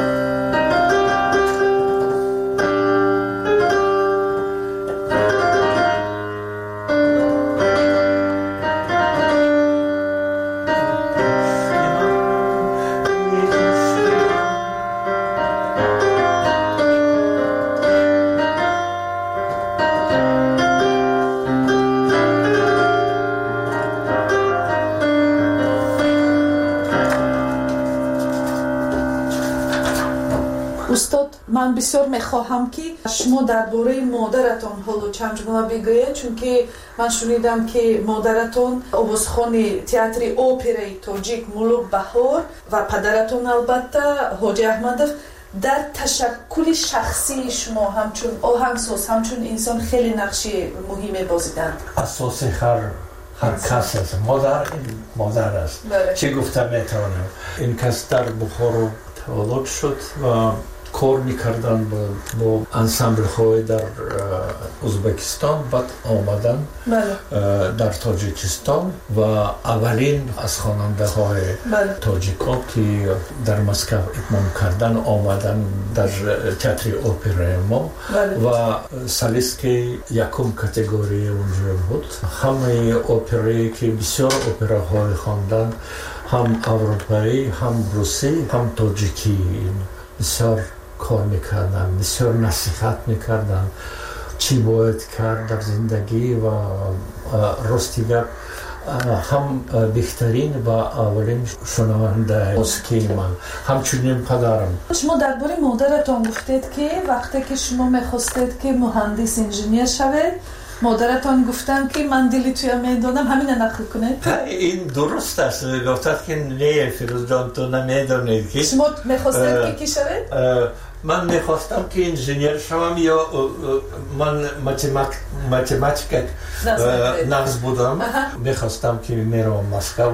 استاد من بسیار میخواهم که شما درباره مادرتان حالا چند جمله بگویید چون که من شنیدم که مادرتان آوازخوان تئاتر اپرای تاجیک ملوک بهار و پدرتان البته حاجی احمدов در تشکل شخصی شما همچون آهنگساز همچون انسان خیلی نقش مهمی بازیدند. اساس هر کس است. مادر است. چه گفتم میتونم این کس در بخارا تولد شد و کار میکردن با انسامبل های در ازبکستان بعد آمدن در تاجیکستان و اولین از خواننده های تاجیکا که در مسکو اتمام کردن آمدن در تئاتر اپرای ما و سالیست که یکم کاتگوری اونجا بود. همه اپرایی که بسیار اپراهای خواندن هم اروپایی هم روسی هم تاجیکی بسیار کار میکردن بسیار نصیحت میکردن چی باید کرد در زندگی و راستی هم بهترین و اولین شنونده موسیقی من همچنین پدرم. شما درباره مادرتان گفتید که وقتی که شما میخواستید که مهندس انجینیر شوید مادرتان گفتن که من دلی توی میدونم همین نقل کنید. این درست است. گفتند که نه فیروز جان تو نمیدونید که شما میخواستید که کی شوید؟ من میخواستم که انجینیر شوم یا من ماتماتیک نقص بودم. میخواستم که میرم مسکو.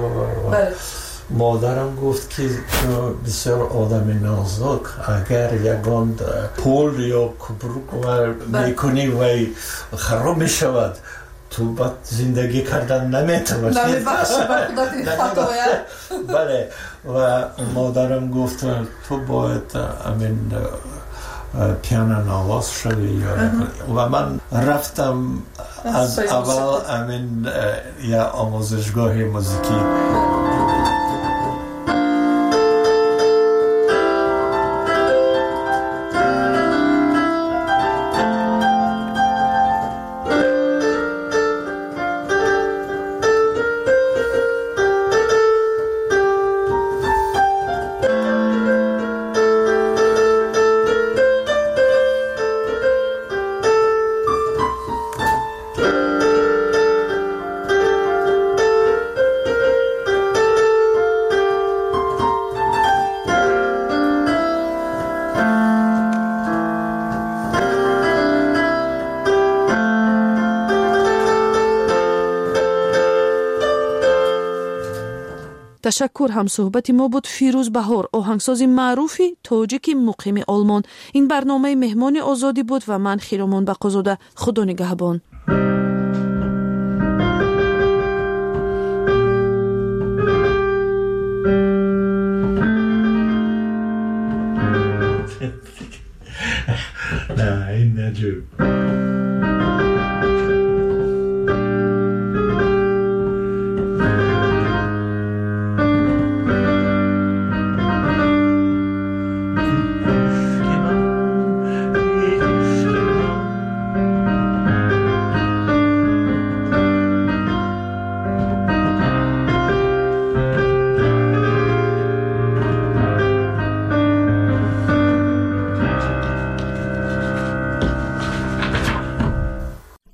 مادرم گفت که بسیار آدم نازک اگر یگان پول یا کبروک میکنی و خراب میشود تو بعد زندگی کردن نمیتونی. بله و مادرم گفت تو باید امین پیانو نواز شوی و من رفتم از اول امین یا آموزشگاه موسیقی. تشکر. هم صحبت ما بود فیروز بهار آهنگساز معروفی تاجیک مقیم آلمان. این برنامه مهمان آزادی بود و من خیرامان بقازاده. خدا نگهبان. نه این نجوب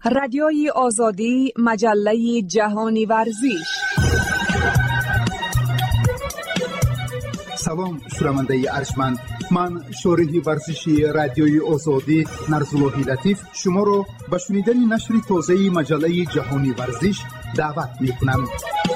رادیوی آزادی، مجله جهانی ورزش. سلام شنونده ارجمند، من شارح ورزشی رادیوی آزادی نرزاللهی لطیف شما را به شنیدن نشر تازه مجله جهانی ورزش دعوت می‌کنم.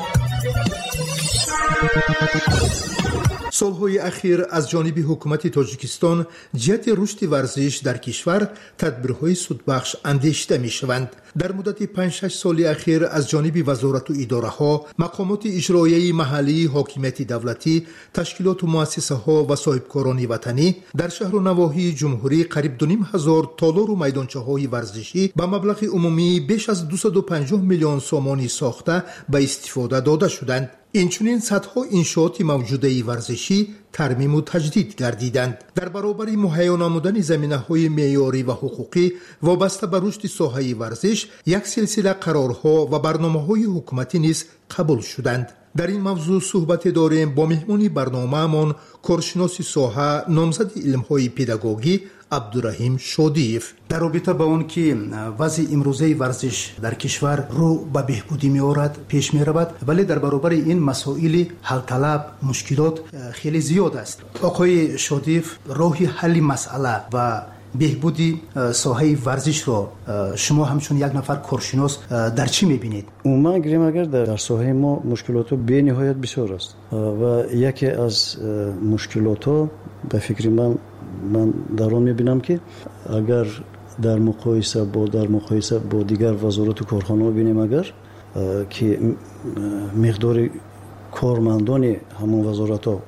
سالهای اخیر از جانب حکومت تاجیکستان جهت رشد ورزش در کشور تدبیرهای سودبخش اندیشیده می‌شوند. در مدت 5-6 سال اخیر از جانب وزارت و اداره‌ها، مقامات اجرایی محلی، حاکمیت دولتی، تشکیلات و مؤسسه‌ها و صاحبکاران وطنی در شهر و نواحی جمهوری قریب 2,500 تالار و میدانچه‌های ورزشی به مبلغ عمومی بیش از 250 میلیون سامانی ساخته به استفاده داده شدند. اینچنین صدها انشاءات موجوده ورزشی ترمیم و تجدید گردیدند. در برابر مهیا نمودن زمینه‌های معیاری و حقوقی وابسته به رشد ساحه ورزش، یک سلسله قرارها و برنامه‌های حکومتی نیز قبول شدند. در این موضوع صحبت داریم با مهمان برنامه‌مان، کارشناس ساحه، نامزد علم‌های پداگوژی عبدالرحیم شادیف. در رابطه با اون که وضع امروزه ورزش در کشور رو به بهبودی می‌آورد، پیش می‌رود، ولی در برابر این مسائل حل طلب، مشکلات خیلی زیاد است. آقای شادیف، راه حل مسئله و بهبودی ساحه ورزش رو شما همچون یک نفر کارشناس در چی می‌بینید؟ عموما گریم اگر در ساحه ما مشکلات به نهایت بسیار است و یکی از مشکلات به فکر من در آن می‌بینم که اگر در مقایسه با دیگر وزارت و کارخانه‌ها ببینیم، اگر که مقدار کارمندان همون وزارت‌ها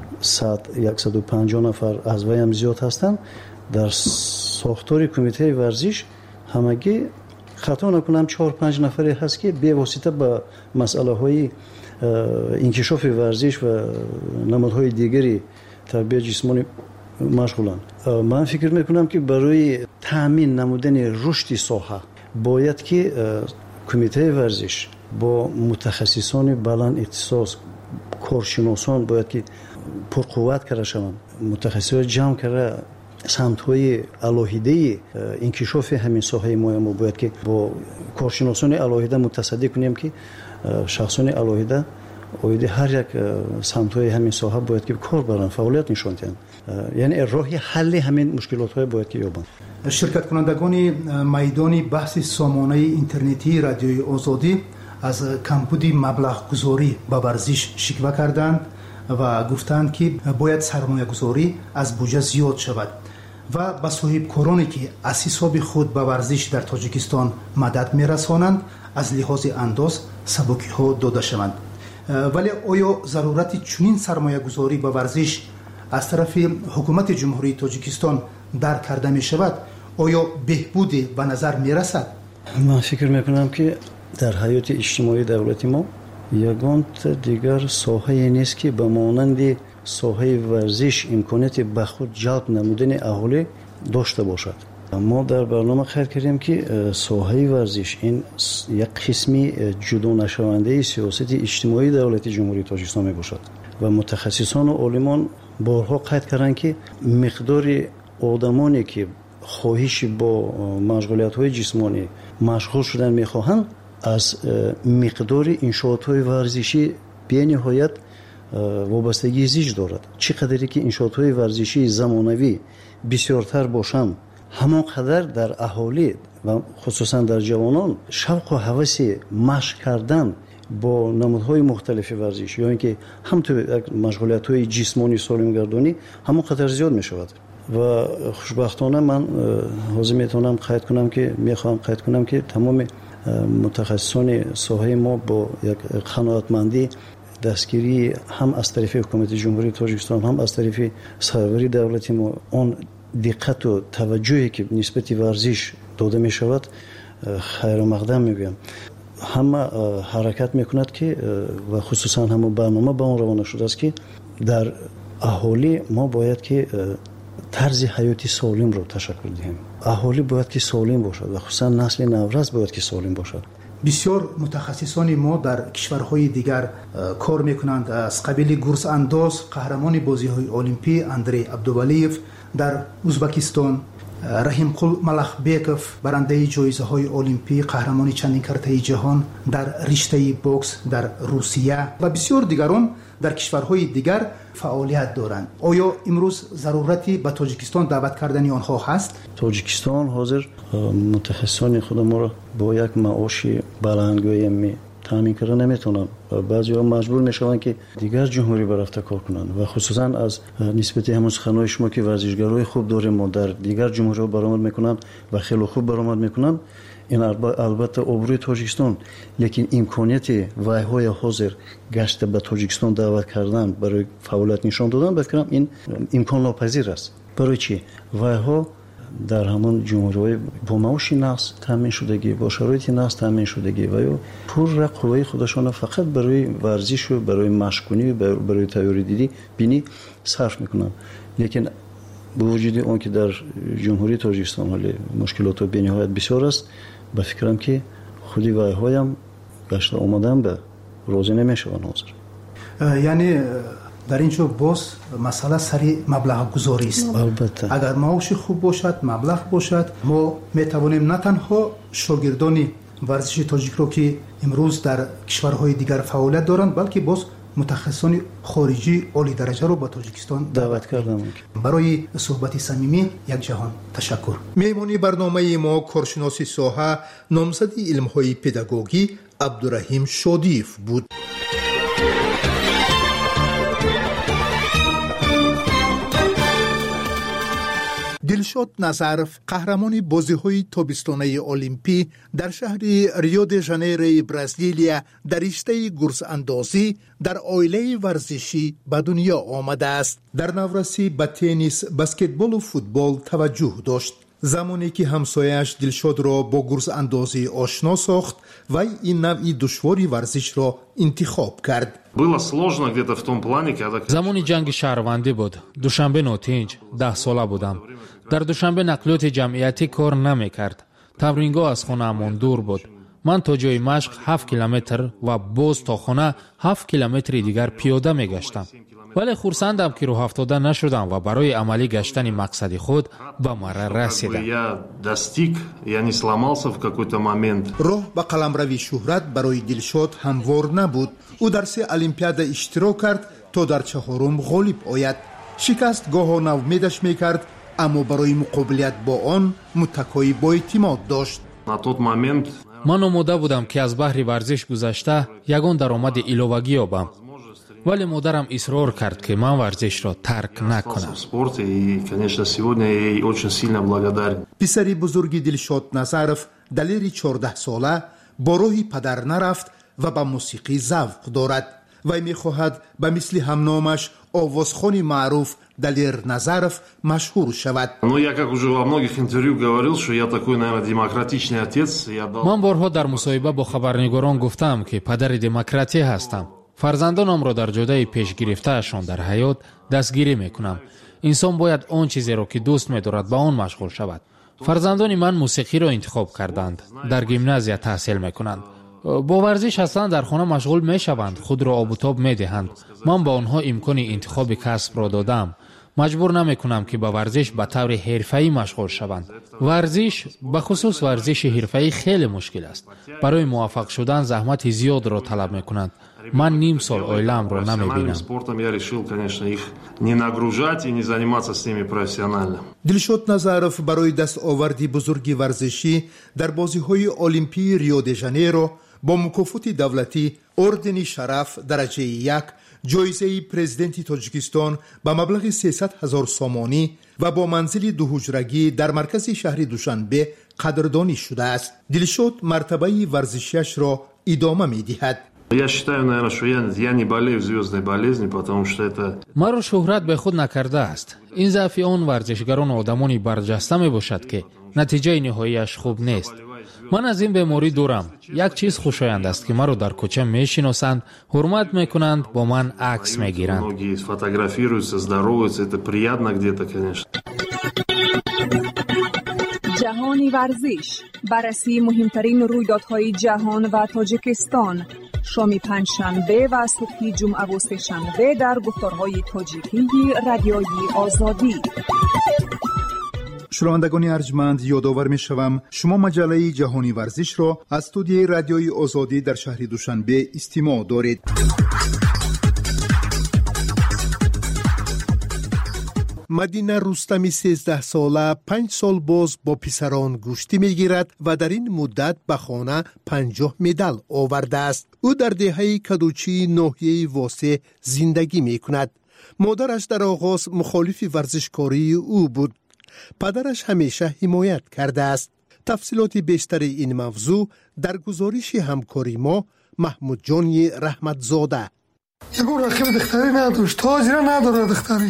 150 نفر از وی هم زیاد هستند، در ساختار کمیته ورزش همگی خطا نکنم 4-5 نفری هست که به واسطه با مسئله های انکشاف ورزش و نمادهای دیگری تربیت جسمانی مشغولند. من فکر میکنم که برای تامین نمودن رشد ساحه باید که کمیته ورزش با متخصصان بلند اختصاص، کارشناسان باید که پرقوت کرده شوند، متخصصان جمع کرده سمت‌های الهیده انکشاف همین ساحه ما باید که با کارشناسان الهیده متصدی کنیم که شخصان الهیده هر یک سمت‌های همین ساحه باید که کار برن، فعالیت نشان دهند، یعنی راه حل همین مشکلات‌های باید که یابند. شرکت کنندگان میدان بحث سامانه اینترنتی رادیوی آزادی از کمبود مبلغ گذاری به ورزش شکوه کردند و گفتند که باید سرمایه گذاری از بودجه زیاد شود و به صاحبکارانی که از حساب خود به ورزش در تاجیکستان مدد میرسانند از لحاظ انداز سبکی ها داده شوند. ولی آیا ضرورت چنین سرمایه گذاری به ورزش از طرف حکومت جمهوری تاجیکستان درک کرده می شود؟ آیا بهبودی به نظر می رسد؟ من فکر میکنم که در حیات اجتماعی دولتی ما یگان دیگر ساحه نیست که به مانند ساحه ورزش امکانیت به خود جلب نمودن اهالی داشته باشد. ما در برنامه خیال کردیم که ساحه ورزش این یک قسمی جدا نشونده سیاست اجتماعی دولت جمهوری تاجیکستان می باشد و متخصصان و عالمان بارها قید کردند که مقدار آدمانی که خواهش با مشغولیت‌های جسمانی مشغول شدن می‌خواهند از مقدار انشاءات‌های ورزشی به نهایت وابستگی زیج دارد. چقدری که انشاءات‌های ورزشی زمانوی بسیارتر باشند، همانقدر در اهالی و خصوصا در جوانان شوق و هوس مشق کردن با نمودهای مختلف ورزش یا اینکه همونطور مشغولیت‌های جسمانی سالمگردانی همانقدر زیاد می‌شود. و خوشبختانه من حاضر میتونم میخوام قید کنم که تمام متخصصان ساحه ما با یک قناعتمندی دستگیری هم از طرف حکومت جمهوری تاجیکستان هم از طرف سرور دولتی ما اون دقت و توجهی که نسبت ورزش داده می شود خیر و مقدم میگویم. همه حرکت میکند که و خصوصا هم برنامه با اون روانه شده است که در اهالی ما باید که طرز حیاتی سالم رو تشکل دهیم. اهالی باید که سالم باشد و خصوصا نسل نورز باید که سالم باشد. بسیار متخصصان ما در کشورهای دیگر کار میکنند. از قبیل گرز انداز قهرمان بازی‌های المپی اندری عبدولیف در ازبکستان، رحیمقل ملخبیکوف برنده جایزه های المپی، قهرمان چندین کرته جهان در رشته بوکس در روسیه و بسیار دیگران در کشورهای دیگر فعالیت دارند. آیا امروز ضرورتی به تاجیکستان دعوت کردن آنها هست؟ تاجیکستان حاضر متخصصان خود ما را با یک معاش بلندگویی تامین کردن نمیتونن و بعضی‌ها مجبور میشوند که دیگر جمهوری برفته کار کنند و خصوصا از نسبت همون سخنهای شما که ورزشگرای خوب داریم ما در دیگر جمهوری‌ها برآمد میکنن و خیلی خوب برآمد میکنن. این البته آبروی تاجیکستان، لیکن امکانیت وایهای حاضر گشت به تاجیکستان دعوت کردن برای فعالیت نشان دادن بفکرم این امکان ناپذیر است. برای چی؟ وایها در همون جمهوری با معاش نقص تامین شدگی، با شرایط نقص تامین شدگی و یا پور قوای خودشان فقط برای ورزش و برای مشق‌کنی و برای تیاری دیدی بینی صرف میکنن. لیکن با وجود اون که در جمهوری تاجیکستان حالی مشکلات و بی‌نهایت بسیار است، به فکرم که خودی وای‌های هم گشت آمدن به روزی نمیشوند حاضر. یعنی در اینجا باز مسئله سری مبلغ گذاری است. البته اگر معاش خوب باشد، مبلغ باشد، ما میتوانیم نه تنها شاگردان ورزش تاجیک را که امروز در کشورهای دیگر فعالیت دارند، بلکه باز متخصصان خارجی عالی درجه رو به تاجیکستان دعوت کردم. برای صحبت صمیمی یک جهان تشکر. میمونی برنامه ما کارشناس ساحه نامزد علم‌های پداگوژی عبدالرحیم شادیف بود. دلشاد نظرف قهرمان بازی‌های تابستانه المپی در شهر ریو د ژانیرو برزیلیا در رشته گرز اندازی در عائله ورزشی به دنیا آمده است. در نورسی به تنیس، بسکتبال و فوتبال توجه داشت. زمانی که همسایه‌اش دلشاد را با گرز اندازی آشنا ساخت و این نوعی دشواری ورزش را انتخاب کرد. زمانی جنگ شهروندی بود. دوشنبه نوتینج 10 ساله بودم. در دوشنبه نقلیات جمعیتی کار نمی‌کرد. تمرینگاه از خانه‌مان دور بود. من تا جای مشق 7 کیلومتر و باز تا خانه 7 کیلومتر دیگر پیاده می‌گشتم. ولی خرسندم که راه افتاده نشدم و برای عملی گشتن مقصد خود به مرا رسیدم. راه به قلمروی شهرت برای دلشاد هموار نبود. او در 3 المپیاد اشتراک کرد تا در 4م غالب آید. شکست گاه نومیدش میکرد، اما برای مقابلت با آن متکایی با اعتماد داشت. من آماده بودم که از بحر ورزش گذشته یگان درآمد ایلوگی یابم. ولی مادرم اصرار کرد که من ورزش را ترک نکنم. پسری بزرگی دلشاد نظرف دلیر 14 ساله با راه پدر نرفت و به موسیقی ذوق دارد. وی می‌خواهد به مثل همنامش آوازخوان معروف دلیر نظرف مشهور شود. من بارها در مصاحبه با خبرنگاران گفتم که پدر دموکراسی هستم. فرزندانم را در جاده پیش گرفته‌شان در حیات دستگیری میکنم. انسان باید آن چیزی را که دوست می‌دارد با آن مشغول شود. فرزندان من موسیقی را انتخاب کردند. در گیمنازیا تحصیل میکنند. با ورزش هستند، در خانه مشغول میشوند، خود را آب و تاب میدهند. من با آنها امکان انتخاب کسب را دادم. مجبور نمیکنم که با ورزش به طور حرفه‌ای مشغول شوند. ورزش، به خصوص ورزش حرفه‌ای، خیلی مشکل است. برای موفق شدن زحمت زیاد را طلب میکنند. من نیم سال عائله‌ام را نمیبینم. دلشاد نظرف برای دستاوردی بزرگی ورزشی در بازی‌های المپی ریو د ژانیرو با مکافات دولتی، اردن شرف درجه 1، جایزه پرزیدنت تاجیکستان به مبلغ 300,000 سامانی و با منزل 2 حجرگی در مرکز شهر دوشنبه قدردانی شده است. دلشاد مرتبه ورزشیش را ادامه می‌دهد. مرا شهرت به خود نکرده است. این ضعف آن ورزشگران آدمانی برجسته می باشد که نتیجه نهاییش خوب نیست. من از این بیماری دورم. یک چیز خوشایند است که مرا در کوچه می شناسند، حرمت می کنند، با من عکس می گیرند. جهانی ورزش، بررسی مهمترین رویدادهای جهان و تاجیکستان، شام پنجشنبه و صبح جمعه و سه‌شنبه در گفتارهای تاجیکی رادیوی آزادی. شنوندگان ارجمند، یادآور می‌شوم شما مجله جهانی ورزش را از استودیوی رادیوی آزادی در شهر دوشنبه استماع دارید. مدینه رستمی 13 ساله 5 سال باز با پسران گوشتی میگیرد و در این مدت به خانه 50 مدال آورده است. او در دهه کدوچی ناحیه واسه زندگی میکند. مادرش در آغاز مخالف ورزشکاری او بود. پدرش همیشه حمایت کرده است. تفصیلات بیشتر این موضوع در گزارش همکاری ما محمود جانی رحمتزاده. یگو رقیب دختری نداشت، تاجر نداره دختری.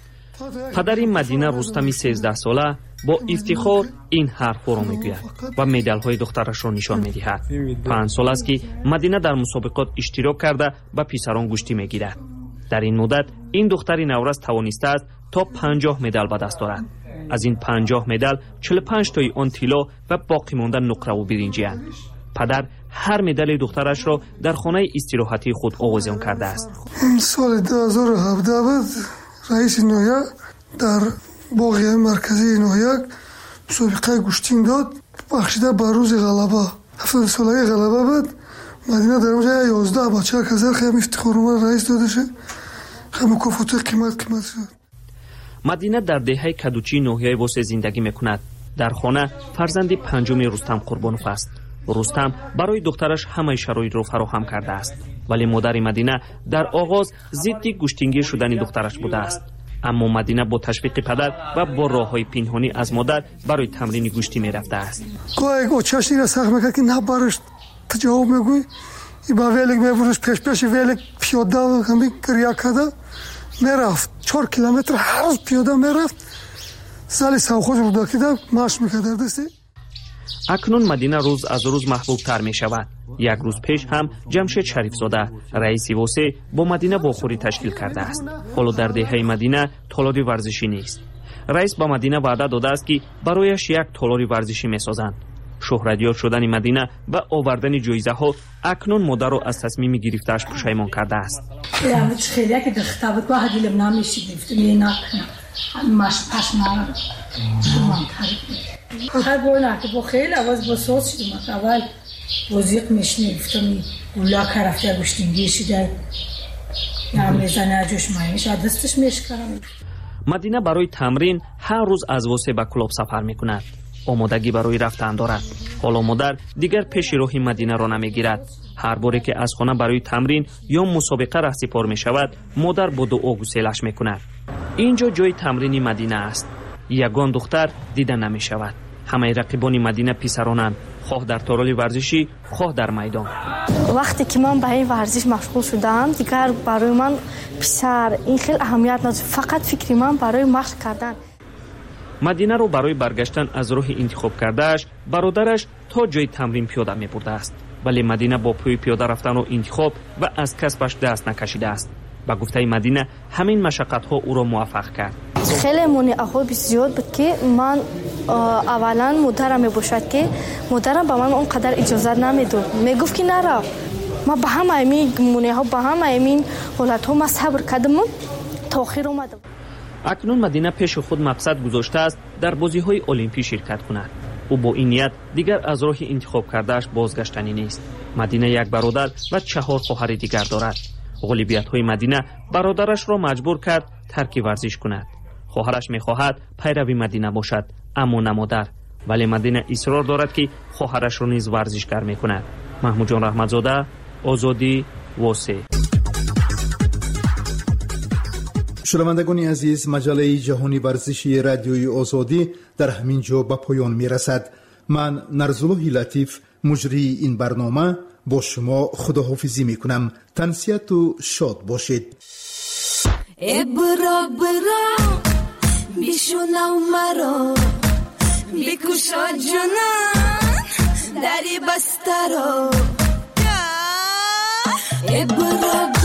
پدر مدینه رستمی 13 ساله با افتخار این حرف را میگوید و مدال های دخترش را نشان میدهد. 5 سال است که مدینه در مسابقات اشتراک کرده و پسران گوشتی میگیرد. در این مدت این دختری نورس توانسته است تا 50 مدال به دست آورد. از این 50 مدال 45 تای آن طلا و باقی مانده نقره و برنجی اند. پدر هر مدال دخترش را در خانه استراحتی خود آویزان کرده است. سال 2017 رئیس نویا در باغ مرکزی نویا مسابقه گوشتین داد، بخشیده به روز غلبه. 70 ساله غلبه بود. مدینه در اونجا 11 بچه کزر خیلی افتخار رئیس داده شد. خیلی مکافات قیمت شد. مدینه در دهه کدوچی ناحیه واسه زندگی میکند. در خانه فرزند پنجم رستم قربانوف است. رستم برای دخترش همه شرایط را فراهم کرده است، ولی مادر مدینه در آغاز ضد گوشتینگیر شدن دخترش بوده است. اما مدینه با تشویق پدر و با راههای پنهانی از مادر برای تمرین گوشتی میرفته است. گاهی چشمی را سخت میکرد که نبرش جواب میگوی با ویلک میبرش پیش ویلک پیاده و کمی گریه کرده میرفت 4 کیلومتر هر روز پیاده میرفت. سال سوخوش رو داکیده ماش میکرد در دستی. اکنون مدینه روز از روز محبوب تر می شود. یک روز پیش هم جمشید شریف زاده رئیس واسه با مدینه باخوری تشکیل کرده است. حالا در دهه مدینه تالاری ورزشی نیست. رئیس با مدینه وعده داده است که برایش یک تالاری ورزشی می سازند. شهرتیاب شدن مدینه و آوردن جایزه ها اکنون مادر را از تصمیم گرفته‌اش پشیمان کرده است. خیلی که دختر با هدیلم نمی‌شید نه ماش پاش نه هر بار که با خیلی آواز با صوت شدم اول وزیق میشنی گفتم اولا کرفته گوشتینگی شده یا میزنه جوش مایش دستش میشکرم. مدینه برای تمرین هر روز از واسه به کلوب سفر میکند. آمادگی برای رفتن دارد. حالا مادر دیگر پیش راهی مدینه را نمیگیرد. هر باری که از خانه برای تمرین یا مسابقه رهسپار می شود مادر با دعا گسیلش میکند. اینجا جای تمرین مدینه است. یگان دختر دیده نمی شود. همه رقیبان مدینه پسرانند، خواه در تالار ورزشی خواه در میدان. وقتی که من به این ورزش مشغول شدم دیگر برای من پسر این خیلی اهمیت نداشت. فقط فکر من برای مشق کردن. مدینه رو برای برگشتن از راه انتخاب کردهش برادرش تا جای تمرین پیاده می برده است، ولی مدینه با پای پیاده رفتن و انتخاب و از کسبش دست نکشیده است. با گفته مدینه همین مشقت ها او را موفق کرد. خیلی مانع‌ها بسیار بود که من اولا مادرم میباشد که مادرم به من اونقدر اجازه نمیداد. میگفت که نرو. ما به همه این مانع‌ها به همه این حالت‌ها ما صبر کردم تا آخر اومدم. اکنون مدینه پیش خود مقصد گذاشته است در بازی‌های المپی شرکت کند. او با این نیت دیگر از راه انتخاب کردهش بازگشتنی نیست. مدینه یک برادر و 4 خواهر دیگر دارد. غالبیت‌های مدینه برادرش را مجبور کرد ترک ورزش کند. خواهرش می‌خواهد پیروی مدینه باشد، اما نه مادر. ولی مدینه اصرار دارد که خواهرش را نیز ورزشگر می‌کند. محمود جان رحمتزاده، آزادی، واسه. شنوندگان عزیز، مجله جهانی ورزشی رادیوی آزادی در همین جا به پایان می‌رسد. من نرزالله لطیف مجری این برنامه با شما خداحافظی میکنم. تنسیت و شاد باشید. برا برا بیشونم مرا بیکوشا جنان دری بسترا برا